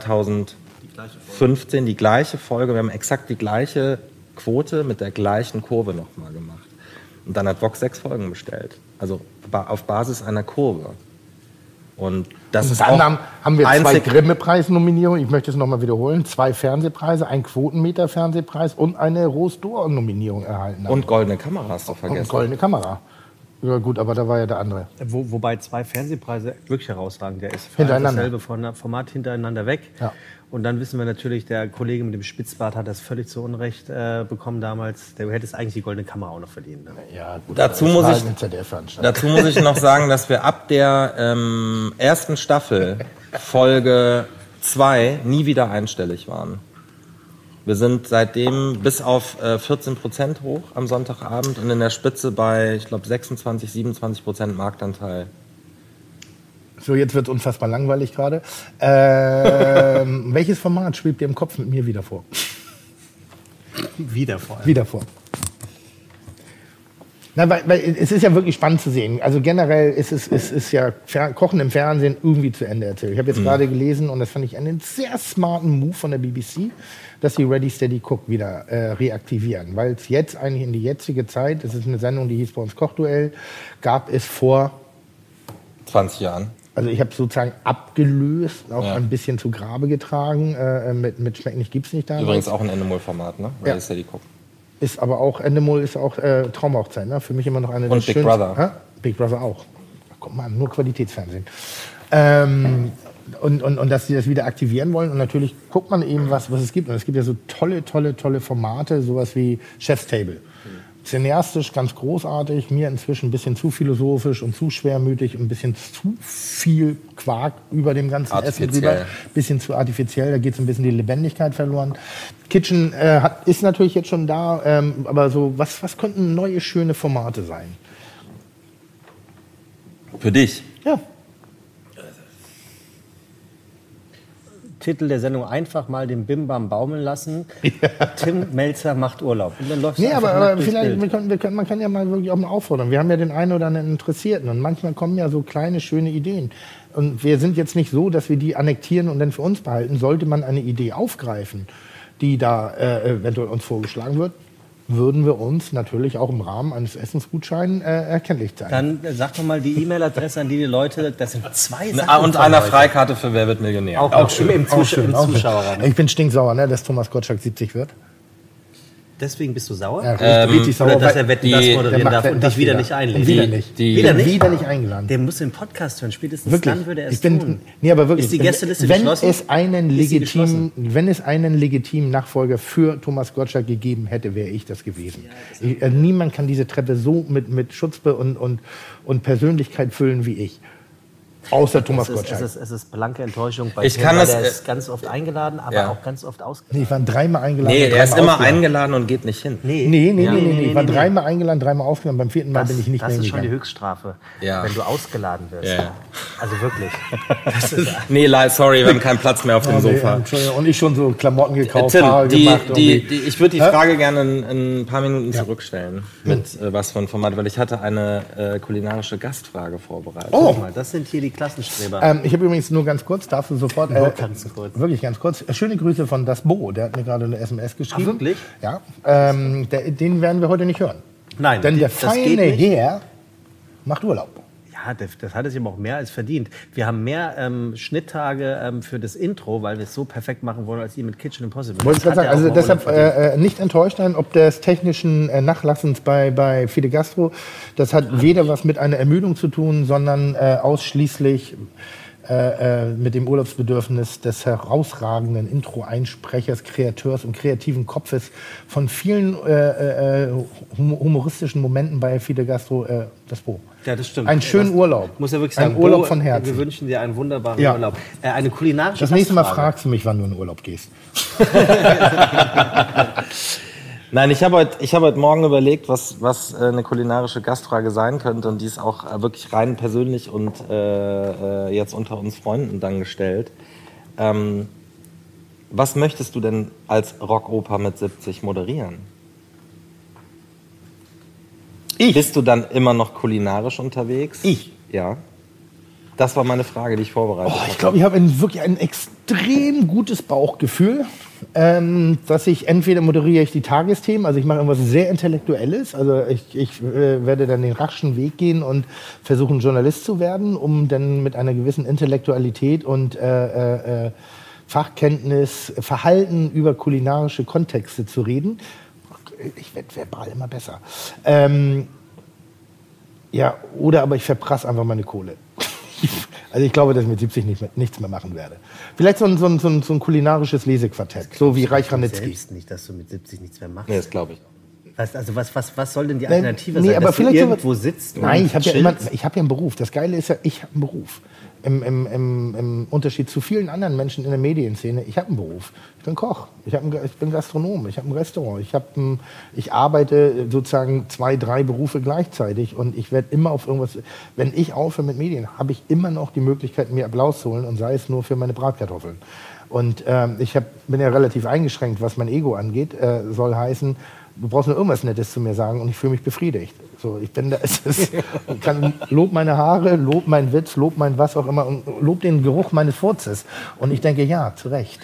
E: 2015, die gleiche Folge. Wir haben exakt die gleiche Quote mit der gleichen Kurve nochmal gemacht. Und dann hat Vox 6 Folgen bestellt, also auf Basis einer Kurve. Und dann
B: haben wir 2 Grimme-Preis-Nominierungen, ich möchte es nochmal wiederholen, 2 Fernsehpreise, einen Quotenmeter-Fernsehpreis und eine Rose-d'Or-Nominierung erhalten.
E: Und Goldene Kamera hast du vergessen.
B: Und Goldene Kamera. Ja gut, aber da war ja der andere.
A: Wobei 2 Fernsehpreise wirklich herausragend. Der ist
B: hintereinander.
A: Dasselbe Format hintereinander weg.
B: Ja.
A: Und dann wissen wir natürlich, der Kollege mit dem Spitzbart hat das völlig zu Unrecht bekommen damals. Der hätte es eigentlich die Goldene Kamera auch noch verdient. Ne?
B: Ja, gut,
E: dazu muss ich noch sagen, dass wir ab der ersten Staffel, Folge 2, nie wieder einstellig waren. Wir sind seitdem bis auf 14% hoch am Sonntagabend und in der Spitze bei, ich glaube, 26-27% Marktanteil.
B: So, jetzt wird es unfassbar langweilig gerade. Welches Format schwebt dir im Kopf mit mir wieder vor?
A: Wieder vor.
B: Wieder vor. Na, weil es ist ja wirklich spannend zu sehen. Also generell ist ja Kochen im Fernsehen irgendwie zu Ende erzählt. Ich habe jetzt gerade gelesen, und das fand ich einen sehr smarten Move von der BBC, dass sie Ready, Steady, Cook wieder reaktivieren. Weil es jetzt eigentlich in die jetzige Zeit, das ist eine Sendung, die hieß bei uns Kochduell, gab es vor
E: 20 Jahren.
B: Also ich habe sozusagen abgelöst, auch ein bisschen zu Grabe getragen. Mit Schmeckt nicht, gibt's nicht da.
E: Übrigens auch ein Endemol-Format, ne? Ready, Steady, Cook.
B: Ist aber auch, Endemol ist auch Traumhochzeit, ne? Für mich immer noch eine
E: und
B: der
E: Big
B: schönsten.
E: Brother.
B: Big Brother auch. Guck mal, nur Qualitätsfernsehen. Und dass sie das wieder aktivieren wollen. Und natürlich guckt man eben, was es gibt. Und es gibt ja so tolle Formate, sowas wie Chef's Table. Cineastisch ganz großartig, mir inzwischen ein bisschen zu philosophisch und zu schwermütig und ein bisschen zu viel Quark über dem ganzen Essen drüber. Ein bisschen zu artifiziell, da geht so ein bisschen die Lebendigkeit verloren. Kitchen ist natürlich jetzt schon da, aber so, was könnten neue, schöne Formate sein?
E: Für dich?
B: Ja.
A: Titel der Sendung einfach mal den Bimbam baumeln lassen. Tim Melzer macht Urlaub. Und dann läuft
B: aber vielleicht, man kann ja mal wirklich auch mal auffordern. Wir haben ja den einen oder anderen Interessierten und manchmal kommen ja so kleine, schöne Ideen. Und wir sind jetzt nicht so, dass wir die annektieren und dann für uns behalten. Sollte man eine Idee aufgreifen, die da eventuell uns vorgeschlagen wird, würden wir uns natürlich auch im Rahmen eines Essensgutscheins erkenntlich zeigen.
A: Dann sag doch mal die E-Mail-Adresse, an die Leute, das sind 2 Sachen.
E: Und einer Freikarte für Wer wird Millionär.
A: Auch schön. Im Zuschauerraum.
B: Ich bin stinksauer, ne, dass Thomas Gottschalk 70 wird.
A: Deswegen bist du sauer?
B: Ja, richtig sauer.
A: Oder dass er Wetten, das moderieren darf und dich wieder nicht einlädt.
B: Wieder nicht eingeladen.
A: Der muss den Podcast hören. Spätestens
B: wirklich?
A: Dann würde er es tun.
B: Nee, aber wirklich.
A: Ist die Gästeliste
B: geschlossen? Wenn es einen legitimen Nachfolger für Thomas Gottschalk gegeben hätte, wäre ich das gewesen. Ja, niemand kann diese Treppe so mit Schutzpe und Persönlichkeit füllen wie ich. Außer Thomas Gottschalk.
A: Es ist blanke Enttäuschung bei
E: Tim,
A: weil er ist ganz oft eingeladen, aber auch ganz oft ausgeladen.
B: Nee, ich war 3-mal eingeladen.
E: Nee, er ist immer eingeladen und geht nicht hin.
B: Nee. Ich war 3-mal eingeladen, 3-mal ausgeladen. Beim 4. Mal bin ich nicht mehr hingegangen.
A: Das ist schon die Höchststrafe, wenn du ausgeladen wirst.
E: Ja.
A: Also wirklich.
E: Nee, sorry, wir haben keinen Platz mehr auf dem Sofa.
B: Und ich schon so Klamotten gekauft,
E: Tim,
B: Haare gemacht.
E: Ich würde die Frage gerne in ein paar Minuten zurückstellen mit was für ein Format, weil ich hatte eine kulinarische Gastfrage vorbereitet.
A: Oh, das sind hier die Klassenstreber.
B: Ich habe übrigens nur ganz kurz, darfst du sofort... Wirklich ganz kurz. Schöne Grüße von Das Bo, der hat mir gerade eine SMS geschrieben.
A: Ach, wirklich?
B: Ja. Den werden wir heute nicht hören.
A: Nein.
B: Denn der feine Herr macht Urlaub.
A: Ja, das hat es ihm auch mehr als verdient. Wir haben mehr Schnitttage für das Intro, weil wir es so perfekt machen wollen, als ihr mit Kitchen Impossible.
B: Wollte ich gerade sagen, also deshalb nicht enttäuscht sein, ob des technischen Nachlassens bei Fide Gastro. Das hat weder was mit einer Ermüdung zu tun, sondern ausschließlich mit dem Urlaubsbedürfnis des herausragenden Intro-Einsprechers, Kreateurs und kreativen Kopfes von vielen humoristischen Momenten bei Fide Gastro, das Bo.
A: Ja, das stimmt.
B: Einen schönen Urlaub.
A: Muss ja wirklich sagen,
B: ein Urlaub von Herzen.
A: Wir wünschen dir einen wunderbaren Urlaub. Eine kulinarische
B: Das nächste Mal fragst du mich, wann du in Urlaub gehst.
E: Nein, ich habe heute Morgen überlegt, was eine kulinarische Gastfrage sein könnte, und die ist auch wirklich rein persönlich und jetzt unter uns Freunden dann gestellt. Was möchtest du denn als Rockoper mit 70 moderieren? Bist du dann immer noch kulinarisch unterwegs? Ja. Das war meine Frage, die ich vorbereitet habe.
B: Ich glaube, ich habe wirklich ein extrem gutes Bauchgefühl, dass ich entweder moderiere ich die Tagesthemen, also ich mache irgendwas sehr Intellektuelles, also ich werde dann den raschen Weg gehen und versuchen, Journalist zu werden, um dann mit einer gewissen Intellektualität und Fachkenntnis, Verhalten über kulinarische Kontexte zu reden. Ich werde verbal immer besser. Oder aber ich verprasse einfach meine Kohle. Also ich glaube, dass ich mit 70 nichts mehr machen werde. Vielleicht so ein kulinarisches Lesequartett, so wie Reich Ranitzky.
A: Selbst nicht, dass du mit 70 nichts mehr machst.
E: Nee, das glaube ich.
A: Was soll denn die Alternative sein?
B: Aber
A: dass
B: vielleicht
A: du irgendwo sitzt?
B: Nein, ich habe ja einen Beruf. Das Geile ist ja, ich habe einen Beruf. Im Unterschied zu vielen anderen Menschen in der Medienszene, ich habe einen Beruf. Ich bin Koch, ich bin Gastronom, ich habe ein Restaurant, ich arbeite sozusagen 2, 3 Berufe gleichzeitig, und ich werde immer auf irgendwas, wenn ich aufhöre mit Medien, habe ich immer noch die Möglichkeit, mir Applaus zu holen, und sei es nur für meine Bratkartoffeln. Und ich bin ja relativ eingeschränkt, was mein Ego angeht, soll heißen, du brauchst nur irgendwas Nettes zu mir sagen und ich fühle mich befriedigt. So, ich bin da, ich kann lob meine Haare, lob meinen Witz, lob mein was auch immer und lob den Geruch meines Furzes. Und ich denke, ja, zu Recht.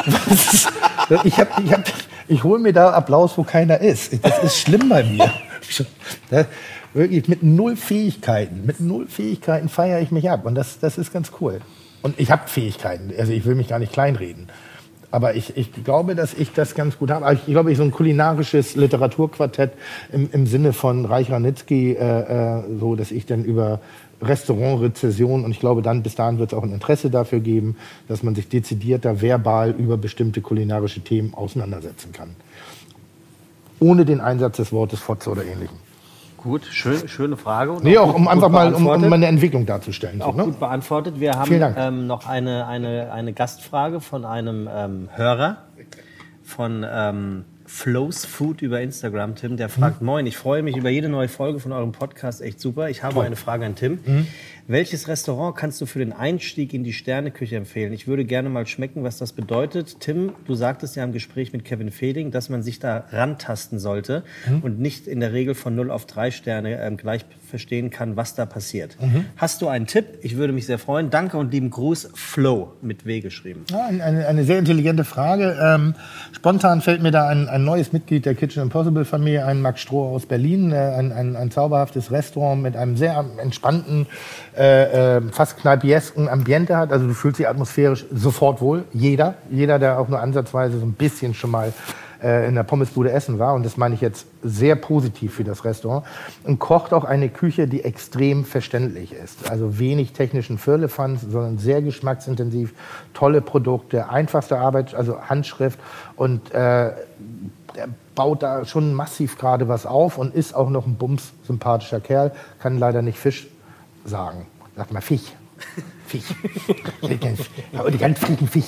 B: Ich hole mir da Applaus, wo keiner ist. Das ist schlimm bei mir. Wirklich mit null Fähigkeiten feiere ich mich ab und das ist ganz cool. Und ich habe Fähigkeiten, also ich will mich gar nicht kleinreden. Aber ich glaube, dass ich das ganz gut habe. Ich glaube, so ein kulinarisches Literaturquartett im Sinne von Reich Ranitzky, so, dass ich dann über Restaurantrezession und ich glaube, dann bis dahin wird es auch ein Interesse dafür geben, dass man sich dezidierter verbal über bestimmte kulinarische Themen auseinandersetzen kann. Ohne den Einsatz des Wortes Fotze oder Ähnlichem.
A: Gut, schöne Frage.
B: Nee, auch um einfach mal um eine Entwicklung darzustellen.
A: Auch
B: so, ne?
A: gut beantwortet. Wir haben noch eine Gastfrage von einem Hörer von Flows Food über Instagram, Tim. Der fragt, Moin, ich freue mich über jede neue Folge von eurem Podcast, echt super. Ich habe eine Frage an Tim. Welches Restaurant kannst du für den Einstieg in die Sterneküche empfehlen? Ich würde gerne mal schmecken, was das bedeutet. Tim, du sagtest ja im Gespräch mit Kevin Fehling, dass man sich da rantasten sollte und nicht in der Regel von 0 auf 3 Sterne gleich verstehen kann, was da passiert. Hast du einen Tipp? Ich würde mich sehr freuen. Danke und lieben Gruß, Flo, mit W geschrieben.
B: Ja, eine sehr intelligente Frage. Spontan fällt mir da ein neues Mitglied der Kitchen Impossible Familie ein, Max Stroh aus Berlin. Ein zauberhaftes Restaurant mit einem sehr entspannten, fast kneipiesken Ambiente hat. Also du fühlst dich atmosphärisch sofort wohl. Jeder, der auch nur ansatzweise so ein bisschen schon mal in der Pommesbude essen war. Und das meine ich jetzt sehr positiv für das Restaurant. Und kocht auch eine Küche, die extrem verständlich ist. Also wenig technischen Firlefanz, sondern sehr geschmacksintensiv. Tolle Produkte, einfachste Arbeit, also Handschrift. Und der baut da schon massiv gerade was auf und ist auch noch ein bums-sympathischer Kerl. Kann leider nicht Fisch sagen. Sag mal Fisch. Fisch. Die ganz frieden Fisch.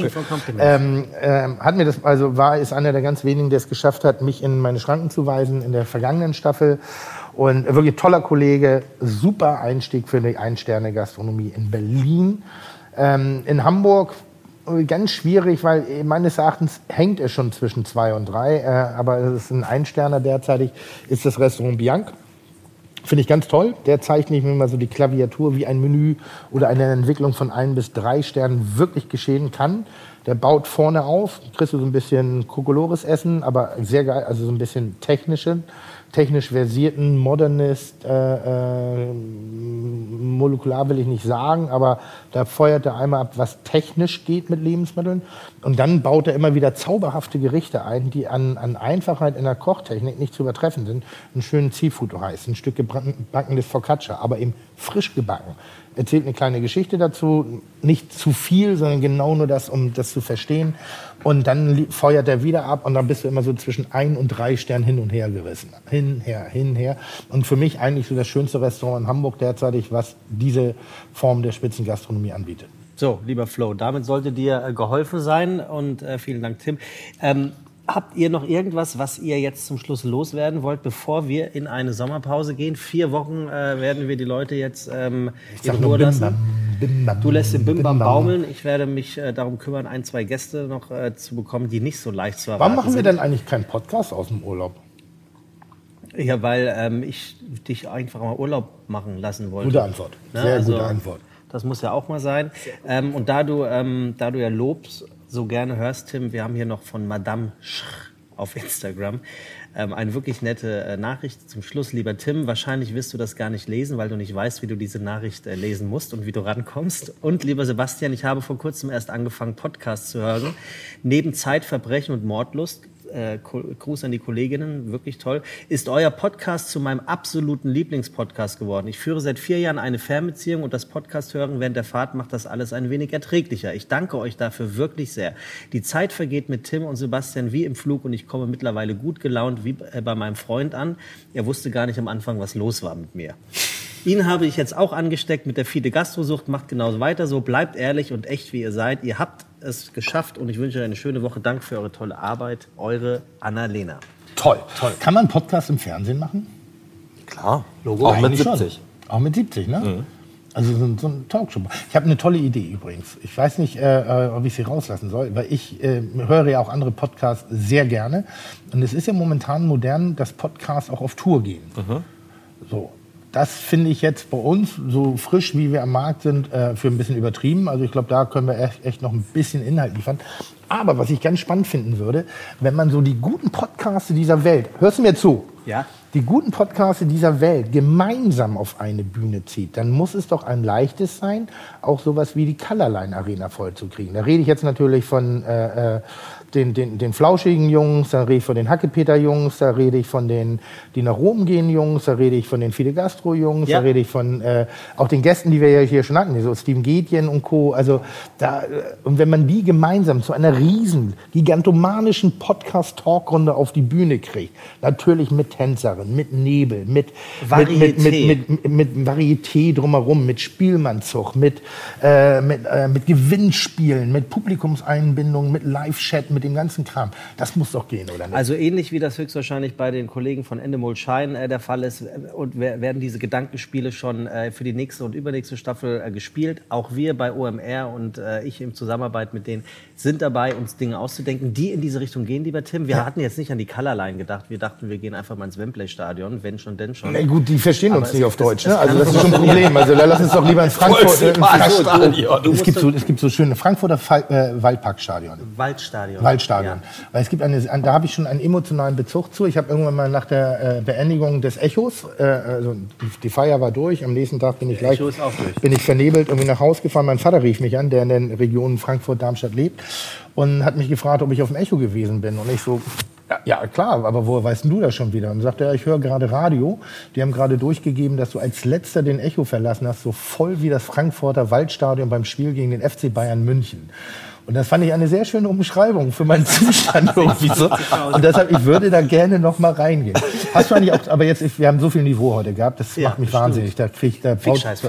B: Hat mir das, ist einer der ganz wenigen, der es geschafft hat, mich in meine Schranken zu weisen in der vergangenen Staffel. Und wirklich toller Kollege, super Einstieg für die Ein-Sterne-Gastronomie in Berlin. In Hamburg ganz schwierig, weil meines Erachtens hängt es schon zwischen 2 und 3. Aber es ist ein Ein-Sterner derzeitig, ist das Restaurant Bianc. Finde ich ganz toll. Der zeichnet mir mal so die Klaviatur, wie ein Menü oder eine Entwicklung von 1 bis 3 Sternen wirklich geschehen kann. Der baut vorne auf, kriegst du so ein bisschen Kokolores essen, aber sehr geil, also so ein bisschen technisch versierten, Modernist, molekular will ich nicht sagen, aber da feuert er einmal ab, was technisch geht mit Lebensmitteln. Und dann baut er immer wieder zauberhafte Gerichte ein, die an Einfachheit in der Kochtechnik nicht zu übertreffen sind. Einen schönen Seafood-Reis, ein Stück gebackenes Focaccia, aber eben frisch gebacken. Erzählt eine kleine Geschichte dazu, nicht zu viel, sondern genau nur das, um das zu verstehen. Und dann feuert er wieder ab und dann bist du immer so zwischen 1 und 3 Sternen hin und her gerissen. Hinher. Und für mich eigentlich so das schönste Restaurant in Hamburg derzeitig, was diese Form der Spitzengastronomie anbietet.
A: So, lieber Flo, damit sollte dir geholfen sein und vielen Dank, Tim. Habt ihr noch irgendwas, was ihr jetzt zum Schluss loswerden wollt, bevor wir in eine Sommerpause gehen? 4 Wochen werden wir die Leute jetzt in Ruhe lassen. Du lässt den Bimbam baumeln. Ich werde mich darum kümmern, 1, 2 Gäste noch zu bekommen, die nicht so leicht zu erwarten sind.
B: Warum machen wir denn eigentlich keinen Podcast aus dem Urlaub?
A: Ja, weil ich dich einfach mal Urlaub machen lassen wollte.
B: Gute Antwort. Sehr gute Antwort.
A: Das muss ja auch mal sein. Und da du ja Lobs so gerne hörst, Tim, wir haben hier noch von Madame Schr auf Instagram eine wirklich nette Nachricht zum Schluss. Lieber Tim, wahrscheinlich wirst du das gar nicht lesen, weil du nicht weißt, wie du diese Nachricht lesen musst und wie du rankommst. Und lieber Sebastian, ich habe vor kurzem erst angefangen, Podcasts zu hören. Neben Zeitverbrechen und Mordlust, Gruß an die Kolleginnen, wirklich toll, ist euer Podcast zu meinem absoluten Lieblingspodcast geworden. Ich führe seit 4 Jahren eine Fernbeziehung und das Podcast hören während der Fahrt macht das alles ein wenig erträglicher. Ich danke euch dafür wirklich sehr. Die Zeit vergeht mit Tim und Sebastian wie im Flug und ich komme mittlerweile gut gelaunt wie bei meinem Freund an. Er wusste gar nicht am Anfang, was los war mit mir. Ihn habe ich jetzt auch angesteckt mit der Fide Gastrosucht. Macht genauso weiter so. Bleibt ehrlich und echt, wie ihr seid. Ihr habt es geschafft und ich wünsche euch eine schöne Woche. Danke für eure tolle Arbeit. Eure Anna-Lena.
B: Toll. Kann man einen Podcast im Fernsehen machen?
E: Klar.
A: Logo.
E: Auch mit 70.
B: Auch mit 70, ne? Also so ein Talkshow. Ich habe eine tolle Idee übrigens. Ich weiß nicht, ob ich sie rauslassen soll, weil ich höre ja auch andere Podcasts sehr gerne. Und es ist ja momentan modern, dass Podcasts auch auf Tour gehen. So. Das finde ich jetzt bei uns, so frisch wie wir am Markt sind, für ein bisschen übertrieben. Also ich glaube, da können wir echt noch ein bisschen Inhalt liefern. Aber was ich ganz spannend finden würde, wenn man so die guten Podcasts dieser Welt, hörst du mir zu?
A: Ja.
B: Die guten Podcasts dieser Welt gemeinsam auf eine Bühne zieht, dann muss es doch ein leichtes sein, auch sowas wie die Colorline Arena vollzukriegen. Da rede ich jetzt natürlich von den flauschigen Jungs, da rede ich von den Hackepeter-Jungs, da rede ich von den, die nach Rom gehen Jungs, da rede ich von den Fide Gastro-Jungs, da rede ich von auch den Gästen, die wir ja hier schon hatten, so Steven Gätjen und Co. Also da, und wenn man die gemeinsam zu einer riesen, gigantomanischen Podcast-Talkrunde auf die Bühne kriegt, natürlich mit Tänzerin, mit Nebel, mit Varieté drumherum, mit Spielmannzug, mit Gewinnspielen, mit Publikumseinbindung, mit Live-Chat, mit dem ganzen Kram. Das muss doch gehen, oder nicht?
A: Also ähnlich wie das höchstwahrscheinlich bei den Kollegen von Endemol Shine der Fall ist, und werden diese Gedankenspiele schon für die nächste und übernächste Staffel gespielt. Auch wir bei OMR und ich in Zusammenarbeit mit denen sind dabei, uns Dinge auszudenken, die in diese Richtung gehen, lieber Tim. Wir hatten jetzt nicht an die Colorline gedacht. Wir dachten, wir gehen einfach mal ins Wembley-Stadion, wenn schon, denn schon.
B: Na gut, die verstehen uns nicht auf Deutsch, ne?
A: das
B: Also das ist schon ein Problem. Also da lass uns doch lieber in Frankfurt. Es gibt so schöne Frankfurter Waldparkstadion.
A: Waldstadion.
B: Waldstadion.
A: Ja.
B: Weil es gibt da habe ich schon einen emotionalen Bezug zu. Ich habe irgendwann mal nach der Beendigung des Echos, also die Feier war durch, am nächsten Tag bin ich vernebelt irgendwie nach Hause gefahren. Mein Vater rief mich an, der in den Regionen Frankfurt-Darmstadt lebt und hat mich gefragt, ob ich auf dem Echo gewesen bin. Und ich so, ja klar, aber woher weißt du das schon wieder? Und sagte er, ich höre gerade Radio. Die haben gerade durchgegeben, dass du als Letzter den Echo verlassen hast, so voll wie das Frankfurter Waldstadion beim Spiel gegen den FC Bayern München. Und das fand ich eine sehr schöne Umschreibung für meinen Zustand irgendwie so. Und deshalb, ich würde da gerne noch mal reingehen. Hast du eigentlich auch, aber jetzt, wir haben so viel Niveau heute gehabt, das macht mich wahnsinnig. Fickscheiß.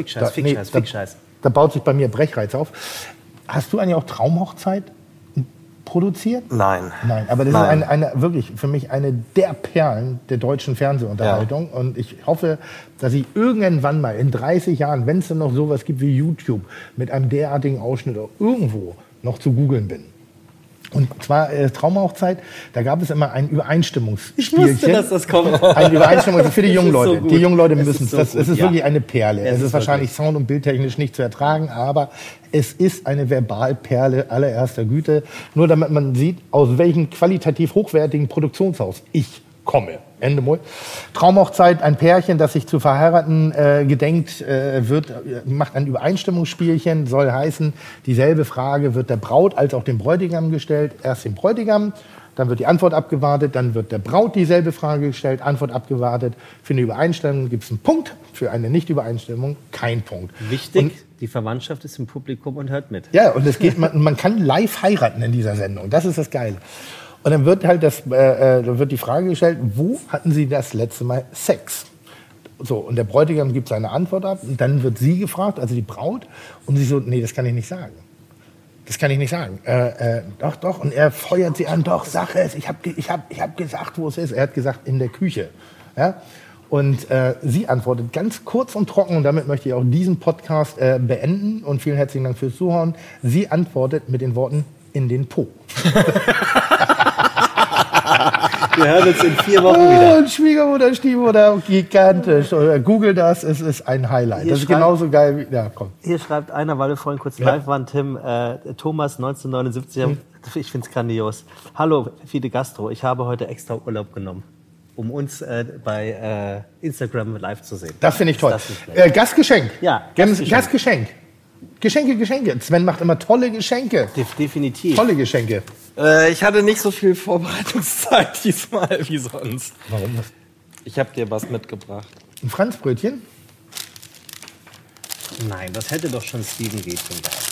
B: Da baut sich bei mir Brechreiz auf. Hast du eigentlich auch Traumhochzeit produziert?
E: Nein.
B: Nein, aber das ist eine wirklich für mich eine der Perlen der deutschen Fernsehunterhaltung. Ja. Und ich hoffe, dass ich irgendwann mal in 30 Jahren, wenn es denn noch sowas gibt wie YouTube, mit einem derartigen Ausschnitt irgendwo noch zu googeln bin. Und zwar Traumhochzeit, da gab es immer ein Übereinstimmungsspielchen.
A: Ich wusste, dass das kommt.
B: Eine Übereinstimmung für die jungen Leute.
A: So
B: die jungen Leute müssen es.
A: Es
B: ist wirklich eine Perle. Es ist wahrscheinlich sound- und bildtechnisch nicht zu ertragen, aber es ist eine Verbalperle allererster Güte. Nur damit man sieht, aus welchem qualitativ hochwertigen Produktionshaus ich komme. Endemol. Traumhochzeit, ein Pärchen, das sich zu verheiraten gedenkt, macht ein Übereinstimmungsspielchen, soll heißen, dieselbe Frage wird der Braut als auch dem Bräutigam gestellt. Erst dem Bräutigam, dann wird die Antwort abgewartet, dann wird der Braut dieselbe Frage gestellt, Antwort abgewartet. Für eine Übereinstimmung gibt es einen Punkt, für eine Nicht-Übereinstimmung kein Punkt.
A: Wichtig, die Verwandtschaft ist im Publikum und hört mit.
B: Ja, und man kann live heiraten in dieser Sendung, das ist das Geile. Und dann wird halt wird die Frage gestellt, wo hatten Sie das letzte Mal Sex? So, und der Bräutigam gibt seine Antwort ab und dann wird sie gefragt, also die Braut, und sie so, nee, das kann ich nicht sagen. Das kann ich nicht sagen. Doch. Und er feuert sie an, doch, sag es, ich hab gesagt, wo es ist. Er hat gesagt, in der Küche. Ja? Und sie antwortet ganz kurz und trocken, und damit möchte ich auch diesen Podcast beenden und vielen herzlichen Dank fürs Zuhören. Sie antwortet mit den Worten, in den Po.
A: Wir hören uns in 4 Wochen wieder.
B: Und Schwiegermutter, Stiefmutter, gigantisch. Google das, es ist ein Highlight. Das ist genauso geil wie... Ja, komm.
A: Hier schreibt einer, weil wir vorhin kurz live waren, Tim, Thomas 1979, ich finde es grandios. Hallo, Fide Gastro, ich habe heute extra Urlaub genommen, um uns bei Instagram live zu sehen.
B: Das finde ich toll. Gastgeschenk.
A: Ja,
B: Gastgeschenk. Geschenke. Sven macht immer tolle Geschenke.
A: Definitiv.
B: Tolle Geschenke.
E: Ich hatte nicht so viel Vorbereitungszeit diesmal wie sonst.
B: Warum das?
E: Ich habe dir was mitgebracht.
B: Ein Franzbrötchen?
A: Nein, das hätte doch schon Steven Gätjen gehabt.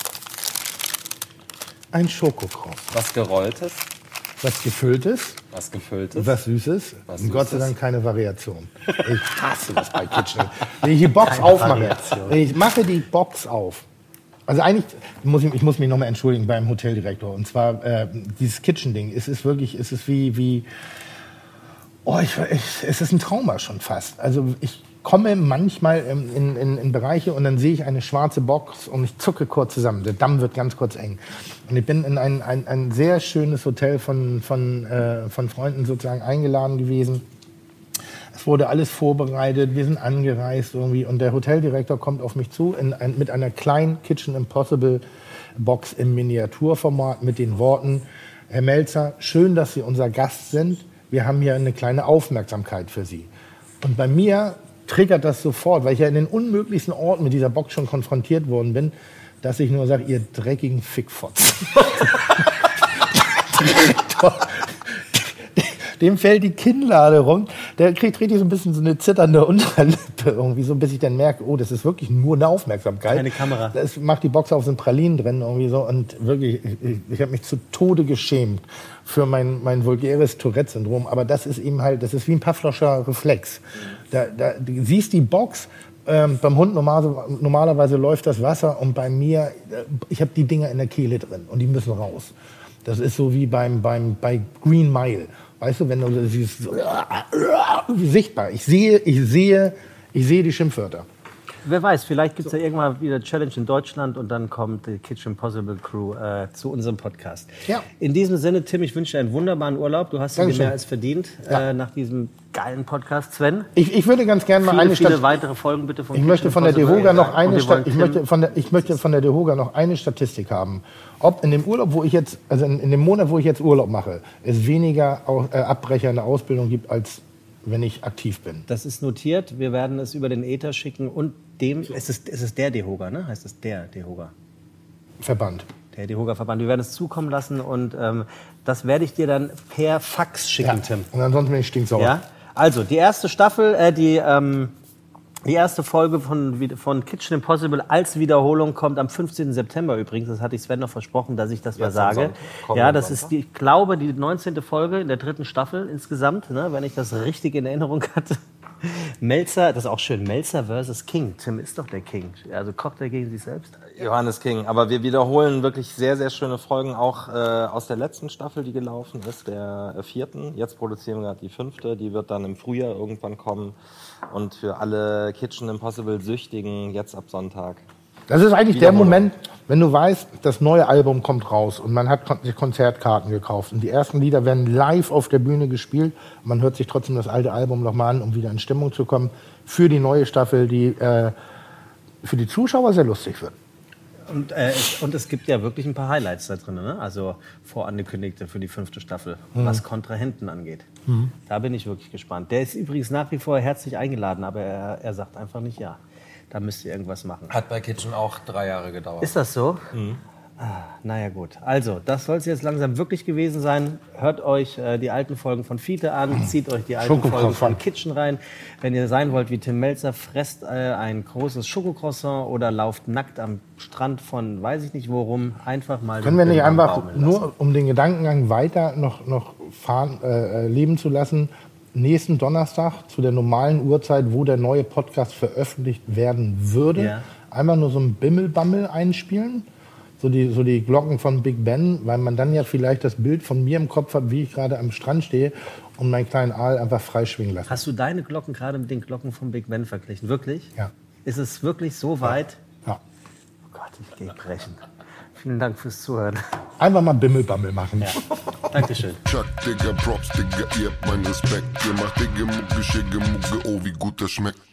B: Ein Schokokross.
E: Was Gerolltes,
B: Was Gefülltes?
E: was Gefülltes.
B: Was Süßes?
E: Was
B: Und Gott sei
E: Süßes.
B: Dank keine Variation. Ich hasse das bei Kitchen. Wenn ich die Box aufmache, wenn ich mache die Box auf. Also eigentlich ich muss mich nochmal entschuldigen beim Hoteldirektor. Und zwar dieses Kitchen-Ding. Es ist wirklich, es ist wie es ist ein Trauma schon fast. Also komme manchmal in Bereiche und dann sehe ich eine schwarze Box und ich zucke kurz zusammen. Der Damm wird ganz kurz eng. Und ich bin in ein sehr schönes Hotel von Freunden sozusagen eingeladen gewesen. Es wurde alles vorbereitet, wir sind angereist irgendwie und der Hoteldirektor kommt auf mich zu mit einer kleinen Kitchen Impossible Box im Miniaturformat mit den Worten: Herr Melzer, schön, dass Sie unser Gast sind. Wir haben hier eine kleine Aufmerksamkeit für Sie. Und bei mir triggert das sofort, weil ich ja in den unmöglichsten Orten mit dieser Box schon konfrontiert worden bin, dass ich nur sage, ihr dreckigen Fickfotz. Dem fällt die Kinnlade rum. Der kriegt richtig so ein bisschen so eine zitternde Unterlippe irgendwie, so bis ich dann merke, oh, das ist wirklich nur eine Aufmerksamkeit.
A: Keine Kamera.
B: Das macht die Box auf, sind Pralinen drin irgendwie so und wirklich, ich habe mich zu Tode geschämt für mein vulgäres Tourette-Syndrom. Aber das ist eben halt, das ist wie ein Pavlovscher Reflex. Du siehst die Box. Beim Hund normalerweise läuft das Wasser und bei mir, ich habe die Dinger in der Kehle drin und die müssen raus. Das ist so wie bei Green Mile. Weißt du, wenn du siehst, sichtbar. Ich sehe die Schimpfwörter.
A: Wer weiß, vielleicht gibt es ja irgendwann wieder eine Challenge in Deutschland und dann kommt die Kitchen Impossible Crew zu unserem Podcast.
B: Ja.
A: In diesem Sinne, Tim, ich wünsche dir einen wunderbaren Urlaub. Du hast ihn dir mehr als verdient nach diesem geilen Podcast. Sven?
B: Ich würde ganz gerne mal
A: viele weitere Folgen bitte von
B: Ich möchte von der DEHOGA noch eine Statistik haben. Ob in dem Urlaub, wo ich jetzt, also in dem Monat, wo ich jetzt Urlaub mache, es weniger Abbrecher in der Ausbildung gibt, als wenn ich aktiv bin.
A: Das ist notiert. Wir werden es über den Äther schicken und es ist der DEHOGA, ne? Heißt es der DEHOGA?
B: Verband.
A: Der DEHOGA-Verband. Wir werden es zukommen lassen und das werde ich dir dann per Fax schicken, Tim.
B: Und ansonsten bin ich stinksauer.
A: Ja? Also, die erste Staffel, die erste Folge von Kitchen Impossible als Wiederholung kommt am 15. September übrigens. Das hatte ich Sven noch versprochen, dass ich das mal sage. Ja, das ist, ich glaube, die 19. Folge in der 3. Staffel insgesamt, ne, wenn ich das richtig in Erinnerung hatte. Melzer, das ist auch schön, Melzer versus King. Tim ist doch der King. Also kocht er gegen sich selbst?
E: Johannes King. Aber wir wiederholen wirklich sehr, sehr schöne Folgen, auch aus der letzten Staffel, die gelaufen ist, der 4. Jetzt produzieren wir gerade die 5. Die wird dann im Frühjahr irgendwann kommen. Und für alle Kitchen Impossible Süchtigen jetzt ab Sonntag.
B: Das ist eigentlich der Moment, wenn du weißt, das neue Album kommt raus und man hat sich Konzertkarten gekauft und die ersten Lieder werden live auf der Bühne gespielt. Man hört sich trotzdem das alte Album nochmal an, um wieder in Stimmung zu kommen für die neue Staffel, die für die Zuschauer sehr lustig wird.
A: Und es gibt ja wirklich ein paar Highlights da drin, ne? Also vorangekündigte für die 5. Staffel, was Kontrahenten angeht. Da bin ich wirklich gespannt. Der ist übrigens nach wie vor herzlich eingeladen, aber er sagt einfach nicht ja. Da müsst ihr irgendwas machen.
E: Hat bei Kitchen auch 3 Jahre gedauert.
A: Ist das so? Naja gut. Also, das soll es jetzt langsam wirklich gewesen sein. Hört euch die alten Folgen von Fiete an, zieht euch die alten Folgen von Kitchen rein. Wenn ihr sein wollt wie Tim Melzer, fresst ein großes Schokocroissant oder lauft nackt am Strand von weiß ich nicht wo rum. Einfach mal...
B: Können wir nicht einfach nur, um den Gedankengang weiter noch fahren, leben zu lassen, nächsten Donnerstag zu der normalen Uhrzeit, wo der neue Podcast veröffentlicht werden würde, einmal nur so ein Bimmelbammel einspielen, so die Glocken von Big Ben, weil man dann ja vielleicht das Bild von mir im Kopf hat, wie ich gerade am Strand stehe und meinen kleinen Aal einfach freischwingen lasse.
A: Hast du deine Glocken gerade mit den Glocken von Big Ben verglichen? Wirklich?
B: Ja.
A: Ist es wirklich so weit?
B: Ja.
A: Oh Gott, ich gehe brechen. Vielen Dank fürs Zuhören.
B: Einfach mal Bimmelbammel machen.
A: Ja. Dankeschön.
D: Chuck, Digga, Props, Digga, ihr habt meinen Respekt. Ihr macht Digga, Mucke, Schicke, Mucke, oh, wie gut das schmeckt.